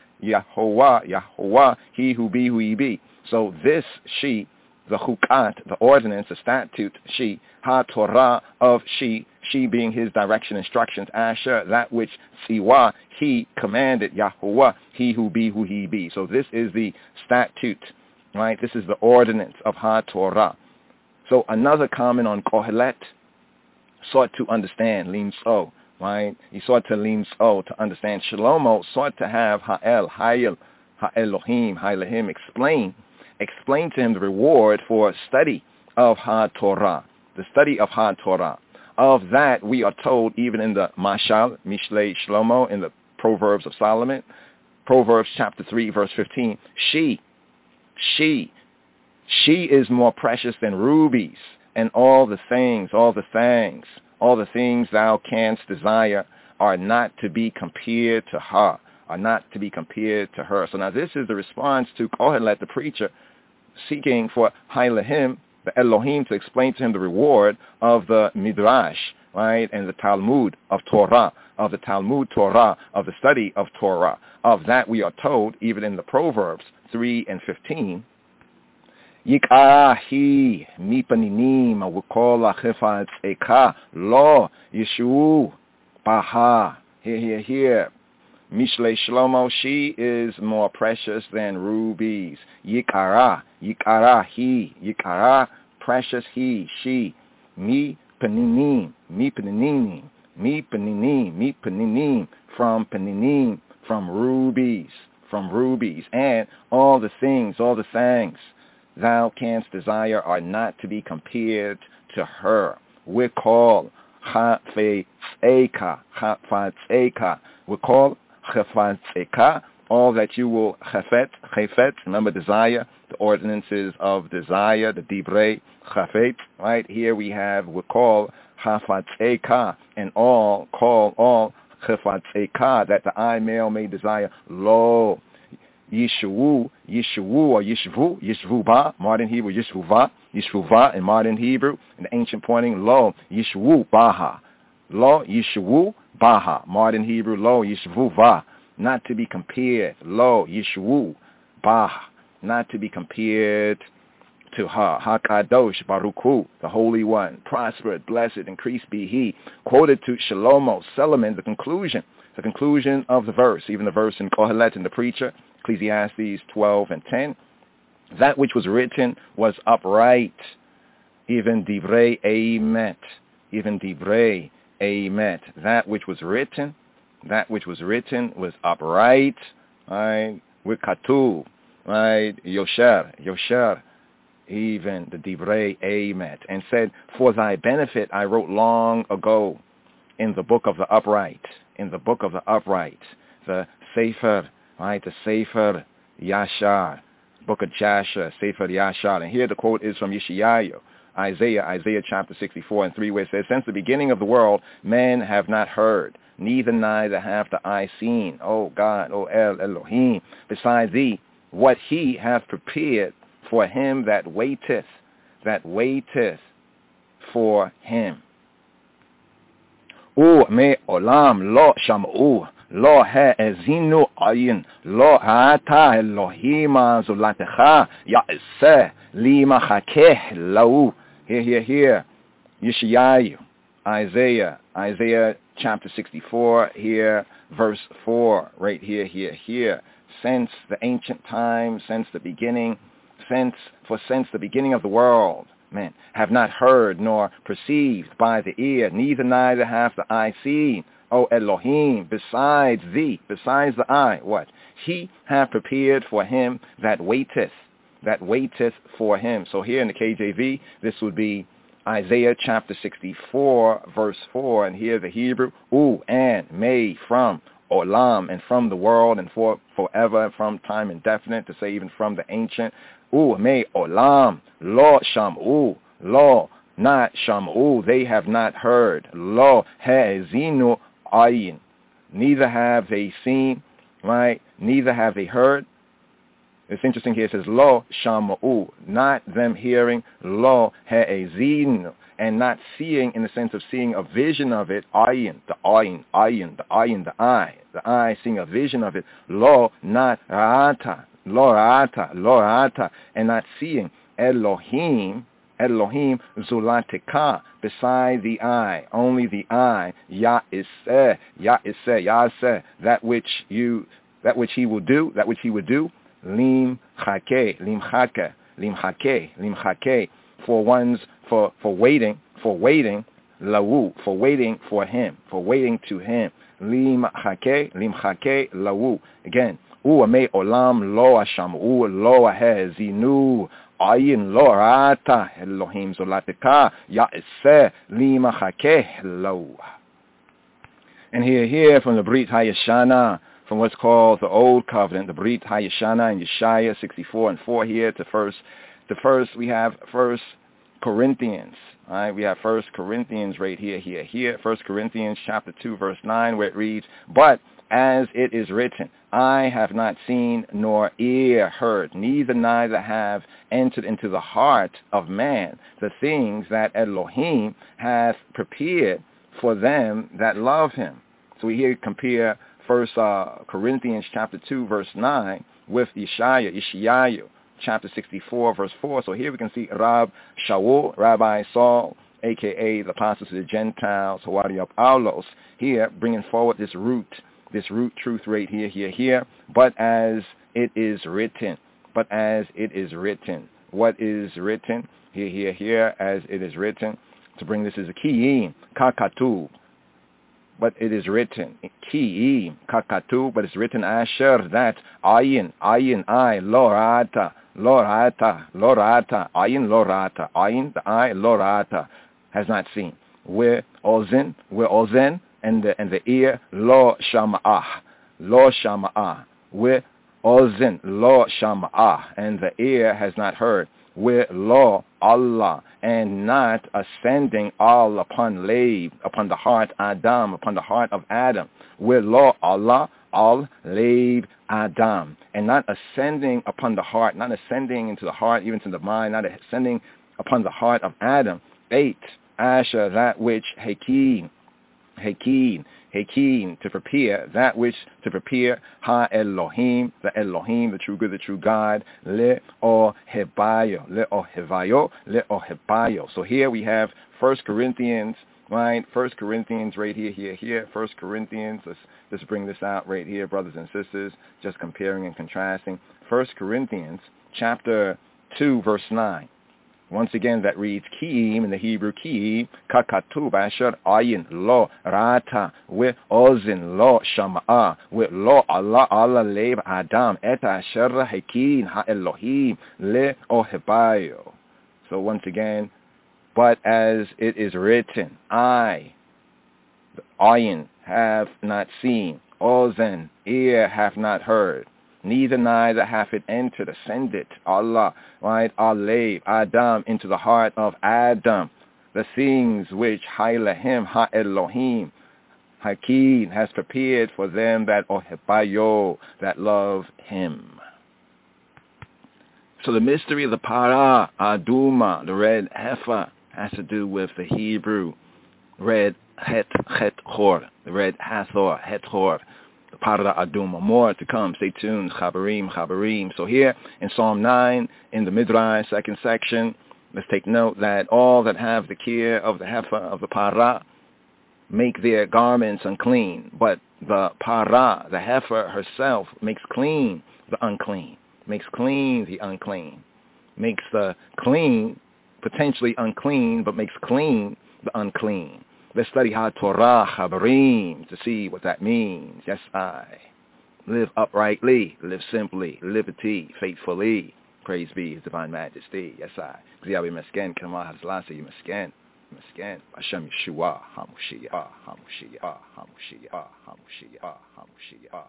Yahuwah, he who be, who he be. So this she, the chukat, the ordinance, the statute, she, ha-Torah of she being his direction, instructions, asher, that which siwa, he commanded, Yahuwah, he who be, who he be. So this is the statute, right? This is the ordinance of Ha-Torah. So another comment on Kohelet, sought to understand, lim so, right? He sought to lim so, to understand. Shlomo sought to have Ha'el, Hayel, Ha'elohim, Ha'elohim explain to him the reward for study of HaTorah, the study of HaTorah. Of that, we are told even in the Mashal, Mishlei Shlomo, in the Proverbs of Solomon, Proverbs chapter 3, verse 15, she is more precious than rubies, and all the things thou canst desire are not to be compared to her, So now this is the response to Kohelet, the preacher, seeking for Hailahim, the Elohim, to explain to him the reward of the Midrash, right, and the Talmud of Torah, of the Talmud Torah, of the study of Torah. Of that we are told, even in the Proverbs 3 and 15, Yikahi mipaninim awukola chifat eka lo yeshu baha. Here. Mishlei Shlomo, she is more precious than rubies. Yikara, precious he, she. Mi paninim, from paninim, from rubies. And all the things thou canst desire are not to be compared to her. We call Chafatzeka. We call Chafatzeka, all that you will chafet, remember desire, the ordinances of desire, the divrei chafet, right? Here we have, we call Chafatzeka, and all Chafatzeka, that the eye male may desire, lo, Yishuvu or Yishvuba, modern Hebrew, Yishvuva in modern Hebrew, in the ancient pointing, lo, Yishvu Baha, modern Hebrew, lo, Yishvuva, not to be compared, lo, Yishvu Baha, not to be compared to her, HaKadosh Baruch Hu, the Holy One, prospered, blessed, increased be He, quoted to Shlomo, Solomon, the conclusion of the verse, even the verse in Kohelet in the preacher, Ecclesiastes 12 and 10. That which was written was upright, even divrei emet, That which was written was upright, right? With katuv, right? Yosher, even the divrei emet, and said, for thy benefit I wrote long ago in the book of the upright, the Sefer, right, the Sefer Yashar, book of Jasher, Sefer Yashar. And here the quote is from Yeshayahu, Isaiah chapter 64 and 3, where it says, since the beginning of the world, men have not heard, neither have the eye seen, O God, O Elohim, beside thee, what he hath prepared for him that waiteth for him. Me olam lo sham'u, lo ha'ezinu ayin, lo ha'ata Elohim zulatecha, ya'aseh lima chakeh lau. Here. Yeshayahu, Isaiah chapter 64, here, verse 4, right here. Since the ancient times, since the beginning of the world, men have not heard nor perceived by the ear, neither have the eye seen, O Elohim, besides the eye, what? He hath prepared for him that waiteth for him. So here in the KJV, this would be Isaiah chapter 64, verse 4, and here the Hebrew, and may, from, olam, and from the world, and forever, from time indefinite, to say even from the ancient, may olam, lo sham'u, lo, not sham'u, they have not heard, lo ha'ezinu ayin, neither have they seen, right, neither have they heard. It's interesting here, it says, lo sham'u, not them hearing, lo ha'ezinu, and not seeing in the sense of seeing a vision of it, the eye, seeing a vision of it, lo, not ra'ata, and not seeing Elohim zulateka, beside the eye, only the eye, ya'iseh, that which he would do, lim chake, for waiting, lawu, for waiting for him, for waiting to him. Limchake lawu. Again, me olam lo asham, lo ahezinu, ayin lo rata, Elohim zolatika, ya'ise, limchake lawu. And here from the Brit Hayashana, from what's called the Old Covenant, the Brit Hayashana and Yeshaya 64:4 here to first we have 1 Corinthians. All right, we have 1 Corinthians right here. 1 Corinthians chapter 2 verse 9 where it reads, "But as it is written, I have not seen nor ear heard, neither have entered into the heart of man the things that Elohim hath prepared for them that love him." So we here compare 1 Corinthians chapter 2 verse 9 with Yeshayahu chapter 64 verse 4. So here we can see Rabbi Saul, a.k.a. the apostles of the Gentiles, Hawari of Aulos, here bringing forward this root truth right here. But as it is written. What is written? Here, as it is written. To bring this as a kiyim, kakatu. But it is written, kiyim, kakatu, but it's written asher, that, ayin, I, lorata, ayin, the I, lorata, has not seen. Where ozen, and the ear, lo shama'ah, where ozen, lo shama'ah, and the ear has not heard. Where lo Allah, and not ascending all upon the heart Adam, upon the heart of Adam. Where lo Allah, all lab Adam, and not ascending upon the heart, not ascending into the heart, even to the mind, not ascending upon the heart of Adam. 8, Asher, that which Hakeem, to prepare, that which to prepare, Ha Elohim, the true good, the true God, Le O Hebayo. So here we have 1 Corinthians, right? 1 Corinthians right here. 1 Corinthians, let's bring this out right here, brothers and sisters, just comparing and contrasting. 1 Corinthians chapter 2 verse 9. Once again, that reads, Ki'im, in the Hebrew, Ki'im, kakatub, asher, ayin, lo, rata, we ozin, lo, shama'ah, we lo, Allah, lev, adam, et asher, hakin, ha-Elohim, le, ohebayo. So once again, but as it is written, I, the ayin, have not seen, ozen, ear have not heard, neither hath it entered, ascended, Allah, right, Alev, Adam, into the heart of Adam, the things which Hailahim, Ha-Elohim, Hakim, has prepared for them that ohebayo, that love him. So the mystery of the Para, Aduma, the red heifer, has to do with the Hebrew red het hor, the red hathor, het hor, the Para Aduma. More to come. Stay tuned. Chabarim. So here in Psalm 9, in the Midrash, second section, let's take note that all that have the care of the heifer, of the Para, make their garments unclean. But the Para, the heifer herself, makes clean the unclean. Makes clean the unclean. Makes the clean potentially unclean, but makes clean the unclean. Let's study HaTorah, Chabarim, to see what that means. Yes, I. Live uprightly, live simply, liberty, faithfully. Praise be His Divine Majesty. Yes, I. Gziyabi Mesken, Kamah Hazlasi, Mesken. Hashem Yeshua, HaMashiach, HaMashiach, HaMashiach, HaMashiach, HaMashiach.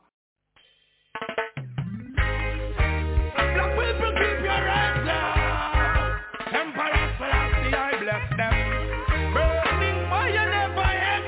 Black people, keep your heads up. Emperor Selassie, I bless them. Burning fire never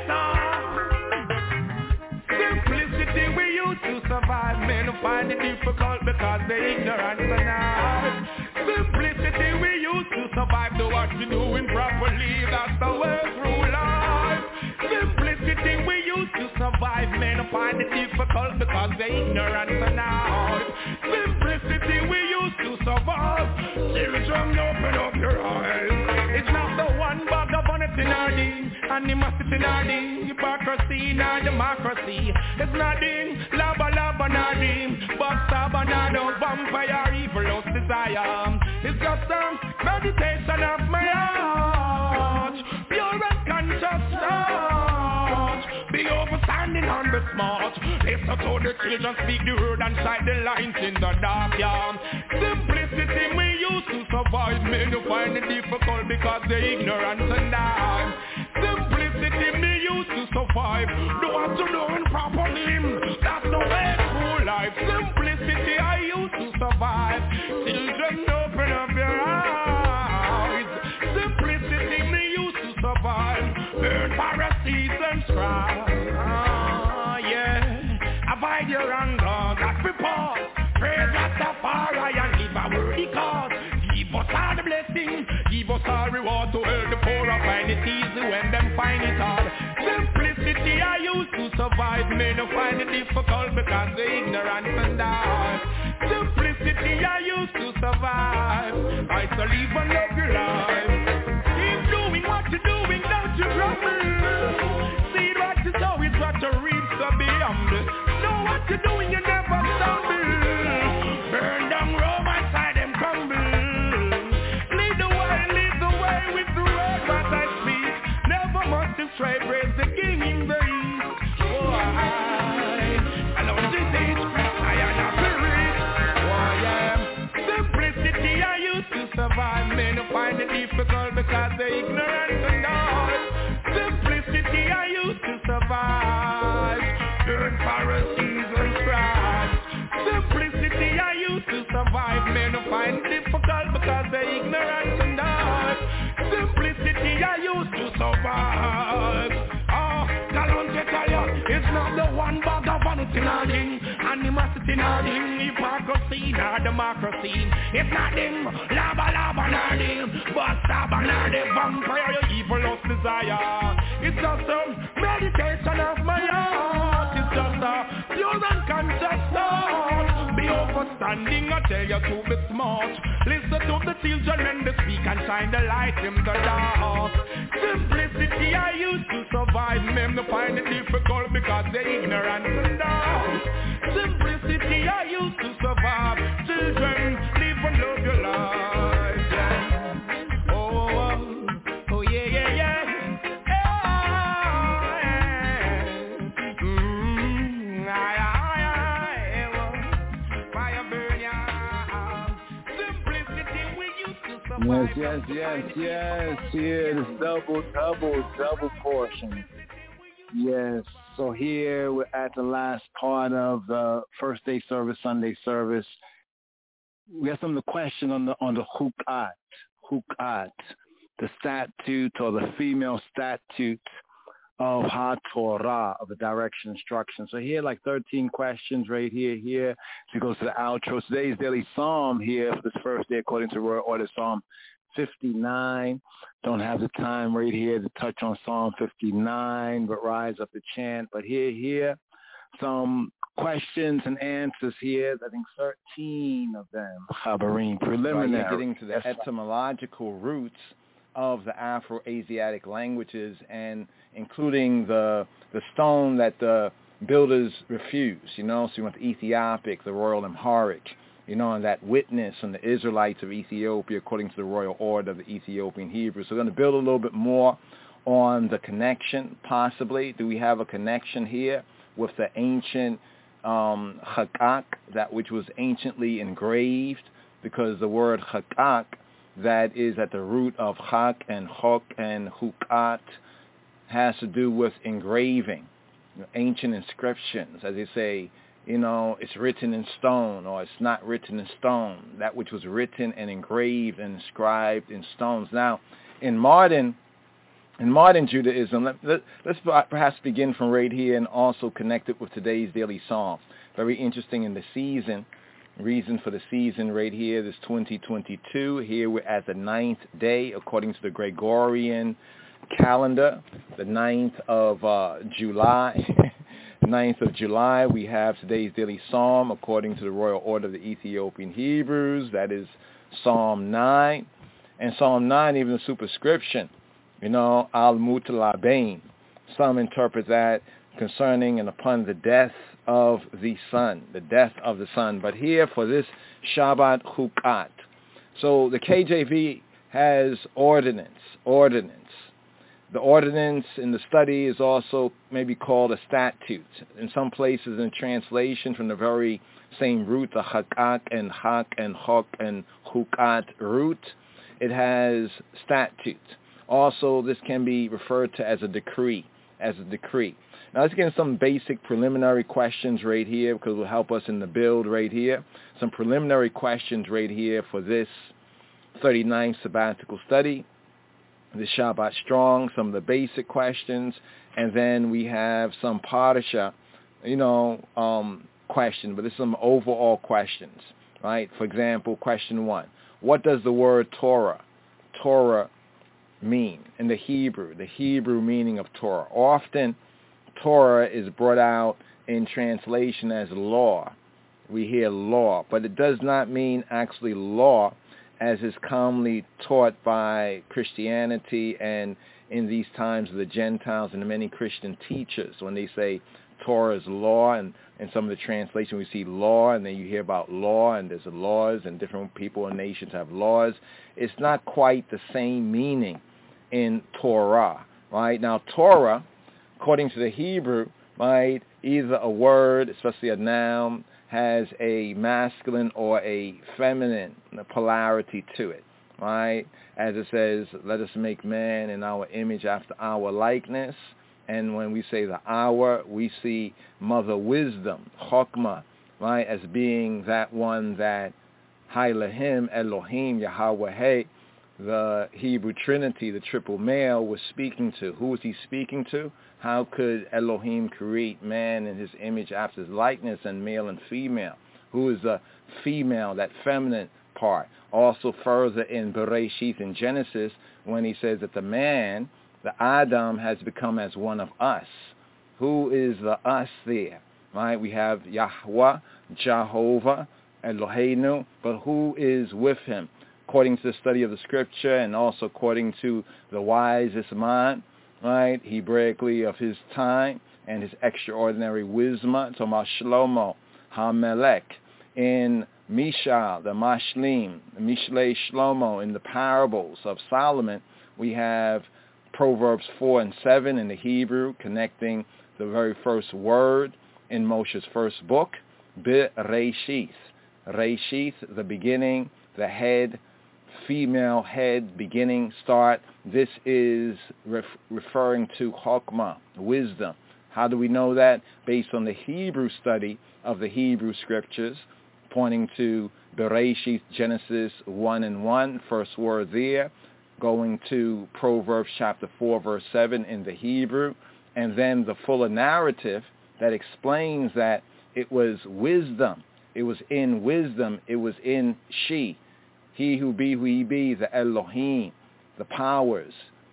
enter. Simplicity we use to survive. Men find it difficult because they're ignorant tonight. Simplicity we use to survive. Do what we doing properly. That's the way through life. Simplicity we use to survive. Men find it difficult because they're ignorant tonight. Simplicity we use to survive. Children, open up your eyes. It's not the one but the bonnet in our ding. Animosity in our ding. Hypocrisy in our democracy. It's nothing. Laba nadim. But sabanado vampire evil desire. It's just some meditation of my Listen to the children speak the word and shine the lines in the dark, yeah. Simplicity we used to survive, men who find it difficult because they ignorant and die. Simplicity me used to survive, do what to do in proper name. That's the way through life. Simplicity I used to survive. Children, open up your eyes. Simplicity me used to survive. Burn Pharisees and scribes. Avoid your anger, that's report. Praise Rastafari and live a worthy cause. Give us all the blessing, give us all reward to help the poor and find it easy when them find it hard. Simplicity I used to survive, men who find it difficult because they ignorant and die. Simplicity I used to survive, I shall live and love your life. Keep doing what you're doing, don't you grumble. See what you sow is what you reap, so be humble. Know what you're doing, you never stumble. Burn down Rome and side them crumble. Lead the way with the word what I speak. Never must you stray, praise the King in the east. Oh, I know this age, I am not rich. Oh, I am. Simplicity I used to survive. Men who find it difficult because they ignorant and not. Simplicity I used to survive. Burn Pharisees and scribes. Simplicity I used to survive. Men who find it difficult because they ignorant and not. Simplicity I used to survive. Oh, Galante tell you, it's not the one bag of vanity nor thing, animosity nor thing, hypocrisy nor democracy. It's not them, lava nor them, but saba nor the vampire, your evil lost desire. It's just a meditation of my heart. It's just a pure and conscious thought. Be overstanding, I tell you to be smart. Listen to the children when they speak and shine the light in the dark. Simplicity I used to survive. Men to find it difficult because they ignorant and dark. Simplicity I used to survive. Children, live and love your life. Yeah. Oh yeah. Yes. Here is double portion. Yes. So here we're at the last part of the first day service, Sunday service. We have some of the question on the hukat, the statute or the female statute of HaTorah, of the direction instruction. So here, like 13 questions right here. So it goes to the outro. Today's daily psalm here for this first day, according to Royal Order, Psalm 59. Don't have the time right here to touch on Psalm 59, but rise up to chant. But here, some questions and answers here. I think 13 of them. Chabarim, preliminary. Right, getting to the etymological roots of the Afro-Asiatic languages, and including the stone that the builders refused, so you want the Ethiopic, the Royal Amharic, and that witness from the Israelites of Ethiopia according to the Royal Order of the Ethiopian Hebrews. So we're going to build a little bit more on the connection, possibly. Do we have a connection here with the ancient chakak, that which was anciently engraved, because the word chakak, that is at the root of chak and chok and hukat, has to do with engraving, ancient inscriptions. As they say, it's written in stone, or it's not written in stone. That which was written and engraved and inscribed in stones. Now, in modern Judaism, let's perhaps begin from right here and also connect it with today's daily psalm. Very interesting in the season. Reason for the season right here, this 2022. Here we're at the 9th day according to the Gregorian calendar, the 9th of July. 9th of July, we have today's daily psalm according to the Royal Order of the Ethiopian Hebrews. That is Psalm 9. And Psalm 9, even the superscription, Al-Mut Labain. Some interpret that concerning and upon the death of the sun, But here for this Shabbat Hukat. So the KJV has ordinance. The ordinance in the study is also maybe called a statute. In some places in translation from the very same root, the hakak and hak and hok and hukat root, it has statute. Also, this can be referred to as a decree, Now let's get into some basic preliminary questions right here because it will help us in the build right here. Some preliminary questions right here for this 39th sabbatical study. The Shabbat Strong, some of the basic questions, and then we have some Parasha, question, but this is some overall questions, right? For example, question 1, what does the word Torah mean in the Hebrew meaning of Torah? Often, Torah is brought out in translation as law. We hear law, but it does not mean actually law as is commonly taught by Christianity and in these times of the Gentiles and the many Christian teachers. When they say Torah is law, and in some of the translation we see law, and then you hear about law, and there's laws, and different people and nations have laws. It's not quite the same meaning in Torah, right? Now, Torah, according to the Hebrew, right, either a word, especially a noun, has a masculine or a feminine polarity to it, right? As it says, let us make man in our image after our likeness. And when we say the our, we see Mother Wisdom, Chokmah, right, as being that one that Hailahim, Elohim, Yahweh, the Hebrew Trinity, the triple male, was speaking to. Who was he speaking to? How could Elohim create man in his image after his likeness and male and female? Who is the female, that feminine part? Also further in Bereshith in Genesis, when he says that the man, the Adam, has become as one of us. Who is the us there? Right? We have Yahweh, Jehovah, Eloheinu, but who is with him? According to the study of the scripture and also according to the wisest mind, right, Hebraically of his time and his extraordinary wisdom, talking about Shlomo, HaMelech, in Mishal, the Mashlim, Mishlei Shlomo, in the parables of Solomon, we have Proverbs 4 and 7 in the Hebrew, connecting the very first word in Moshe's first book, Bereshith. Reshith, the beginning, the head, female head, beginning, start. This is referring to Chokmah, wisdom. How do we know that? Based on the Hebrew study of the Hebrew scriptures, pointing to Bereshith, Genesis 1 and 1, first word there, going to Proverbs chapter 4, verse 7 in the Hebrew, and then the fuller narrative that explains that it was wisdom. It was in wisdom. It was in she. He who he be, the Elohim, the powers.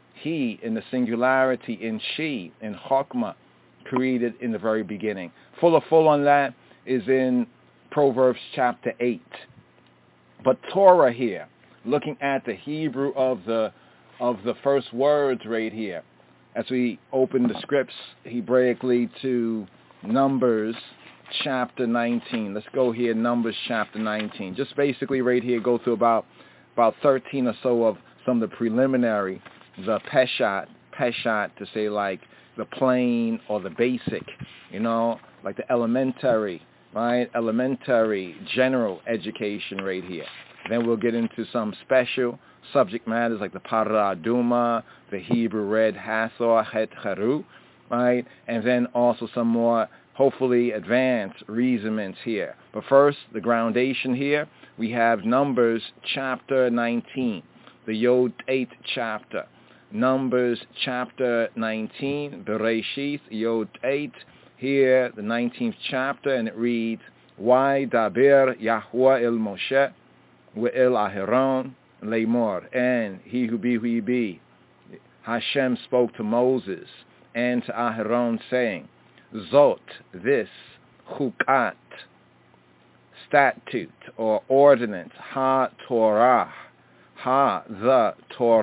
He in the singularity, in she, in Chokmah, created in the very beginning. Full on that is in Proverbs chapter 8. But Torah here, looking at the Hebrew of the first words right here, as we open the scripts Hebraically to Numbers chapter 19. Let's go here, Numbers chapter 19. Just basically right here, go through about 13 or so of some of the preliminary, the peshat to say like the plain or the basic, like the elementary, right? Elementary general education right here. Then we'll get into some special subject matters like the Parah Aduma, the Hebrew red Hathor, Het Haru, right? And then also some more hopefully advanced reasonments here. But first, the groundation here, we have Numbers chapter 19, the Yod 8 chapter. Numbers chapter 19, Bereshith, Yod 8, here the 19th chapter, and it reads, Why daber Yahweh el Moshe ve'el Aharon le'mor, and he who be, Hashem spoke to Moses and to Aharon, saying, Zot, this, chukat, statute or ordinance, ha-Torah, the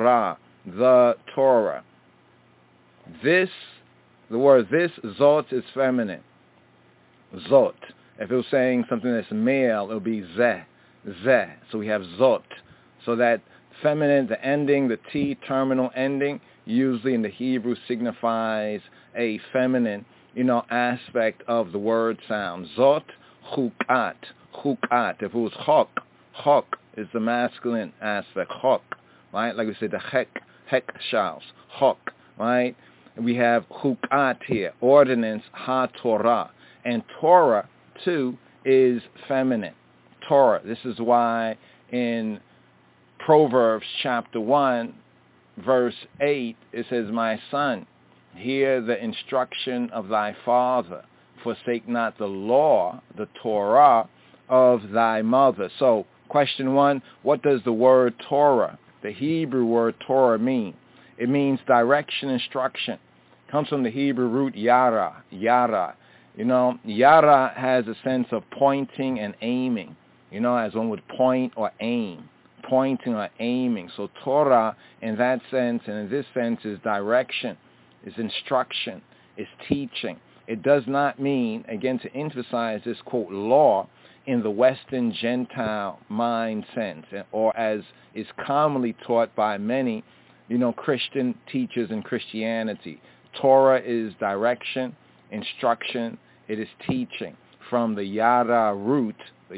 Torah. This, the word this, Zot, is feminine. Zot. If it was saying something that's male, it would be zeh. So we have Zot. So that feminine, the ending, the T terminal ending, usually in the Hebrew signifies a feminine, aspect of the word sound. Zot, chukat, chukat. If it was chok is the masculine aspect, chok, right? Like we said, the hek shals, chok, right? We have chukat here, ordinance, ha-Torah. And Torah, too, is feminine. Torah. This is why in Proverbs chapter 1, verse 8, it says, my son, hear the instruction of thy father. Forsake not the law, the Torah, of thy mother. So, question 1, what does the word Torah, the Hebrew word Torah, mean? It means direction, instruction. It comes from the Hebrew root yara, yara. Yara has a sense of pointing and aiming, as one would point or aim, pointing or aiming. So Torah, in that sense, and in this sense, is direction, is instruction, is teaching. It does not mean, again, to emphasize this, quote, law in the Western Gentile mind sense, or as is commonly taught by many, Christian teachers in Christianity. Torah is direction, instruction, it is teaching, from the yara root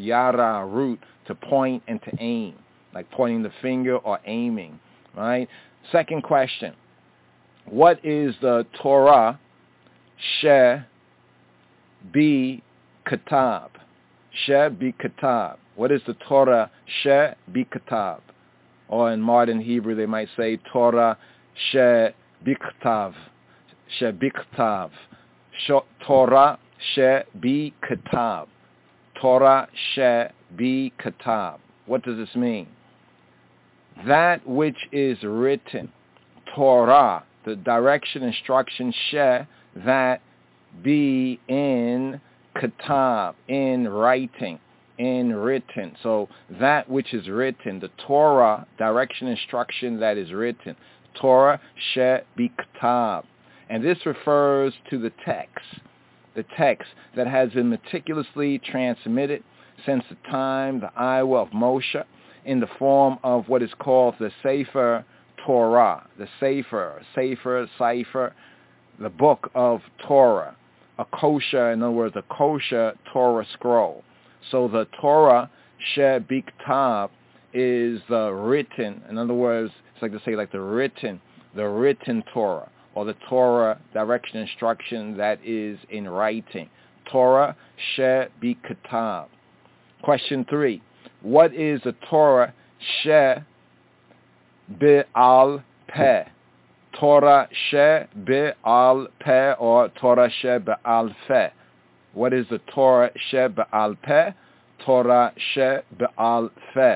to point and to aim, like pointing the finger or aiming, right? Second question, what is the Torah she bi katab? She bi katab. What is the Torah she bi katab? Or in modern Hebrew they might say Torah she biktav. She biktav. Torah she bi katab. Torah she bi katab. What does this mean? That which is written. Torah, the direction, instruction, she, that be in katab, in writing, in written. So that which is written, the Torah, direction, instruction that is written. Torah she bi katab. And this refers to the text that has been meticulously transmitted since the time, the Iowa of Moshe, in the form of what is called the Sefer Torah, the Sefer, the book of Torah, a kosher, in other words, a kosher Torah scroll. So the Torah she biktav is the written, in other words, it's like to say like the written Torah, or the Torah direction instruction that is in writing. Torah she biktav. Question 3. What is the Torah she be'al peh? Torah she be'al peh or Torah she be'al feh? What is the Torah she be'al peh? Torah she be'al feh.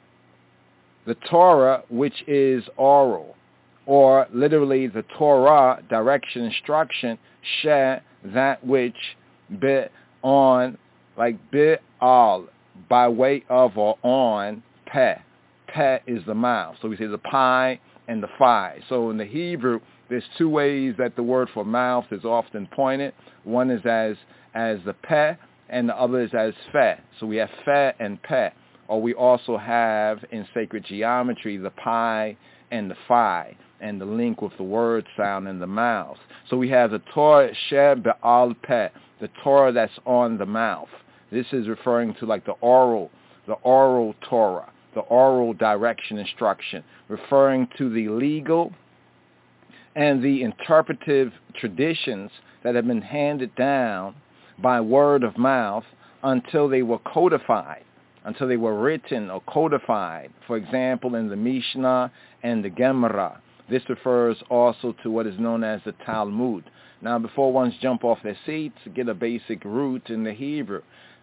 The Torah which is oral, or literally the Torah direction instruction, she, that which, be on, like be'al, by way of or on, peh. Peh is the mouth. So we say the pi and the phi. So in the Hebrew, there's two ways that the word for mouth is often pointed. One is as the peh, and the other is as feh. So we have feh and peh. Or we also have in sacred geometry the pi and the phi, and the link with the word sound in the mouth. So we have the Torah she be'al peh, the Torah that's on the mouth. This is referring to like the oral Torah, the oral direction instruction, referring to the legal and the interpretive traditions that have been handed down by word of mouth until they were codified, until they were written or codified. For example, in the Mishnah and the Gemara. This refers also to what is known as the Talmud. Now, before ones jump off their seats, get a basic root in the Hebrew.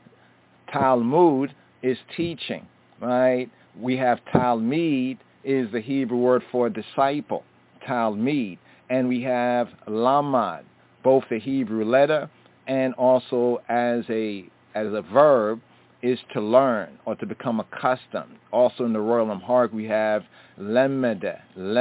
Talmud is teaching, right? We have Talmid is the Hebrew word for disciple, Talmid. And we have Lamad, both the Hebrew letter and also as a verb, is to learn or to become accustomed. Also in the Royal Amharic we have lemede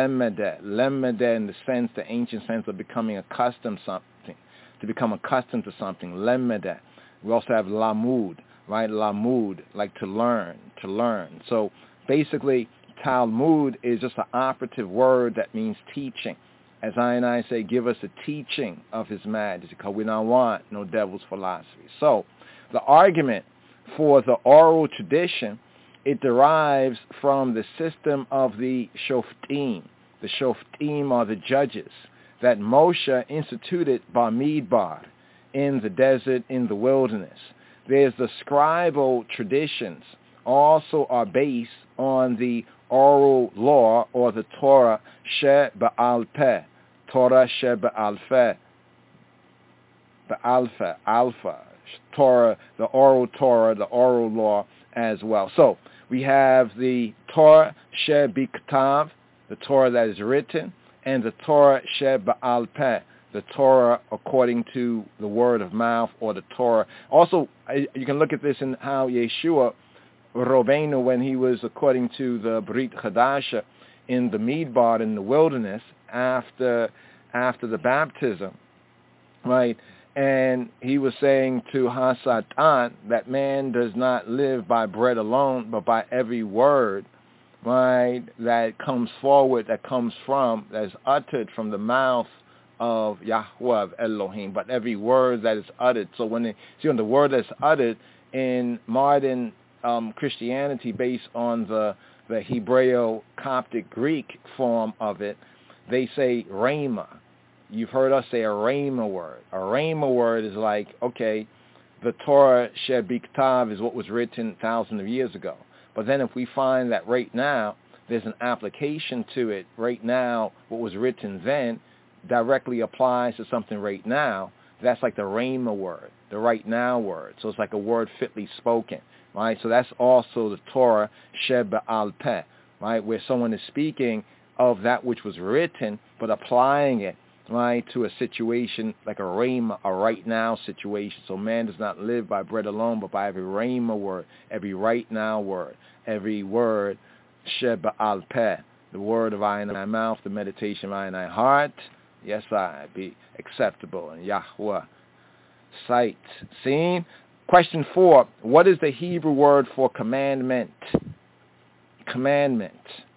in the sense, the ancient sense of becoming accustomed to something, to become accustomed to something, lemede. We also have lamud, right? Lamud, like to learn. So basically Talmud is just an operative word that means teaching. as I say, give us a teaching of his majesty, because we don't want no devil's philosophy. So the argument for the oral tradition, it derives from the system of the Shoftim. The Shoftim are the judges that Moshe instituted Bamidbar, in the desert, in the wilderness. There's the scribal traditions, also are based on the oral law, or the Torah She Ba'al Peh, Torah She Ba'al Peh, Alpha, Torah, the oral law as well. So we have the Torah She Biktav, the Torah that is written, and the Torah She Ba'al Peh, the Torah according to the word of mouth, or the Torah. Also, you can look at this in how Yeshua Robenu, when he was according to the Brit Chadasha in the Midbar, in the wilderness, after the baptism, right? And he was saying to Hasatan that man does not live by bread alone, but by every word, right, that comes forward, that is uttered from the mouth of Yahweh, of Elohim, but every word that is uttered. So when the word that's uttered in modern Christianity, based on the Hebreo-Coptic Greek form of it, they say rhema. You've heard us say a rhema word. A rhema word is like, okay, the Torah She Biktav is what was written thousands of years ago. But then if we find that right now there's an application to it, right now what was written then directly applies to something right now, that's like the rhema word, the right now word. So it's like a word fitly spoken, right? So that's also the Torah She Ba'al Peh, right, where someone is speaking of that which was written, but applying it, right, to a situation like a rhema, a right now situation. So man does not live by bread alone, but by every rhema word, every right now word, every word She Ba'al Peh, the word of I in thy mouth, the meditation of I in thy heart. Yes, I be acceptable in Yahweh sight. Seen? Question 4. What is the Hebrew word for commandment? Commandment.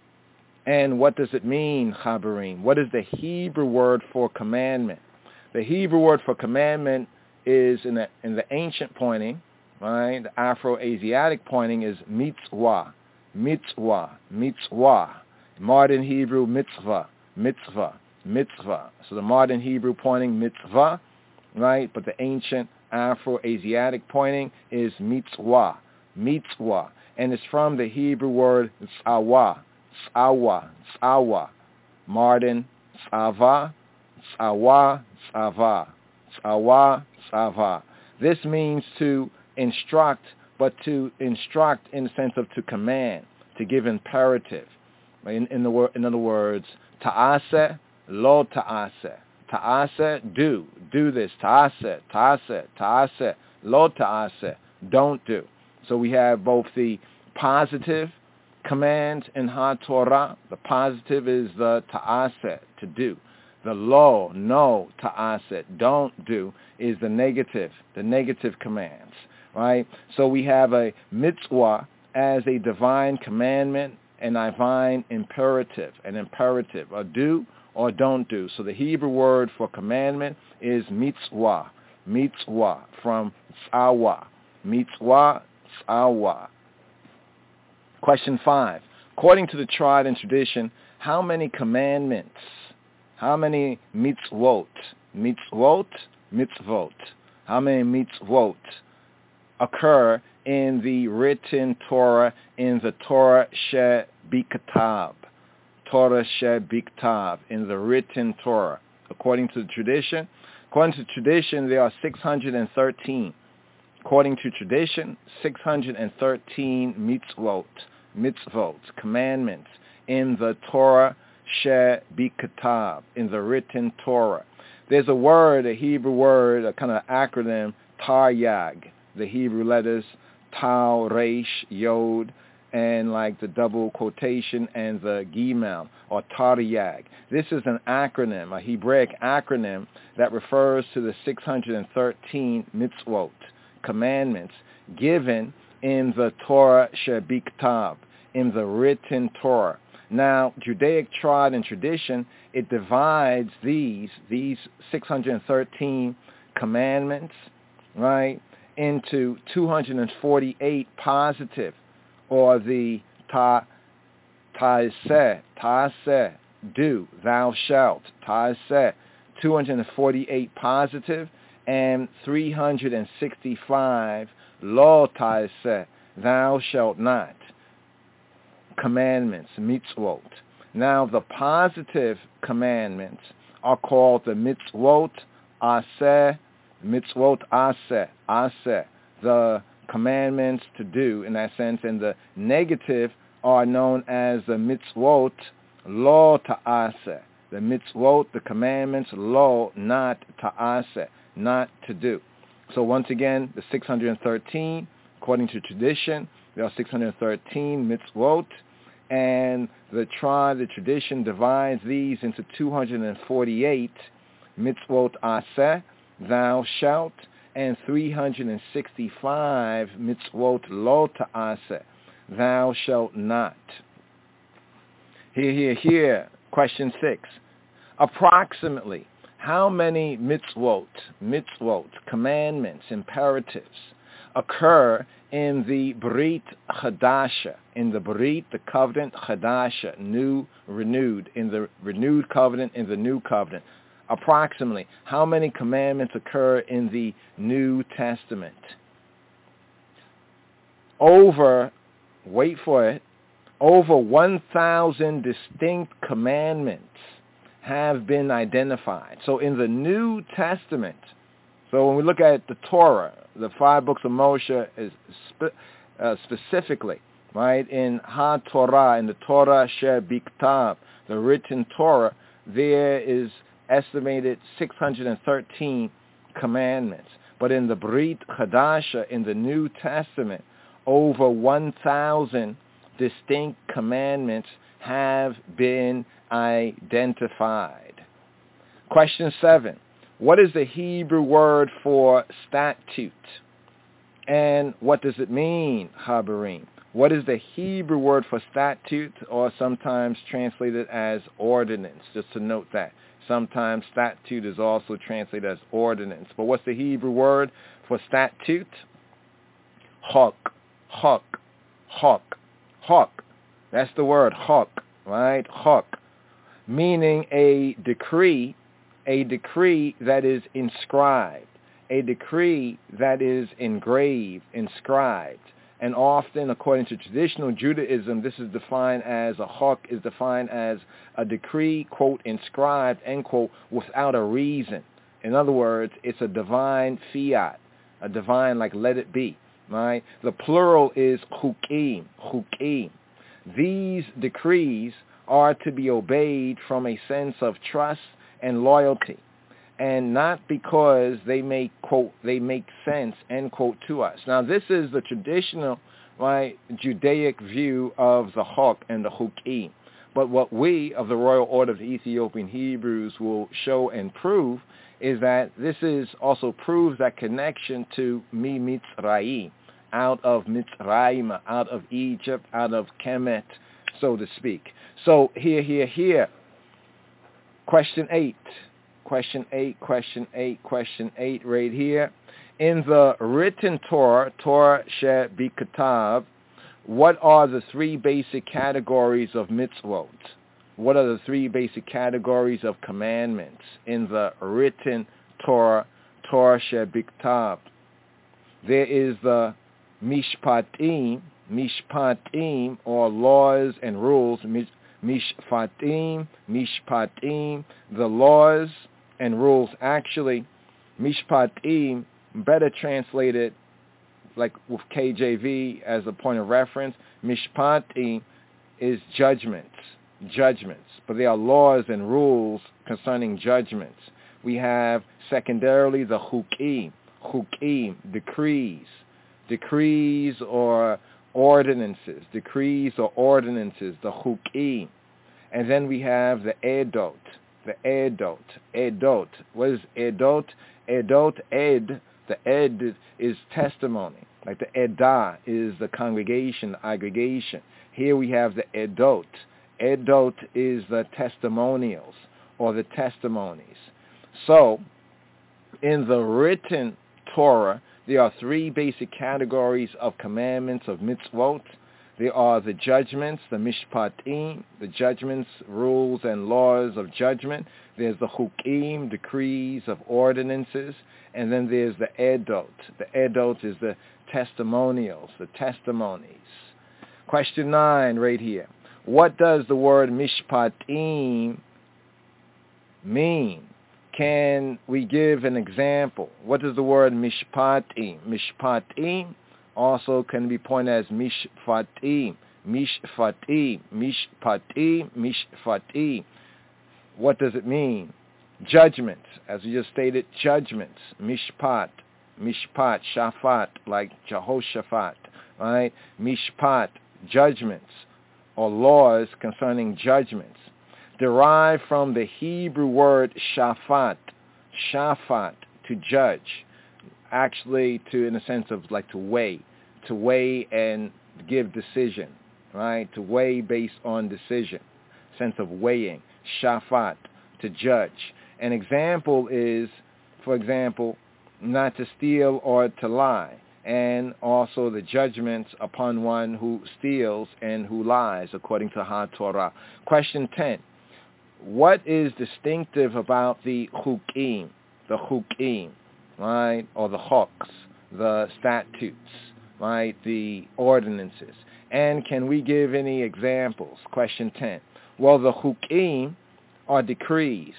And what does it mean, Chabarim? What is the Hebrew word for commandment? The Hebrew word for commandment is in the ancient pointing, right? The Afro-Asiatic pointing is mitzvah, mitzvah, mitzvah. Modern Hebrew, mitzvah, mitzvah, mitzvah. So the modern Hebrew pointing, mitzvah, right? But the ancient Afro-Asiatic pointing is mitzvah, mitzvah. And it's from the Hebrew word tzawa, tzawa, tzawa. Modern, tzawa, tzawa, tzawa, tzawa, tzawa. This means to instruct, but to instruct in the sense of to command, to give imperative. In other words, ta'aseh, lo ta'aseh. Ta'aseh, do this. Ta'aseh, ta'aseh, ta'aseh, lo ta'aseh, don't do. So we have both the positive command in HaTorah. The positive is the ta'aseh, to do. The lo, no, ta'aseh, don't do, is the negative commands, right? So we have a mitzvah as a divine commandment and a divine imperative, a do or don't do. So the Hebrew word for commandment is mitzvah, mitzvah, from tzawa, mitzvah, tzawa. Question 5. According to the tried and tradition, how many commandments, how many mitzvot, how many mitzvot occur in the written Torah, in the Torah She Biktav, Torah She Biktav, in the written Torah? According to the tradition, there are 613. According to tradition, 613 mitzvot, commandments in the Torah She Biktav, in the written Torah. There's a word, a Hebrew word, a kind of acronym, Taryag, the Hebrew letters Tau, Resh, Yod, and like the double quotation and the Gimel, or Taryag. This is an acronym, a Hebraic acronym that refers to the 613 mitzvot, commandments, given in the Torah She Biktav, in the written Torah. Now, Judaic tribe and tradition, it divides these 613 commandments, right, into 248 positive, or the ta'aseh, do, thou shalt, ta'aseh, 248 positive, and 365 lo ta'aseh, thou shalt not, commandments, mitzvot. Now, the positive commandments are called the mitzvot aseh, the commandments to do in that sense, and the negative are known as the mitzvot lo ta'aseh. The mitzvot, the commandments, lo, not ta'aseh, not to do. So once again, the 613, according to tradition, there are 613 mitzvot, and the tradition divides these into 248 mitzvot aseh, thou shalt, and 365 mitzvot lo ta'aseh, thou shalt not. Here. Question 6. Approximately, how many mitzvot, commandments, imperatives, occur in the Brit Chadasha, the covenant Chadasha, new, renewed, in the renewed covenant, in the new covenant? Approximately, how many commandments occur in the New Testament? Over 1,000 distinct commandments have been identified. So in the New Testament, so when we look at the Torah, the 5 books of Moshe is specifically, right, in HaTorah, in the Torah Shebiktav, the written Torah, there is estimated 613 commandments. But in the Brit Chadasha, in the New Testament, over 1,000 distinct commandments have been identified. Question 7. What is the Hebrew word for statute? And what does it mean, Habarim? What is the Hebrew word for statute, or sometimes translated as ordinance? Just to note that. Sometimes statute is also translated as ordinance. But what's the Hebrew word for statute? Chok. That's the word, chok, right? Chok. Meaning a decree that is inscribed, a decree that is engraved, inscribed. And often, according to traditional Judaism, this is defined as, a chok is defined as a decree, quote, inscribed, end quote, without a reason. In other words, it's a divine fiat, a divine, like, let it be, right? The plural is chukim. These decrees are to be obeyed from a sense of trust and loyalty, and not because they make, quote, they make sense, end quote, to us. Now, this is the traditional, right, Judaic view of the chok and the chukim. But what we of the Royal Order of the Ethiopian Hebrews will show and prove is that this is also proves that connection to Mi Mitzrayim, out of Mitzrayim, out of Egypt, out of Kemet, so to speak. So here. Question 8 right here. In the written Torah Shebiktav, what are the 3 basic categories of mitzvot? What are the 3 basic categories of commandments in the written Torah Shebiktav? There is the mishpatim, or laws and rules. Mishpatim, the laws and rules. Actually, mishpatim, better translated, like with KJV as a point of reference, mishpatim is judgments. But there are laws and rules concerning judgments. We have, secondarily, the chukim, decrees or ordinances, the chukim. And then we have the edot. What is edot? The ed is testimony. Like the edah is the congregation, the aggregation. Here we have the edot. Edot is the testimonials or the testimonies. So, in the written Torah, there are three basic categories of commandments, of mitzvot. There are the judgments, the mishpatim, the judgments, rules, and laws of judgment. There's the chukim, decrees of ordinances. And then there's the edot. The edot is the testimonials, the testimonies. Question 9 right here. What does the word mishpatim mean? Can we give an example? What does the word mishpatim? Mishpatim also can be pointed as mishpatim, mishpatim, mishpatim, mishpatim. What does it mean? Judgments, as we just stated, judgments, mishpat, mishpat, shafat, like Jehoshaphat, right? Mishpat, judgments, or laws concerning judgments, derived from the Hebrew word shafat, shafat, to judge, actually to, in a sense of like to weigh and give decision, right? To weigh based on decision, sense of weighing, shafat, to judge. An example is, for example, not to steal or to lie, and also the judgments upon one who steals and who lies, according to HaTorah. Question 10. What is distinctive about the chukim, right, or the choks, the statutes, right, the ordinances? And can we give any examples? Question 10. Well, the chukim are decrees.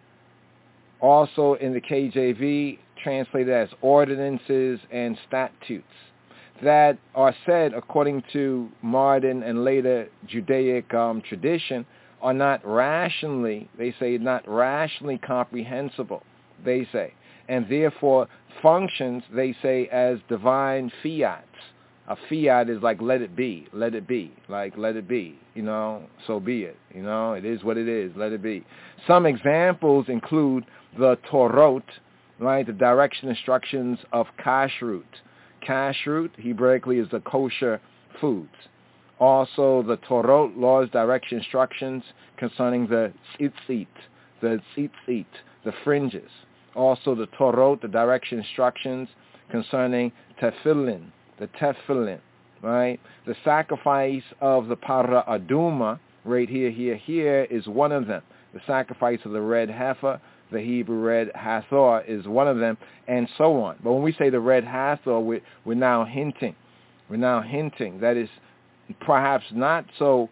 Also in the KJV, translated as ordinances and statutes, that are said, according to modern and later Judaic tradition, are not rationally, they say, not rationally comprehensible, they say, and therefore functions, they say, as divine fiats. A fiat is like let it be, like let it be, so be it, it is what it is, let it be. Some examples include the Torot, right, the direction instructions of kashrut. Kashrut, Hebraically, is the kosher foods. Also, the Torot, laws, direction instructions concerning the tzitzit, the fringes. Also, the Torot, the direction instructions concerning tefillin, the tefillin, right? The sacrifice of the para aduma, right here is one of them. The sacrifice of the red heifer, the Hebrew red hathor, is one of them, and so on. But when we say the red hathor, we're now hinting. That is perhaps not so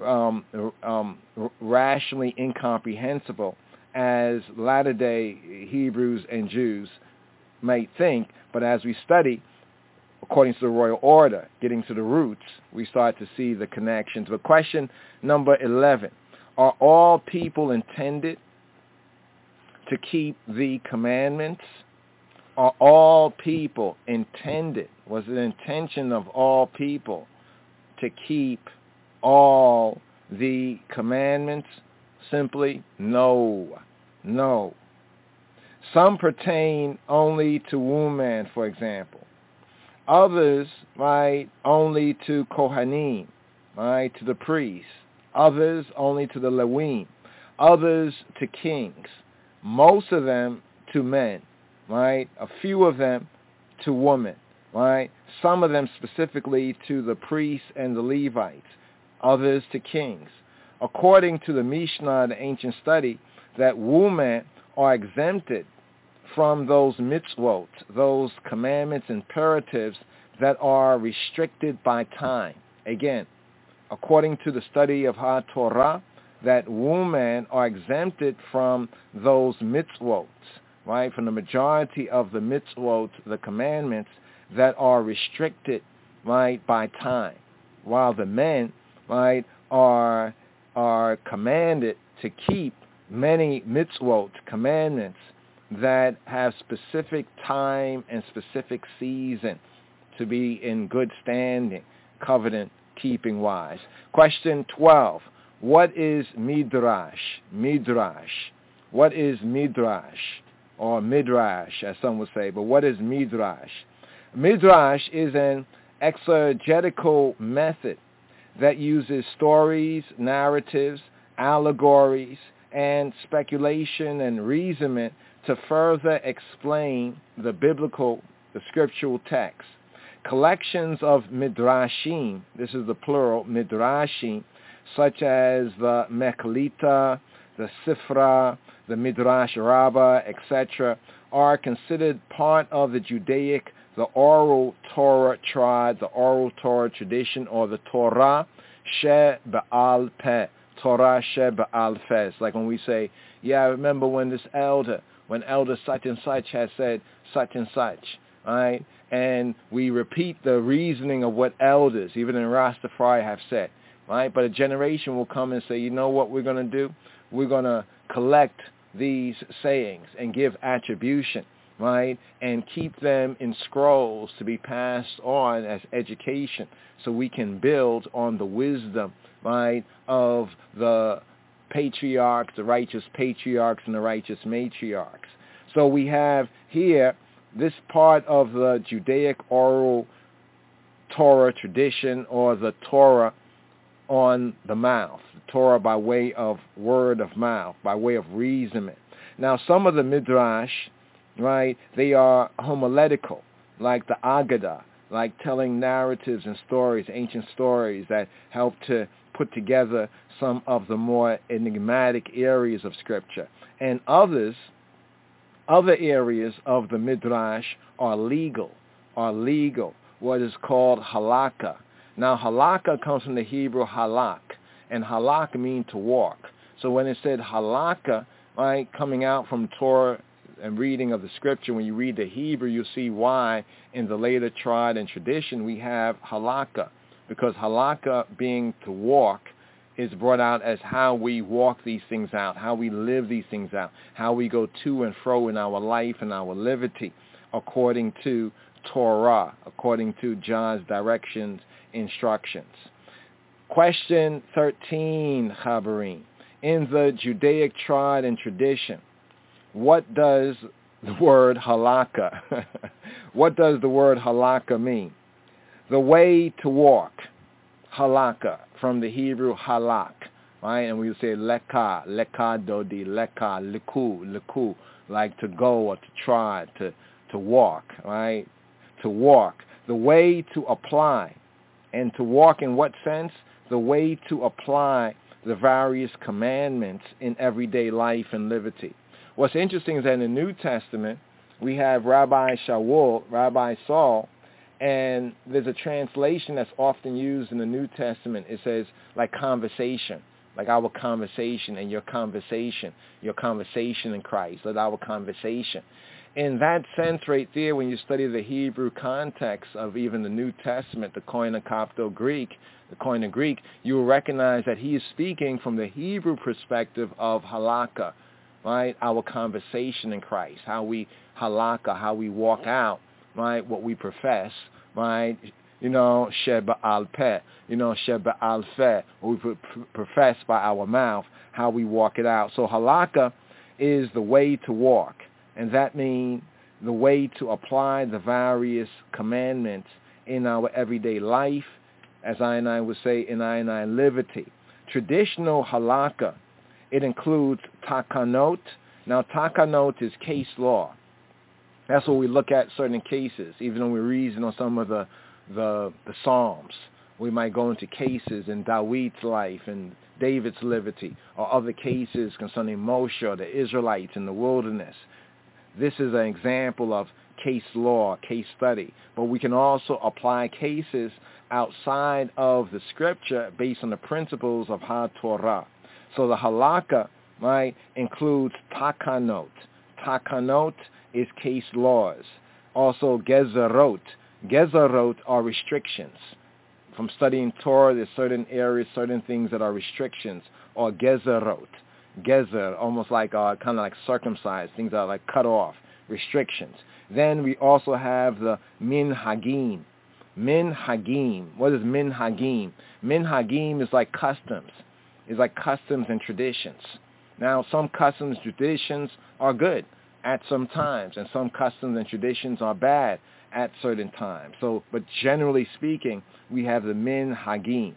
rationally incomprehensible as latter-day Hebrews and Jews might think, but as we study, according to the royal order, getting to the roots, we start to see the connections. But question number 11, are all people intended to keep the commandments? Are all people intended, was it intention of all people to keep all the commandments? Simply, no. Some pertain only to woman, for example. Others, right, only to Kohanim, right, to the priests. Others only to the Levim. Others to kings. Most of them to men, right? A few of them to women, right? Some of them specifically to the priests and the Levites. Others to kings. According to the Mishnah, the ancient study, that women are exempted from those mitzvot, those commandments, imperatives that are restricted by time. Again, according to the study of HaTorah, that women are exempted from those mitzvot, right, from the majority of the mitzvot, the commandments that are restricted, right, by time, while the men, right, are commanded to keep many mitzvot, commandments, that have specific time and specific season to be in good standing, covenant keeping wise. Question 12. What is midrash? What is midrash? Or midrash, as some would say. But what is midrash? Midrash is an exegetical method that uses stories, narratives, allegories, and speculation and reasonment to further explain the scriptural text. Collections of midrashim, this is the plural, midrashim, such as the Mechlita, the Sifra, the Midrash Rabbah, etc., are considered part of the Judaic, the oral Torah tribe, the oral Torah tradition, or the Torah She Ba'al Peh, Torah She Ba'al Peh. It's like when we say, yeah, I remember when elder such and such has said such and such, right? And we repeat the reasoning of what elders, even in Rastafari, have said, right? But a generation will come and say, you know what we're going to do? We're going to collect these sayings and give attribution, right? And keep them in scrolls to be passed on as education so we can build on the wisdom, right, of the patriarchs, the righteous patriarchs and the righteous matriarchs. So we have here this part of the Judaic oral Torah tradition, or the Torah on the mouth, the Torah by way of word of mouth, by way of reasoning. Now, some of the midrash, right, they are homiletical, like the Agadah, like telling narratives and stories, ancient stories that help to put together some of the more enigmatic areas of Scripture. And other areas of the midrash are legal, what is called halakha. Now, halakha comes from the Hebrew halak, and halak means to walk. So when it said halakha, right, coming out from Torah and reading of the Scripture, when you read the Hebrew, you'll see why in the later triad and tradition we have halakha, because halakha, being to walk, is brought out as how we walk these things out, how we live these things out, how we go to and fro in our life and our liberty, according to Torah, according to John's directions, instructions. Question 13, Chaverim. In the Judaic triad and tradition, what does the word halakha, what does the word halakha mean? The way to walk, halakha, from the Hebrew halak, right? And we would say leka, leka dodi, leka, liku, like to go or to try, to walk, right? To walk. The way to apply. And to walk in what sense? The way to apply the various commandments in everyday life and liberty. What's interesting is that in the New Testament, we have Rabbi Saul, and there's a translation that's often used in the New Testament. It says, like conversation, like our conversation and your conversation in Christ, like our conversation. In that sense right there, when you study the Hebrew context of even the New Testament, the Koine Copto-Greek, you will recognize that he is speaking from the Hebrew perspective of halakha, right? Our conversation in Christ, how we halakha, how we walk out, right? What we profess, right? She ba'al peh, she ba'al feh, what we profess by our mouth, how we walk it out. So halakha is the way to walk. And that means the way to apply the various commandments in our everyday life, as I would say, in I liberty. Traditional halakha, it includes takanot. Now, takanot is case law. That's what we look at certain cases. Even when we reason on some of the Psalms, we might go into cases in David's life and David's liberty, or other cases concerning Moshe or the Israelites in the wilderness. This is an example of case law, case study. But we can also apply cases outside of the Scripture based on the principles of HaTorah. So the halakha, right, includes takanot. Takanot is case laws. Also gezerot. Gezerot are restrictions. From studying Torah, there's certain areas, certain things that are restrictions, or gezerot. Gezer, almost like kind of like circumcised, things that are like cut off, restrictions. Then we also have the minhagim. Minhagim. What is minhagim? Minhagim is like customs. It's like customs and traditions. Now, some customs and traditions are good at some times, and some customs and traditions are bad at certain times. So, but generally speaking, we have the minhagim.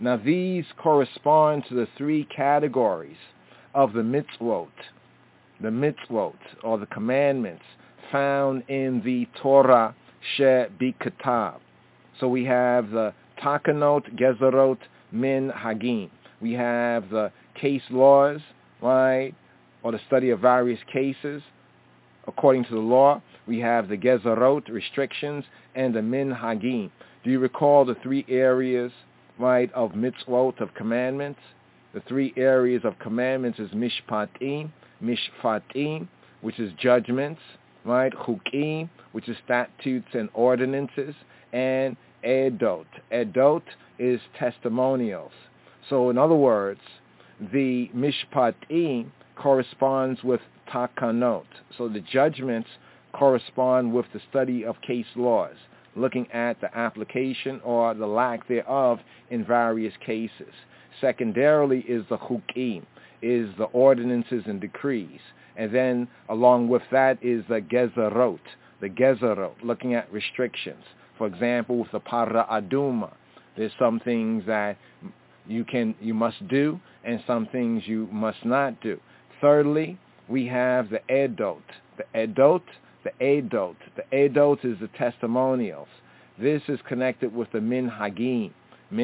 Now these correspond to the three categories of the mitzvot, or the commandments found in the Torah Shebikatab. So we have the Takanot, Gezerot, Min, Hagim. We have the case laws, right, or the study of various cases according to the law. We have the Gezerot, restrictions, and the Min, Hagim. Do you recall the three areas, right, of mitzvot, of commandments? The three areas of commandments is Mishpatim, which is judgments, right? Chukim, which is statutes and ordinances, and Edot. Edot is testimonials. So in other words, the Mishpatim corresponds with Takanot. So the judgments correspond with the study of case laws, looking at the application or the lack thereof in various cases. Secondarily is the Chukim, is the ordinances and decrees. And then along with that is the Gezerot, looking at restrictions. For example, with the Para Aduma, there's some things that you must do and some things you must not do. Thirdly, we have the Edot. The Edot is the testimonials. This is connected with the Min Hagim,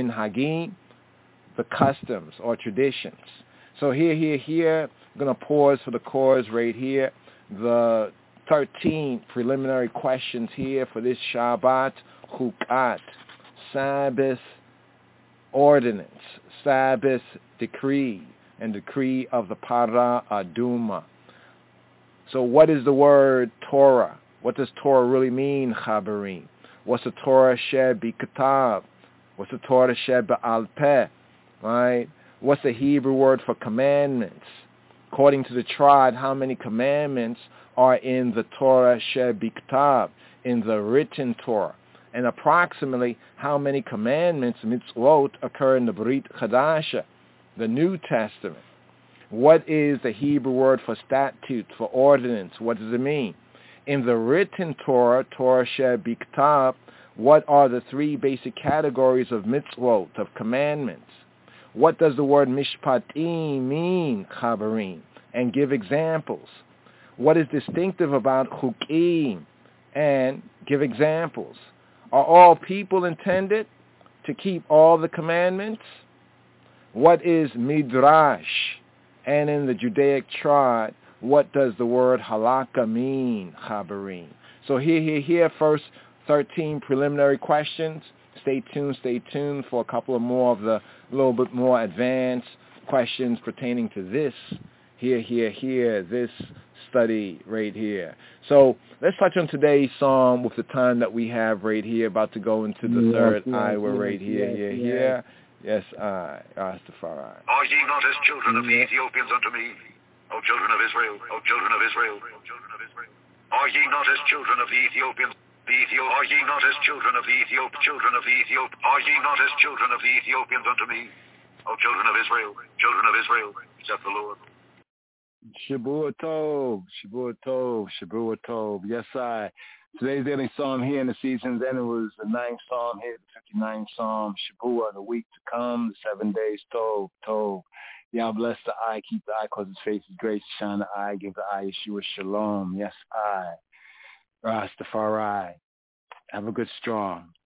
the customs or traditions. So here, I'm going to pause for the chorus right here. The 13 preliminary questions here for this Shabbat, Chukat, Sabbath ordinance, Sabbath decree, and decree of the Para Aduma. So what is the word Torah? What does Torah really mean, Chabarim? What's the Torah Shebikatab? What's the Torah Sheba'al Peh? Right? What's the Hebrew word for commandments? According to the triad, how many commandments are in the Torah Shebikatab, in the written Torah? And approximately how many commandments, mitzvot, occur in the Brit Chadasha, the New Testament? What is the Hebrew word for statute, for ordinance? What does it mean? In the written Torah, Torah Shebikatab, what are the three basic categories of mitzvot, of commandments? What does the word mishpatim mean, Chabarim? And give examples. What is distinctive about chukim? And give examples. Are all people intended to keep all the commandments? What is midrash? And in the Judaic triad, what does the word halakha mean, Chabarim? So here, first 13 preliminary questions. Stay tuned for a couple of more of the little bit more advanced questions pertaining to this, this study right here. So let's touch on today's psalm with the time that we have right here, about to go into the third ayah right here. Yes, Rastafari. Are ye not as children of the Ethiopians unto me, O children of Israel, O children of Israel? Are ye not as children of the Ethiopians? Are ye not as children of the children of the are ye not as children of the Ethiopians unto me, O children of Israel, saith the Lord. Shavua Tov. Yes, I. Today's daily psalm here in the season's end, it was the 9th psalm here, the 59th psalm, Shavua, the week to come, the 7 days, Tov. Yah bless the eye, keep the eye, cause his face is grace, shine the eye, give the eye Yeshua shalom. Yes, I. Rastafari. Have a good, strong